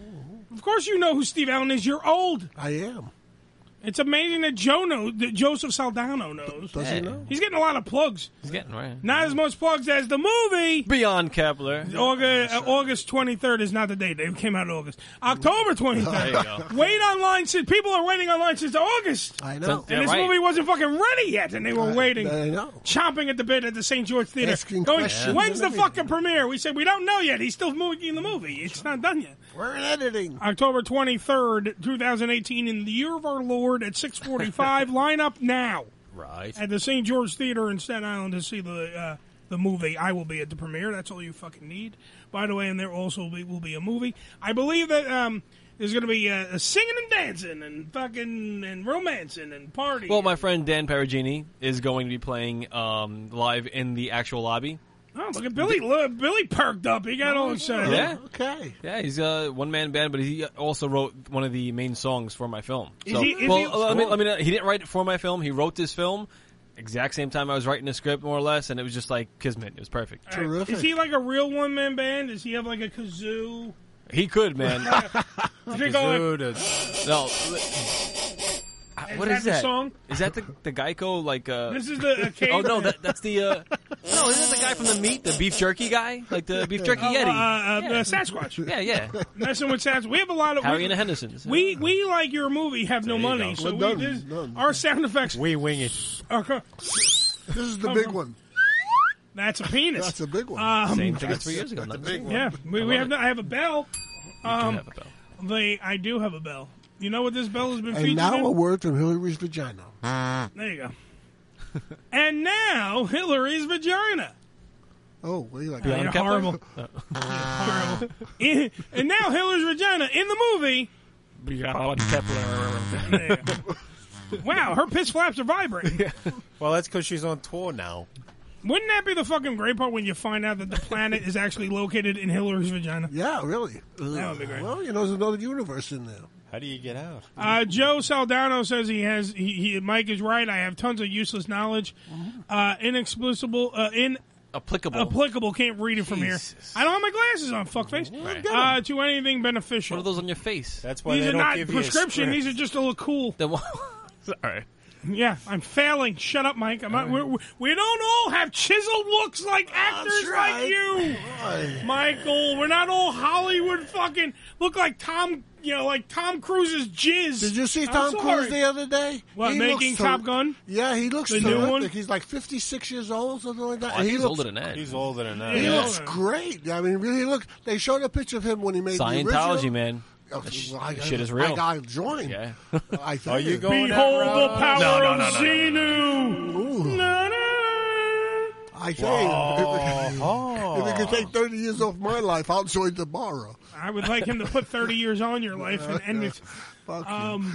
Of course you know who Steve Allen is. You're old. I am. It's amazing that Joe knows, that Joseph Saldano knows. Does he know? He's getting a lot of plugs. He's getting right. Not as much plugs as the movie. Beyond Kepler. August, uh, August twenty-third is not the date. They came out in August. October twenty-third. There you go. Wait online since people are waiting online since August. I know. And this right. movie wasn't fucking ready yet, and they were waiting, I know. chomping at the bit at the Saint George Theater. Asking Going, questions when's and the fucking premiere? We said we don't know yet. He's still making the movie. It's not done yet. We're in editing. October twenty-third, twenty eighteen, in the year of our Lord at six forty-five. Line up now right at the Saint George Theater in Staten Island to see the uh, the movie. I will be at the premiere. That's all you fucking need. By the way, and there also be, will be a movie. I believe that um, there's going to be uh, singing and dancing and fucking and romancing and partying. Well, my friend Dan Perugini is going to be playing um, live in the actual lobby. Oh, look at Billy! Look, Billy perked up. He got all excited. Yeah. Okay. Yeah, he's a one-man band, but he also wrote one of the main songs for my film. Is So, he- is well, he- uh, let me, let me, he didn't write it for my film. He wrote this film exact same time I was writing the script, more or less, and it was just like kismet. It was perfect. All right. Is he like a real one man band? Does he have like a kazoo? He could, man. Does he go like, no. Is What that is the that? song? Is that the the Geico like? Uh, This is the uh, cave- oh no, that, that's the. Uh, no, isn't that the guy from the meat, the beef jerky guy, like the beef jerky Oh, Yeti? uh, uh, yeah. uh, Sasquatch. Yeah, yeah. Messing with Sasquatch. We have a lot of Harry we, and the Hendersons. We we like your movie have no you money, go. so Well, we, none, this, none. our sound effects. we wing it. are co- This is the Come big on. one. That's a penis. That's a big one. Um, Same thing as three years ago. That's a not big the one. Yeah, we, we have. No, I have a bell. Um, have a bell. They, I do have a bell. You know what this bell has been And featured now in? a word from Hillary's vagina. There you go. And now Hillary's vagina. Oh, what do you like? Yeah, horrible. Yeah, horrible. In- and now Hitler's vagina in the movie. Beyond Kepler. Wow, her pitch flaps are vibrating. Well, that's because she's on tour now. Wouldn't that be the fucking great part when you find out that the planet is actually located in Hillary's vagina? Yeah, really. That would be great. Well, you know, there's another universe in there. How do you get out? Uh, Joe Saldano says he has. He, he, Mike is right. I have tons of useless knowledge, uh, inexplicable, uh, in applicable. Applicable. Can't read it from Jesus. here. I don't have my glasses on. Fuckface. Right. Uh, to anything beneficial. What are those on your face? That's These are not prescription. These are just to look cool. All right. Yeah, I'm failing. Shut up, Mike. I'm not, we're, we we don't all have chiseled looks like actors right. like you, Right. Michael. We're not all Hollywood fucking look like Tom. You know, like Tom Cruise's jizz. Did you see I'm Tom sorry. Cruise the other day? What, He making looks Top ter- Gun? Yeah, he looks The new terrific. one? He's like fifty-six years old, something like that. Oh, And he's he looks, older than that. He's older than that. He Yeah. looks great. I mean, really look. They showed a picture of him when he made the Scientology, original. man. Oh, That sh- well, I- shit is I real. gotta join. Yeah. I Are you going Behold that the route? power No, no, of no, no, no. Xenu. Na, na. I tell you, if, if it could take thirty years off my life, I'll join tomorrow. I would like him to put thirty years on your life and end it. Fuck Um,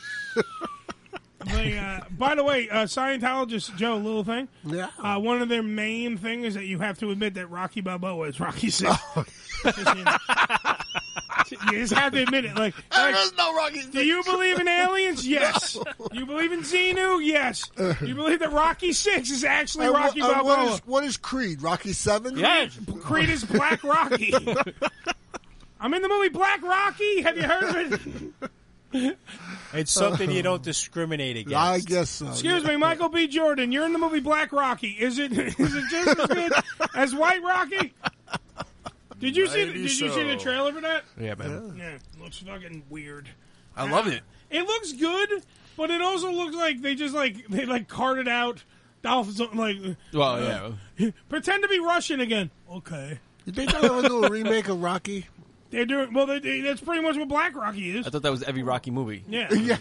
they, uh, by the way, uh, Scientologist Joe, little thing. Yeah. Uh, one of their main things is that you have to admit that Rocky Balboa is Rocky Six. Just, you know. You just have to admit it. Like, like, There's no Rocky Six. do you believe in aliens? Yes. You believe in Xenu? Yes. You believe that Rocky Six is actually And Rocky what, uh, Balboa? what, is, what is Creed? Rocky Seven? Yeah, Creed is Black Rocky. I'm in the movie Black Rocky. Have you heard of it? It's something you don't discriminate against. I guess so. Excuse me, Michael B. Jordan. You're in the movie Black Rocky. Is it is it just as good as White Rocky? Did you see? The, Maybe did you see the so. trailer for that? Yeah, man. Yeah, looks fucking weird. I love it. It looks good, but it also looks like they just like they like carted out Dolph Zund- like. Well, yeah. Pretend to be Russian again. Okay. You think they'll ever do a remake of Rocky? They're doing well. They, they, that's pretty much what Black Rocky is. I thought that was every Rocky movie. Yeah. Yeah.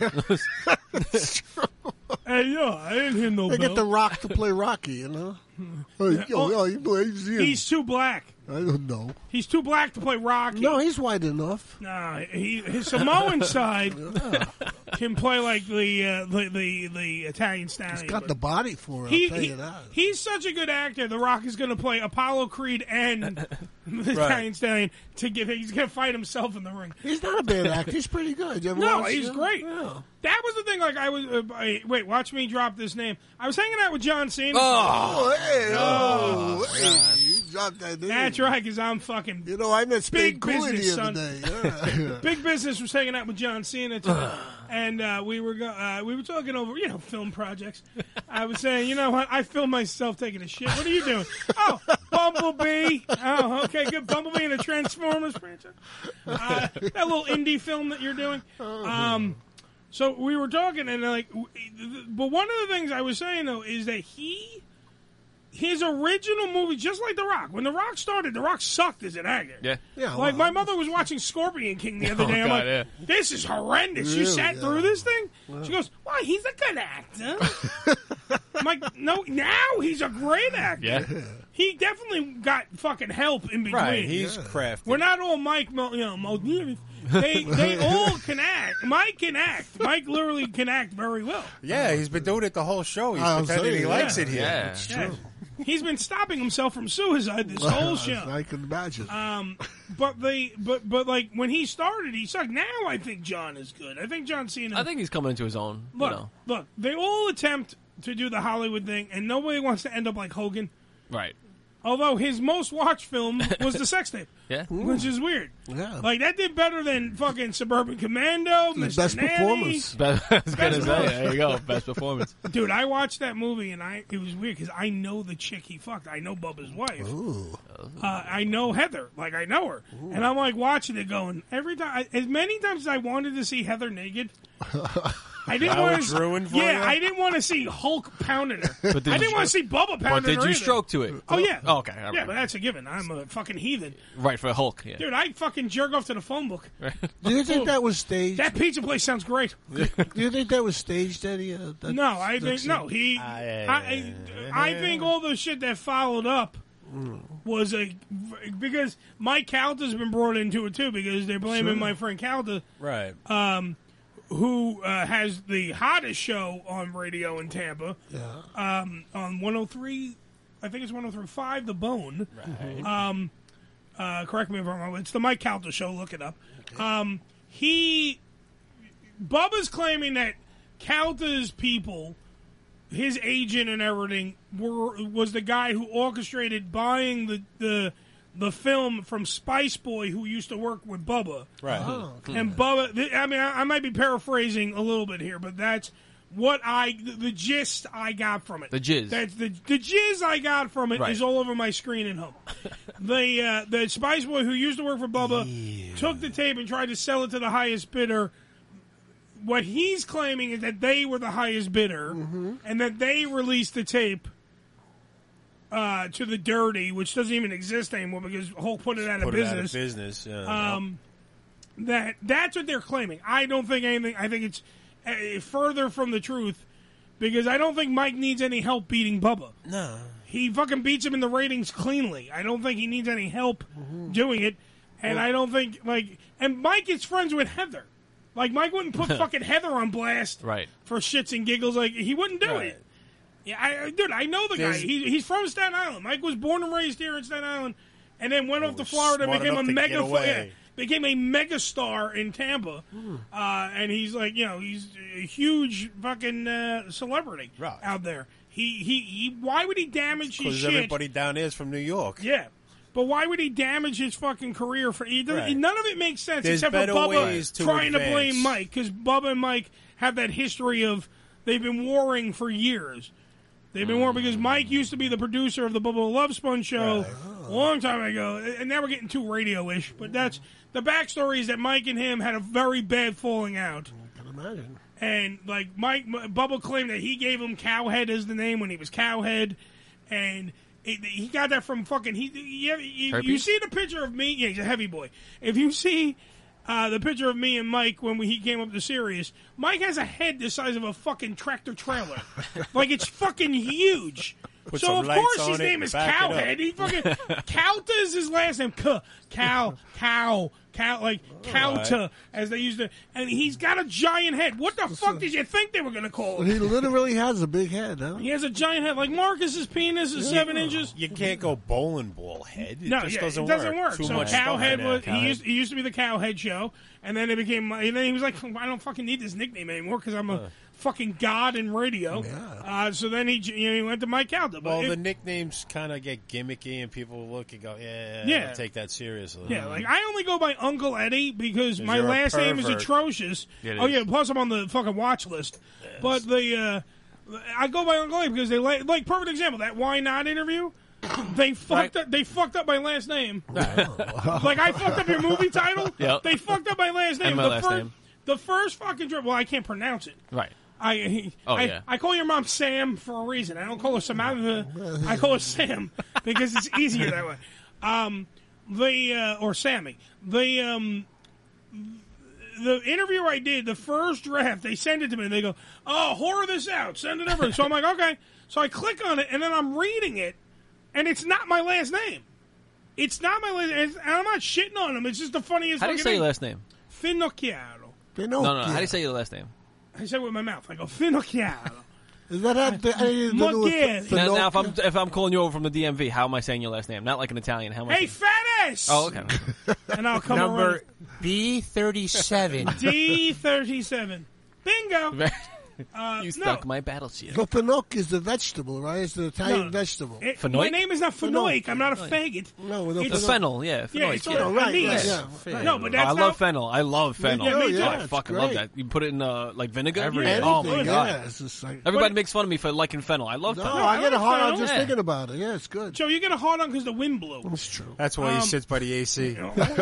Hey, yo, I didn't hear no They bell. get The Rock to play Rocky, you know? Hey, yo, Oh, yo, you play him. He's too black. I don't know. He's too black to play Rocky. No, he's white enough. Nah, he, his Samoan side can play like the uh, the, the the Italian stallion. He's got the body for it, He, I'll tell he- you that. he's such a good actor. The Rock is going to play Apollo Creed and the Italian stallion to give. He's going to fight himself in the ring. He's not a bad actor. He's pretty good. You ever No, watch he's him? great. Yeah. That was the thing. Like I was. Uh, I, wait, watch me drop this name. I was hanging out with John Cena. Oh, hey, Oh, oh, hey, you dropped that name. That's right, because I'm fucking. You know, I met Spade big Cooley business, the other son. day. Yeah. Big business was hanging out with John Cena, today, and uh, we were go- uh, we were talking over you know film projects. I was saying, you know what? I filmed myself taking a shit. What are you doing? Oh, Bumblebee. Oh, okay, good. Bumblebee in the Transformers franchise. Uh, that little indie film that you're doing. Um, so we were talking, and like, w- but one of the things I was saying though is that he. His original movie, just like The Rock. When The Rock started, The Rock sucked as an actor. Yeah. Yeah, Like, well, my mother was watching Scorpion King the other Oh, day. I'm God, like, yeah. this is horrendous. She Really, sat yeah. through this thing? She goes, why, he's a good actor. I'm like, no, now he's a great actor. Yeah. He definitely got fucking help in between. Right, he's crafty. We're not all Mike, Mo- you know, Mo- they, they all can act. Mike can act. Mike literally can act very well. Yeah, he's been doing it the whole show. He's I'll pretending say, he yeah. likes it here. Yeah. It's Yeah. true. He's been stopping himself from suicide this whole show. I can imagine. Um, but they, but but like when he started, he sucked. Now I think John is good. I think John Cena. I think he's coming into his own. look, You know. look. They all attempt to do the Hollywood thing, and nobody wants to end up like Hogan. Right. Although his most watched film was the sex tape, Yeah. which is weird. Yeah. Like that did better than fucking Suburban Commando, The Mister best Nanny. performance. Best, I was gonna Best say, performance. there you go. Best performance. Dude, I watched that movie and I it was weird because I know the chick he fucked. I know Bubba's wife. Ooh. Uh, I know Heather, like I know her, and I'm like watching it, going every time. I, as many times as I wanted to see Heather naked, I didn't Now want it's to. ruined for Yeah, you? I didn't want to see Hulk pounding her. But did I you didn't want to see stroke- Bubba But pounding did her. you either. stroke to it? Oh yeah. Oh, okay. all Yeah, right. but that's a given. I'm a fucking heathen, Right, for Hulk. Yeah. dude. I fucking jerk off to the phone book. Do you think that was staged? That pizza place sounds great. Do you think that was staged, Eddie? Uh, that, No, I that think scene? no. He, I, I, I think all the shit that followed up was a because Mike Calta's been brought into it too because they're blaming Sure. my friend Calta, Right. um, who uh, has the hottest show on radio in Tampa. Yeah. Um, on one oh three, I think it's one oh three point five, The Bone. Right. Um, uh, correct me if I'm wrong. It's the Mike Calta show. Look it up. Um, he, Bubba's claiming that Calta's people, his agent and everything, were was the guy who orchestrated buying the the, the film from Spice Boy, who used to work with Bubba. Right. Oh. And Bubba, th- I mean, I, I might be paraphrasing a little bit here, but that's what I, the, the gist I got from it. The jizz. That's the the jizz I got from it is Right. all over my screen at home. the uh, the Spice Boy who used to work for Bubba took the tape and tried to sell it to the highest bidder. What he's claiming is that they were the highest bidder, and that they released the tape uh, to the Dirty, which doesn't even exist anymore because Hulk put it out of Put it out of business. business. Yeah. Um, that that's what they're claiming. I don't think anything. I think it's uh, further from the truth because I don't think Mike needs any help beating Bubba. No, he fucking beats him in the ratings cleanly. I don't think he needs any help doing it, and Well- I don't think like. And Mike is friends with Heather. Like Mike wouldn't put fucking Heather on blast Right. for shits and giggles. Like he wouldn't do Right. it. Yeah, I, dude, I know the There's- guy. He, he's from Staten Island. Mike was born and raised here in Staten Island, and then went off to Florida and smart became a enough to mega get away. yeah, became a mega star in Tampa. Uh, and he's like, you know, he's a huge fucking uh, celebrity Right. out there. He, he he. Why would he damage his Because shit? everybody down there is from New York. Yeah. But why would he damage his fucking career? For he doesn't- Right. None of it makes sense There's except for better Bubba ways to trying to advance. blame Mike because Bubba and Mike have that history of they've been warring for years. They've been warring because Mike used to be the producer of the Bubba Love Spun show a long time ago, and now we're getting too radio-ish. But that's the backstory is that Mike and him had a very bad falling out. I can imagine. And like Mike, Bubba claimed that he gave him Cowhead as the name when he was Cowhead, and it, he got that from fucking. He, you, you, you Herpes? see the picture of me? Yeah, he's a heavy boy. If you see uh, the picture of me and Mike when we, he came up to Sirius, Mike has a head the size of a fucking tractor trailer, like it's fucking huge. Put so some of lights course on his it name and is back it up. Cowhead. He fucking Calta is his last name. Cow, cow, cow, cow, like Calta, as they used to. And he's got a giant head. What the fuck did you think they were going to call him? He literally has a big head, huh? He has a giant head. Like Marcus's penis is seven inches. You can't go bowling ball head. It No, just yeah, doesn't it doesn't work. work. Too So much stuff Cowhead in was there. he used, he used to be the Cowhead show, and then it became. And then he was like, I don't fucking need this nickname anymore because I'm a fucking god in radio. Uh, so then he you know, he went to Mike Calta. But Well, it- the nicknames kind of get gimmicky, and people look and go, "Yeah, Yeah. I don't take that seriously." Yeah, like I only go by Uncle Eddie because my you're a last name is pervert. atrocious. It oh is. yeah, plus I'm on the fucking watch list. But the uh, I go by Uncle Eddie because they like, like perfect example that Why Not interview. They fucked up. They fucked up my last name. Like I fucked up your movie title. Yep. They fucked up my last name. And my the last first, name. The first fucking trip. Well, I can't pronounce it. Right. I he, Oh, I, yeah. I call your mom Sam for a reason. I don't call her Samantha. I call her Sam because it's easier that way. Um, the uh, or Sammy. The um, the interview I did, the first draft, they send it to me. and They go, "Oh, horror this out. Send it over." So I'm like, "Okay." So I click on it, and then I'm reading it, and it's not my last name. It's not my last name. And I'm not shitting on him. It's just the funniest. How do you fucking say name. your last name? Finocchiaro. No, no, no. How do you say your last name? I say it with my mouth. I go Finocchiaro. Does that have to, anything to do with Moghieri. the, Now, now, if I'm if I'm calling you over from the D M V, how am I saying your last name? Not like an Italian. How am I? Hey, saying? fat ass! Oh, okay. And I'll come Number around. B thirty-seven. D thirty-seven. Bingo. Uh, You no. stuck my battle shield. The finoc is the vegetable, right? It's the Italian No. vegetable. It- Fenoik? my name is not Fenoik. I'm not a faggot. No, no, The It's- fennel, yeah. Yeah, Fennel, it's yeah. all right, anise. right, yeah. No, but Oh, that's I love not, fennel. I love fennel. yeah, me oh, too. I it's fucking great. love that. You put it in uh, like vinegar. Everything, Oh my yeah, god! it's just like, Everybody But- makes fun of me for liking fennel. I love no, fennel. I get a hard on fennel. just Yeah. thinking about it. Yeah, it's good. Joe, you get a hard on because the wind blew. It's true. That's why Um, he sits by the A C.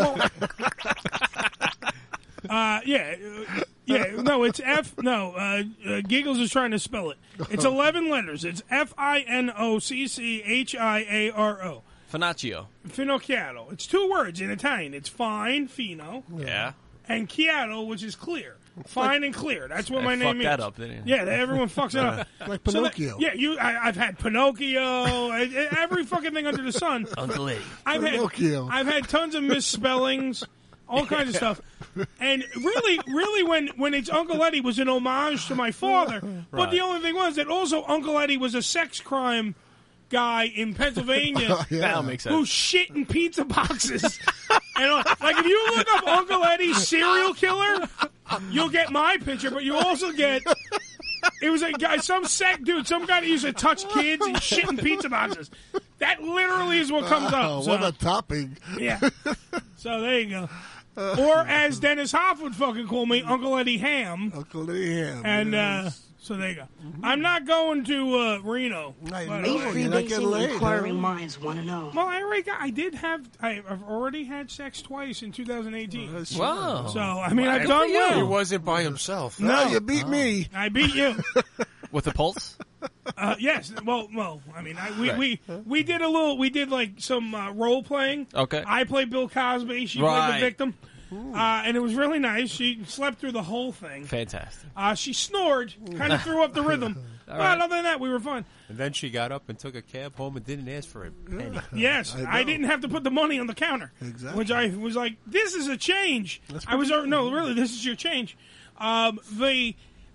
Uh, yeah, uh, yeah. No, it's F. No, uh, uh, Giggles is trying to spell it. It's eleven letters. It's F I N O C C H I A R O. Finocchio. Finocchiaro. It's two words in Italian. It's fine, fino, Yeah. and chiaro, which is clear. Fine and clear. That's what I my name fucked means. that up, didn't you? Yeah, everyone fucks it up. Like So that- Pinocchio. yeah, you. I, I've had Pinocchio. I- every fucking thing under the sun. Uncle Eddie. I've Pinocchio. had. I've had tons of misspellings, all kinds of stuff. And really, really, when when it's Uncle Eddie was an homage to my father. But Right. the only thing was that also Uncle Eddie was a sex crime guy in Pennsylvania. Yeah. That'll make sense. Who shit in pizza boxes. And uh, like if you look up Uncle Eddie's serial killer, you'll get my picture, but you also get it was a guy, some sec dude, some guy that used to touch kids and shit in pizza boxes. That literally is what comes Wow, up. what so- a topping. Yeah. So there you go. Or as Dennis Hoff would fucking call me, Uncle Eddie Ham. Uncle Eddie Ham. And uh, yes. so there you go. I'm not going to uh, Reno. I by the know, way. you're not getting laid, Inquiring huh? minds want to know. Well, I already got, I did have, I, I've already had sex twice in two thousand eighteen. Wow. So, I mean, Well, I've good done for you. well. He wasn't by himself. No, you beat me. I beat you. With the pulse? Uh, yes. Well, well. I mean, I, we, Right. we we did a little. We did like some uh, role playing. Okay. I played Bill Cosby. She played Right. the victim. Uh, and it was really nice. She slept through the whole thing. Fantastic. Uh, she snored, kind of threw up the rhythm. All But right. other than that, we were fine. And then she got up and took a cab home and didn't ask for a penny. Yes, I I, know. didn't have to put the money on the counter. Exactly. Which I was like, this is a change. That's I was pretty no, really, this is your change. Um, the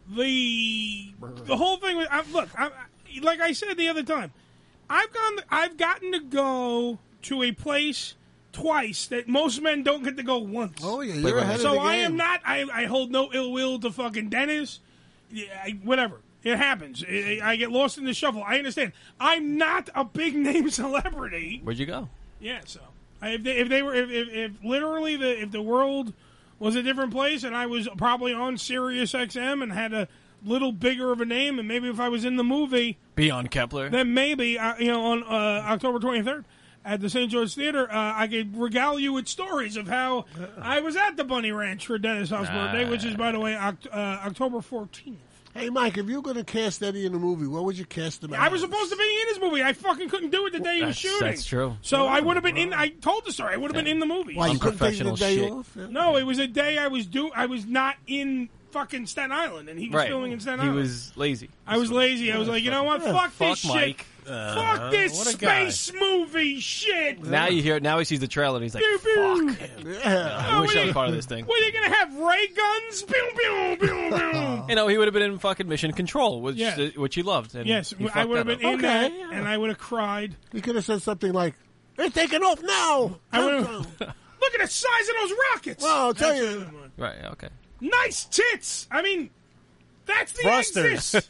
the the whole thing was I, look, I, I- like I said the other time, I've gone, I've gotten to go to a place twice that most men don't get to go once. Oh, yeah, you're ahead of So the I game. am not. I, I hold no ill will to fucking Dennis. Yeah, I, whatever. It happens. I, I get lost in the shuffle. I understand. I'm not a big name celebrity. Where'd you go? Yeah. So I- if they, if they were if, if, if literally the if the world was a different place and I was probably on Sirius X M and had a little bigger of a name and maybe if I was in the movie Beyond Kepler. then maybe uh, you know on uh, October twenty-third. At the Saint George Theater, uh, I could regale you with stories of how I was at the Bunny Ranch for Dennis Hoff's birthday, which is, by the way, Oct- uh, October fourteenth. Hey, Mike, if you were going to cast Eddie in a movie, what would you cast him I as? was supposed to be in his movie. I fucking couldn't do it the day he was That's- shooting. that's true. So I would have been in. I told the story. I would have been in the movie. Why, you couldn't take the Unprofessional day shit. off? Yeah. No, it was a day I was do. I was not in fucking Staten Island, and he was Right. filming in Staten He Island. was lazy. I was lazy. I was like, you know what? Fuck, this Fuck Mike. shit. Uh, Fuck this what a guy. space movie shit. Now you hear. Now he sees the trailer and he's like, Pew, pew. "Fuck." Yeah. I wish what I are was you- part of this thing. What are you gonna have? Ray guns? Pew pew pew pew. You know, he would have been in fucking Mission Control, which Yeah. uh, which he loved. And Yes, he I fucked would have that been up. in Okay, that, yeah. and I would have cried. You could have said something like, they're taking off now. I would Countdown. have. Look at the size of those rockets. Well, I'll tell That's you. the other one. Right. Okay. Nice tits. I mean, that's the Thrusters. exist.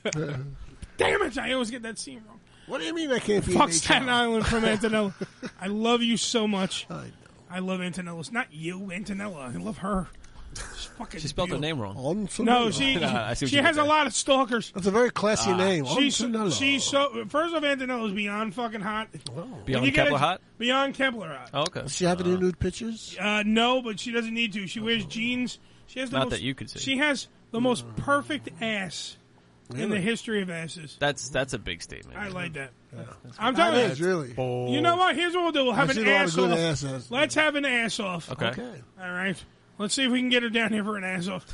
Damn it! I always get that scene wrong. What do you mean I can't be Fuck an Staten H R? Island from Antonella. I love you so much. I know. I love Antonella. It's not you, Antonella. I love her. She's fucking She spelled her beautiful. name wrong. Antonella. No, she No, I see what she you has did a there. lot of stalkers. That's a very classy name. She's Antonella. she's so first off, Antonella's beyond fucking hot. When Beyond you get Kepler a- hot? Beyond Kepler hot. Oh, okay. Does she have any nude pictures? Uh, no, but she doesn't need to. She wears jeans. She has the Not most, that you could see. She has the most perfect ass in the Really? history of asses. That's that's a big statement. I like that. I'm That telling is you. really. You know what? Here's what we'll do. We'll have I've an seen a lot of ass good off. asses. Let's have an ass off. Okay. Okay. All right. Let's see if we can get her down here for an ass off.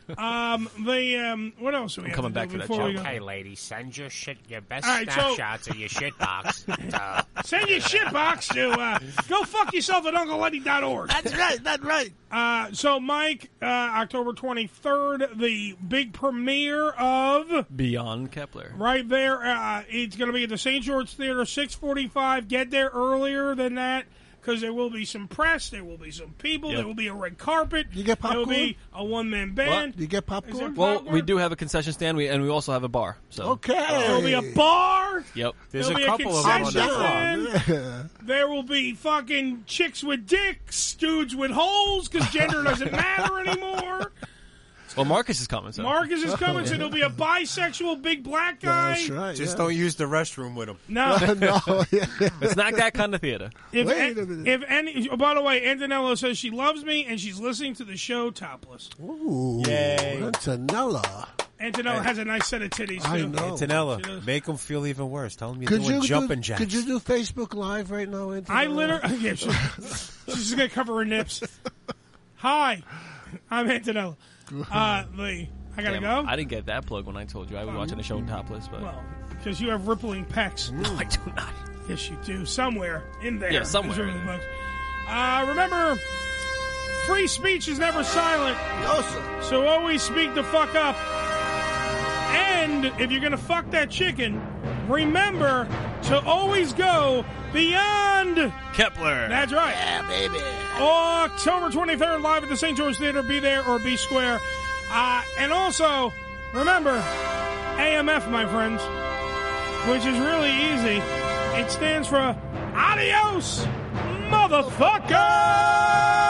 um, the um, what else do we I'm have coming to back do for that before we joke. go? Hey, ladies, send your shit, your best All right, so- snapshots of your shit box. to- Send your shit box to uh, go fuck yourself at Uncle Eddie dot org. That's right. That's right. Uh, so, Mike, uh, October twenty-third, the big premiere of Beyond Kepler. right there. Uh, it's going to be at the Saint George Theater, six forty-five. Get there earlier than that because there will be some press, there will be some people, Yep. there will be a red carpet. You get There will popcorn? be a one-man band. You get Is there popcorn? Well, popcorn? we do have a concession stand, we, and we also have a bar. So Okay. There will be a bar. Yep. There's There'll a be couple a of them on concession that stand. There will be fucking chicks with dicks, dudes with holes, because gender doesn't matter anymore. Well, Marcus is coming. So Marcus is coming, so there'll be a bisexual big black guy. That's right. Just yeah. don't use the restroom with them. No. no, yeah. it's not that kind of theater. If, Wait a an- minute. if any, oh, by the way, Antonella says she loves me and she's listening to the show topless. Ooh, Yay. Antonella. Antonella has a nice set of titties too. I know. She does. Antonella, make them feel even worse. Tell them you're Could doing you jumping do, jacks. Could you do Facebook Live right now, Antonella? I literally, yeah, she, she's just gonna cover her nips. Hi, I'm Antonello. Uh, Lee, I gotta Damn, go. I didn't get that plug when I told you I was watching the show topless, but Well, because you have rippling pecs. No, I do not. Yes, you do. Somewhere in there. Yeah, somewhere there's in rippling pecs. Uh, remember, free speech is never silent. No, sir. So always speak the fuck up. And if you're gonna fuck that chicken, remember to always go beyond Kepler. That's right. Yeah, baby. October twenty-third, live at the Saint George Theater. Be there or be square. Uh, and also, remember, A M F, my friends, which is really easy. It stands for Adios, Motherfucker!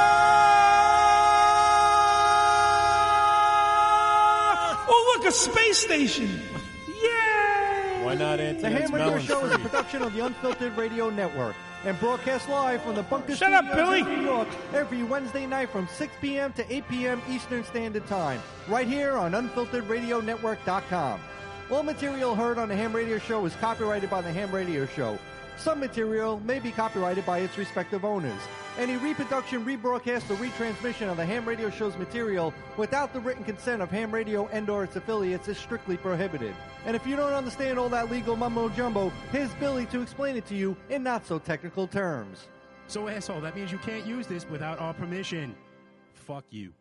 Oh, look, a space station. Yay! Why not The Antonette's Ham Radio Melon Show is a Free? production of the Unfiltered Radio Network and broadcast live from the Bunker Shut up, Studios Billy. in New York every Wednesday night from six p.m. to eight p.m. Eastern Standard Time, right here on unfiltered radio network dot com. All material heard on the Ham Radio Show is copyrighted by the Ham Radio Show. Some material may be copyrighted by its respective owners. Any reproduction, rebroadcast, or retransmission of the Ham Radio Show's material without the written consent of Ham Radio and or its affiliates is strictly prohibited. And if you don't understand all that legal mumbo-jumbo, here's Billy to explain it to you in not-so-technical terms. So, asshole, that means you can't use this without our permission. Fuck you.